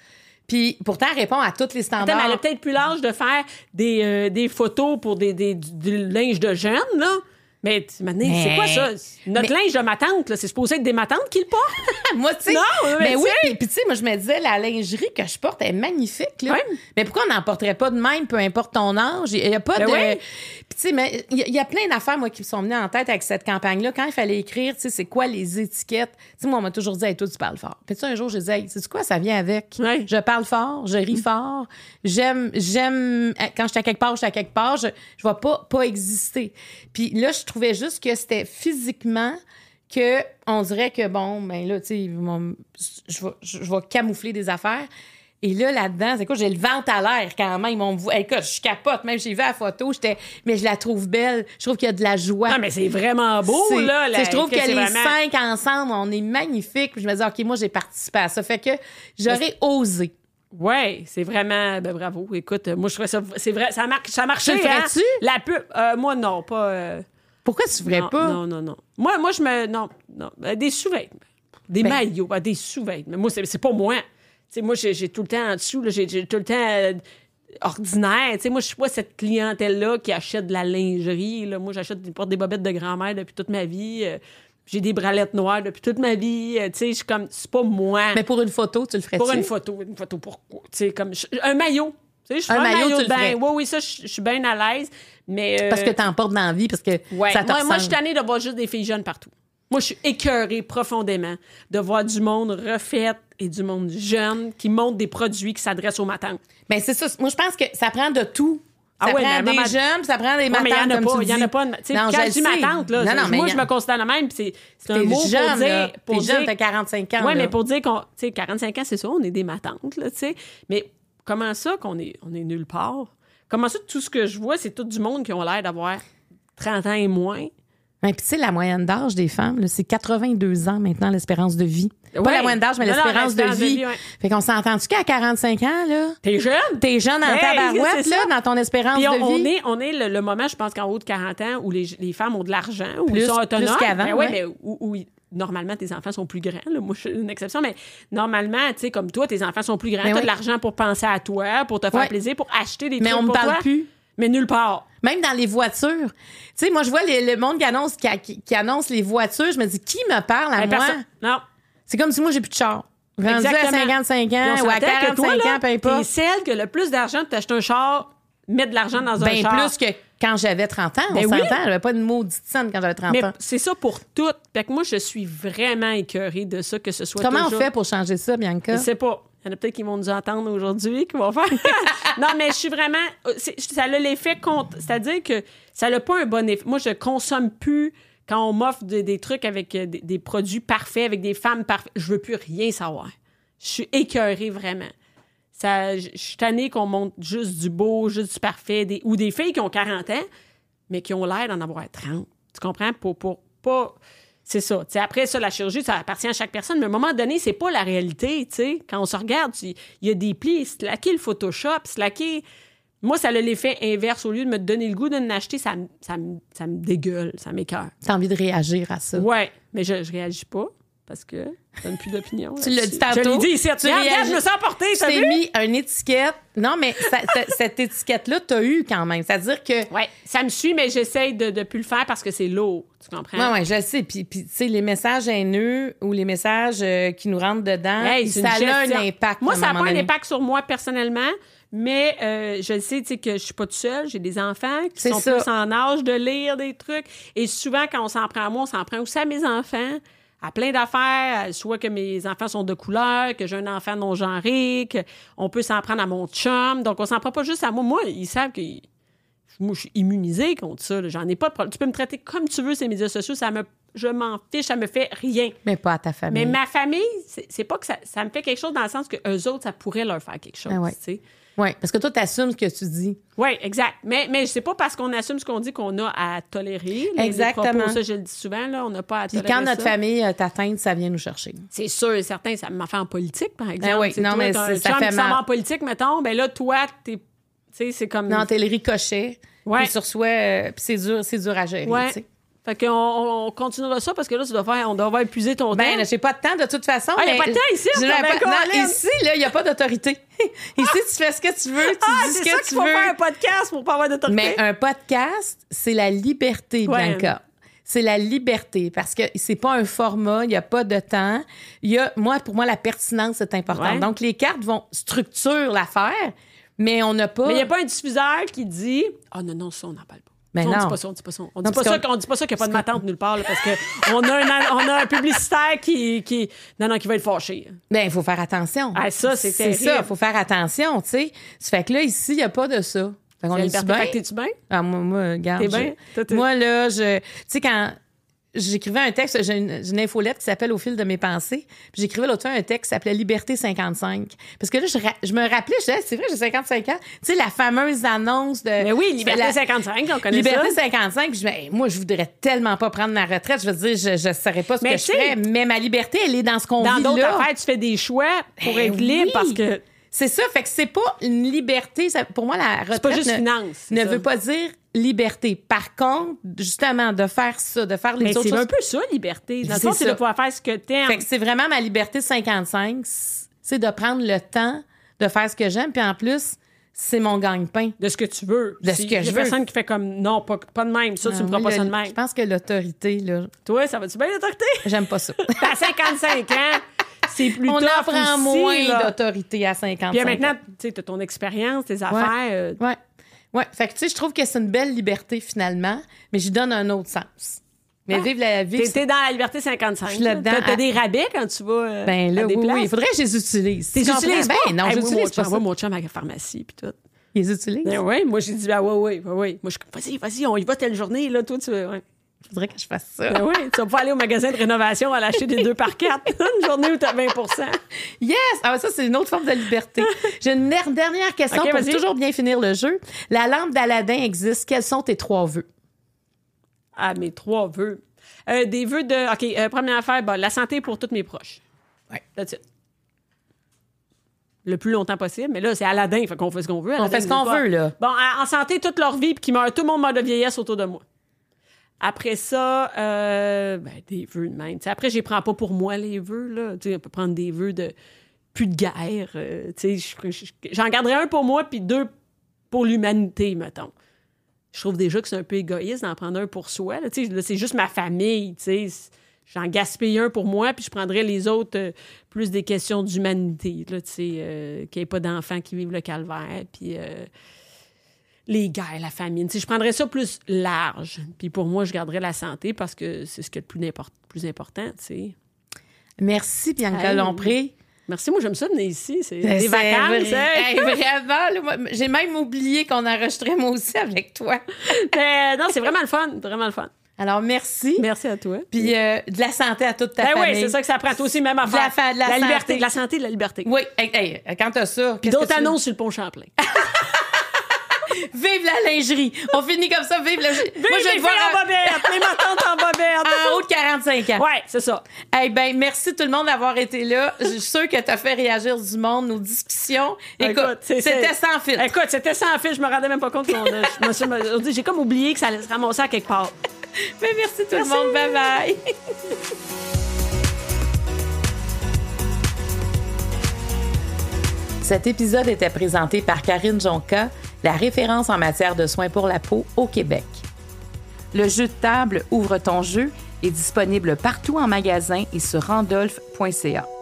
Puis pourtant, elle répond à tous les Attends, standards. mais elle a peut-être plus l'âge de faire des, euh, des photos pour des, des, du, du linge de jeunes, là. Mais tu- maintenant, Mais- c'est quoi ça? Notre mais- linge de ma tante, là, c'est supposé être des matantes qui le portent? Moi, tu sais. Non, mais mais tu oui, sais. puis, puis tu sais, moi, je me disais, la lingerie que je porte est magnifique, là. Ouais. Mais pourquoi on n'en porterait pas de même, peu importe ton âge? Il n'y a pas Ben de. oui. Puis, tu sais, mais il y, a- il y a plein d'affaires, moi, qui me sont venues en tête avec cette campagne-là. Quand il fallait écrire, tu sais, c'est quoi les étiquettes? Tu sais, moi, on m'a toujours dit, hey, toi, tu parles fort. Puis, tu sais, un jour, je disais, hey, c'est quoi, ça vient avec? Ouais. Je parle fort, je ris fort. J'aime, j'aime, quand je suis à quelque part, je suis à quelque part, je, je vais pas, pas exister. Puis là, je trouvais juste que c'était physiquement que on dirait que, bon, ben là, tu sais, mon- je vais, je je vais camoufler des affaires. Et là, là-dedans, c'est quoi, j'ai le ventre à l'air quand même. On me voit, écoute, je capote. Même j'ai vu la photo, j'étais, mais je la trouve belle. Je trouve qu'il y a de la joie. Non, mais c'est vraiment beau, C'est- là. tu la- sais, je trouve que, c'est les vraiment- cinq ensemble, on est magnifiques. Puis je me dis, OK, moi, j'ai participé à ça. Fait que j'aurais osé. Ouais, c'est vraiment... Ben bravo. Écoute, moi, je trouvais ça... C'est vrai, ça, marque, ça marchait, Tu le hein? ferais-tu? La pub... euh, moi, non, pas... euh, Pourquoi tu ferais non, pas? Non, non, non. Moi, moi je me... Non, non. Des sous-vêtements. Des ben, maillots, ben, des sous-vêtements. Moi, c'est, c'est pas moi. T'sais, moi, j'ai, j'ai tout le temps en dessous, là, j'ai, j'ai tout le temps euh, ordinaire. T'sais, moi, je suis pas cette clientèle-là qui achète de la lingerie. Là. Moi, j'achète des, porte des bobettes de grand-mère depuis toute ma vie. Euh, j'ai des bralettes noires depuis toute ma vie. Euh, je suis comme... C'est pas moi. Mais pour une photo, tu le ferais-tu? Pour une photo. Une photo, pourquoi? T'sais, comme, un maillot. Je suis un, un maillot, maillot tu de bain. le Oui, oui, ça, je suis bien à l'aise. Mais, euh... Parce que t'en portes dans la vie, parce que ouais. ça te Moi, ressemble. moi je suis tannée de voir juste des filles jeunes partout. Moi, je suis écœurée profondément de voir du monde refait et du monde jeune qui montre des produits qui s'adressent aux matantes. Bien, c'est ça. Moi, je pense que ça prend de tout. Ça ah ouais, prend des maman... jeunes, ça prend des ouais, matantes, mais il y en a comme pas, tu il y en a pas. Tu sais, quand je dis matante, là, non, non, mais moi, a... je me considère la même, c'est, c'est un t'es mot jeune, pour dire... là. Pour t'es dire... jeune, t'as quarante-cinq ans. Oui, là. mais pour dire qu'on... Tu sais, quarante-cinq ans, c'est ça, on est des matantes, là, tu sais. Mais comment ça qu'on est, on est nulle part? Comment ça, tout ce que je vois, c'est tout du monde qui ont l'air d'avoir trente ans et moins? Puis, tu sais, la moyenne d'âge des femmes, là, c'est quatre-vingt-deux ans maintenant, l'espérance de vie. Ouais. Pas la moyenne d'âge, mais non, l'espérance, non, l'espérance de vie. De vie ouais. Fait qu'on s'entend-tu qu'à quarante-cinq ans, là? T'es jeune? T'es jeune en hey, tabarouette, là, dans ton espérance Puis on, de on vie. est, on est le, le moment, je pense, qu'en haut de quarante ans, où les, les femmes ont de l'argent, où plus, ils sont autonomes. Plus qu'avant, ben, ouais. ouais, mais où, où, normalement, tes enfants sont plus grands. Là. Moi, je suis une exception, mais normalement, tu sais, comme toi, tes enfants sont plus grands. Ben t'as ouais. de l'argent pour penser à toi, pour te faire ouais. plaisir, pour acheter des mais trucs on me pour parle toi. plus. Mais nulle part. Même dans les voitures. Tu sais, moi, je vois les, le monde qui annonce, qui, qui, qui annonce les voitures. Je me dis, qui me parle à Ben, moi? personne. Non. C'est comme si moi, j'ai plus de char. Rendu Exactement. à cinquante-cinq ans Puis on ou à s'entend que quarante-cinq toi, là, ans, peu importe. t'es celle que le plus d'argent pour t'acheter un char, mettre de l'argent dans un Ben char. plus que quand j'avais trente ans, on Ben oui. s'entend. J'avais pas de maudite scène quand j'avais trente Mais ans. c'est ça pour tout. Fait que moi, je suis vraiment écœurée de ça, que ce soit Comment toujours... on fait pour changer ça, Bianca? Je sais pas. Il y en a peut-être qui vont nous entendre aujourd'hui, qui vont faire... non, mais je suis vraiment... C'est, ça a l'effet contre... C'est-à-dire que ça n'a pas un bon effet. Moi, je consomme plus quand on m'offre de, des trucs avec des, des produits parfaits, avec des femmes parfaites. Je veux plus rien savoir. Je suis écœurée, vraiment. Ça, je suis tannée qu'on monte juste du beau, juste du parfait, des, ou des filles qui ont quarante ans, mais qui ont l'air d'en avoir trente. Tu comprends? Pour, pour pas... C'est ça. T'sais, après ça, la chirurgie, ça appartient à chaque personne, mais à un moment donné, c'est pas la réalité. T'sais. Quand on se regarde, il y a des plis, slacker le Photoshop, slacker... Moi, ça a l'effet inverse. Au lieu de me donner le goût de l'acheter, ça, ça, ça me dégueule, ça m'écoeure. T'as envie de réagir à ça. Ouais, mais je, je réagis pas. Parce que je donne plus d'opinion. Tu l'as dit tantôt. Je l'ai dit ici. Tu regarde, réagis... regarde, je me sens emportée. Tu t'es mis une étiquette. Non, mais ça, ça, cette étiquette-là, t'as eu quand même. C'est-à-dire que... Oui, ça me suit, mais j'essaye de ne plus le faire parce que c'est lourd. Tu comprends? Oui, oui, je le sais. Puis, puis tu sais, les messages haineux ou les messages euh, qui nous rentrent dedans, hey, ça a un impact. Moi, ça n'a pas un impact sur moi personnellement, mais euh, je sais que je suis pas toute seule. J'ai des enfants qui c'est sont ça. plus en âge de lire des trucs. Et souvent, quand on s'en prend à moi, on s'en prend aussi à mes enfants. À plein d'affaires, soit que mes enfants sont de couleur, que j'ai un enfant non-genré, qu'on peut s'en prendre à mon chum. Donc, on s'en prend pas juste à moi. Moi, ils savent que moi, je suis immunisée contre ça. Là. J'en ai pas de problème. Tu peux me traiter comme tu veux, ces médias sociaux. Ça me, je m'en fiche, ça me fait rien. Mais pas à ta famille. Mais ma famille, c'est, c'est pas que ça, ça me fait quelque chose dans le sens que eux autres, ça pourrait leur faire quelque chose. Ah ouais. Tu sais. Oui, parce que toi, tu assumes ce que tu dis. Oui, exact. Mais, mais c'est pas parce qu'on assume ce qu'on dit qu'on a à tolérer. Les, Exactement. Les propos, ça, je le dis souvent, là, on n'a pas à Puis tolérer quand notre ça. famille euh, t'atteint, ça vient nous chercher. C'est sûr et certain, ça m'a fait en politique, par exemple. Ah oui, T'sais, non, toi, mais t'as c'est- un ça chum fait qui s'en mal. va en politique, mettons, ben là, toi, t'es... Tu sais, c'est comme... Non, t'es le ricochet. Ouais. Puis tu reçois... euh, puis c'est dur, c'est dur à gérer, Ouais. tu sais. Fait qu'on on continuera ça parce que là, tu dois faire, on doit avoir épuisé ton Ben, temps. j'ai pas de temps de toute façon. Ah, y a mais pas de temps ici, j'ai on pas- t'avait non, Colin. ici, là, il n'y a pas d'autorité. Ici, tu fais ce que tu veux, tu Ah, dis ce c'est que ça tu qu'il faut veux. faire un podcast pour pas avoir d'autorité. Mais un podcast, c'est la liberté, Ouais. Bianca. C'est la liberté parce que c'est pas un format, il n'y a pas de temps. Il y a, moi, pour moi, la pertinence, c'est important. Ouais. Donc, les cartes vont structurer l'affaire, mais on n'a pas... Mais il n'y a pas un diffuseur qui dit « Ah non, non, ça, on n'en parle pas. » Mais Ça, on non. dit pas ça, on dit pas ça. On dit Non, pas parce ça, qu'on- qu'on dit pas ça qu'il n'y a pas de ma tante nulle part, là, parce qu'on a, un, on a un publicitaire qui, qui... Non, non, qui va être fâché. Ben, il faut faire attention. Ah, ça, c'est C'est terrible. ça, il faut faire attention, tu sais. Ça fait que là, ici, il n'y a pas de ça. Fait qu'on C'est la est liberté. bien. Fait que t'es-tu bien? Ah, moi, moi, regarde. T'es bien? je- Toi, t'es- Moi, là, je. Tu sais, quand j'écrivais un texte, j'ai une, j'ai une infolette qui s'appelle Au fil de mes pensées. Puis j'écrivais l'autre fois un texte qui s'appelait Liberté cinquante-cinq. Parce que là, je, ra- je me rappelais, je disais, c'est vrai, j'ai cinquante-cinq ans. Tu sais, la fameuse annonce de. Mais oui, Liberté la- cinquante-cinq, on connaît Liberté ça. cinquante-cinq, puis je me hey, moi, je voudrais tellement pas prendre ma retraite. Je veux dire, je ne saurais pas ce Mais que je tu sais, ferais. Mais ma liberté, elle est dans ce qu'on Dans vit d'autres là. affaires, tu fais des choix pour Ben être libre oui. parce que C'est ça, fait que c'est pas une liberté. Ça- pour moi, la retraite pas juste ne, finance, c'est ne ça. veut pas dire liberté. Par contre, justement, de faire ça, de faire les Mais autres c'est choses... un peu ça, liberté. Dans le C'est fond, c'est ça. de pouvoir faire ce que t'aimes. Fait que c'est vraiment ma liberté cinquante-cinq, c'est de prendre le temps de faire ce que j'aime, puis en plus, c'est mon gagne-pain. De ce que tu veux. De ce Si que y a je veux. personne qui fait comme, non, pas, pas de même. Ça, tu me feras Moi, pas le- ça de même. Je pense que l'autorité, là, Toi, ça va-tu bien, l'autorité? j'aime pas ça. À cinquante-cinq ans, c'est plus On tough apprend aussi, moins là. d'autorité à cinquante-cinq Puis maintenant, ans. tu sais, t'as ton expérience, tes affaires. euh, Ouais. Ouais. Fait que, tu sais, je trouve que c'est une belle liberté, finalement, mais j'y donne un autre sens. Mais Ah. vivre la vie... T'es, t'es dans la liberté cinquante-cinq. Je suis là-dedans. T'as, t'as des rabais quand tu vas euh, Ben là, à des oui, places. oui, il faudrait que je les utilise. T'es Tu comprends? utilises pas? Ben non, Hey, moi, j'utilise mon pas chum, ça. moi, mon chum à la pharmacie, puis tout. Ils les utilisent? Ben ouais, moi, j'ai dit, ah ouais, ouais, ouais, ouais. Moi, je suis comme, vas-y, vas-y, on y va telle journée, là, toi, tu veux. Ouais. Il faudrait que je fasse ça. Ben ouais, tu vas pas aller au magasin de rénovation à l'acheter des deux par quatre. Une journée où t'as vingt pour cent. Yes! Ah, ça, c'est une autre forme de liberté. J'ai une der- dernière question OK, pour vas-y. toujours bien finir le jeu. La lampe d'Aladin existe. Quels sont tes trois vœux? Ah, mes trois vœux. Euh, des vœux de. OK, euh, première affaire, bon, la santé pour tous mes proches. Ouais. That's it. Le plus longtemps possible. Mais là, c'est Aladdin, fait qu'on fait ce qu'on veut. On Aladdin fait ce nous qu'on pas. veut, là. Bon, en en santé toute leur vie, puis qu'ils meurent, tout le monde meurt de vieillesse autour de moi. Après ça, euh, ben, des vœux de même. T'sais, après, je les prends pas pour moi, les vœux, là. T'sais, on peut prendre des vœux de plus de guerre. euh, t'sais, je- je- j'en garderai un pour moi, puis deux pour l'humanité, mettons. Je trouve déjà que c'est un peu égoïste d'en prendre un pour soi. Là, T'sais, là, c'est juste ma famille. T'sais. J'en gaspille un pour moi, puis je prendrais les autres euh, plus des questions d'humanité. Là, t'sais, euh, qu'il n'y ait pas d'enfants qui vivent le calvaire, puis euh, les guerres, la famine. T'sais, je prendrais ça plus large. Puis pour moi, je garderais la santé parce que c'est ce qui est le plus, import- plus important. T'sais. Merci, Bianca Hey. Lompré. Merci, moi j'aime ça venir ici. C'est Ben, des c'est vacances. vrai. hein? Hey, vraiment, là, moi, j'ai même oublié qu'on enregistrait moi aussi avec toi. Mais non, c'est vraiment le fun. Vraiment le fun. Alors, merci. Merci à toi. Puis euh, de la santé à toute ta Ben famille. oui, c'est ça que ça prend. Toi aussi, même affaire. la fa- de la liberté, santé. de la santé, de la liberté. Oui, hey, hey, quand t'as ça... Puis qu'est-ce d'autres que tu veux? annonces sur le pont Champlain. Vive la lingerie! On finit comme ça, vive la... Vive Moi, je vais les te voir filles en bobette, les matantes en bobette. en haut de quarante-cinq ans. Ouais, c'est ça. Eh ben, merci tout le monde d'avoir été là. Je suis sûre que t'as fait réagir du monde, nos discussions. Écoute, Écoute, c'est- c'était c'est- sans filtre. Écoute, c'était sans fil, je me rendais même pas compte qu'on a- je me suis- me- j'ai comme oublié que ça allait se ramasser à quelque part. Ben, merci tout Merci. le monde. Bye bye. Cet épisode était présenté par Karine Jonca, la référence en matière de soins pour la peau au Québec. Le jeu de table Ouvre ton jeu est disponible partout en magasin et sur randolph point c a.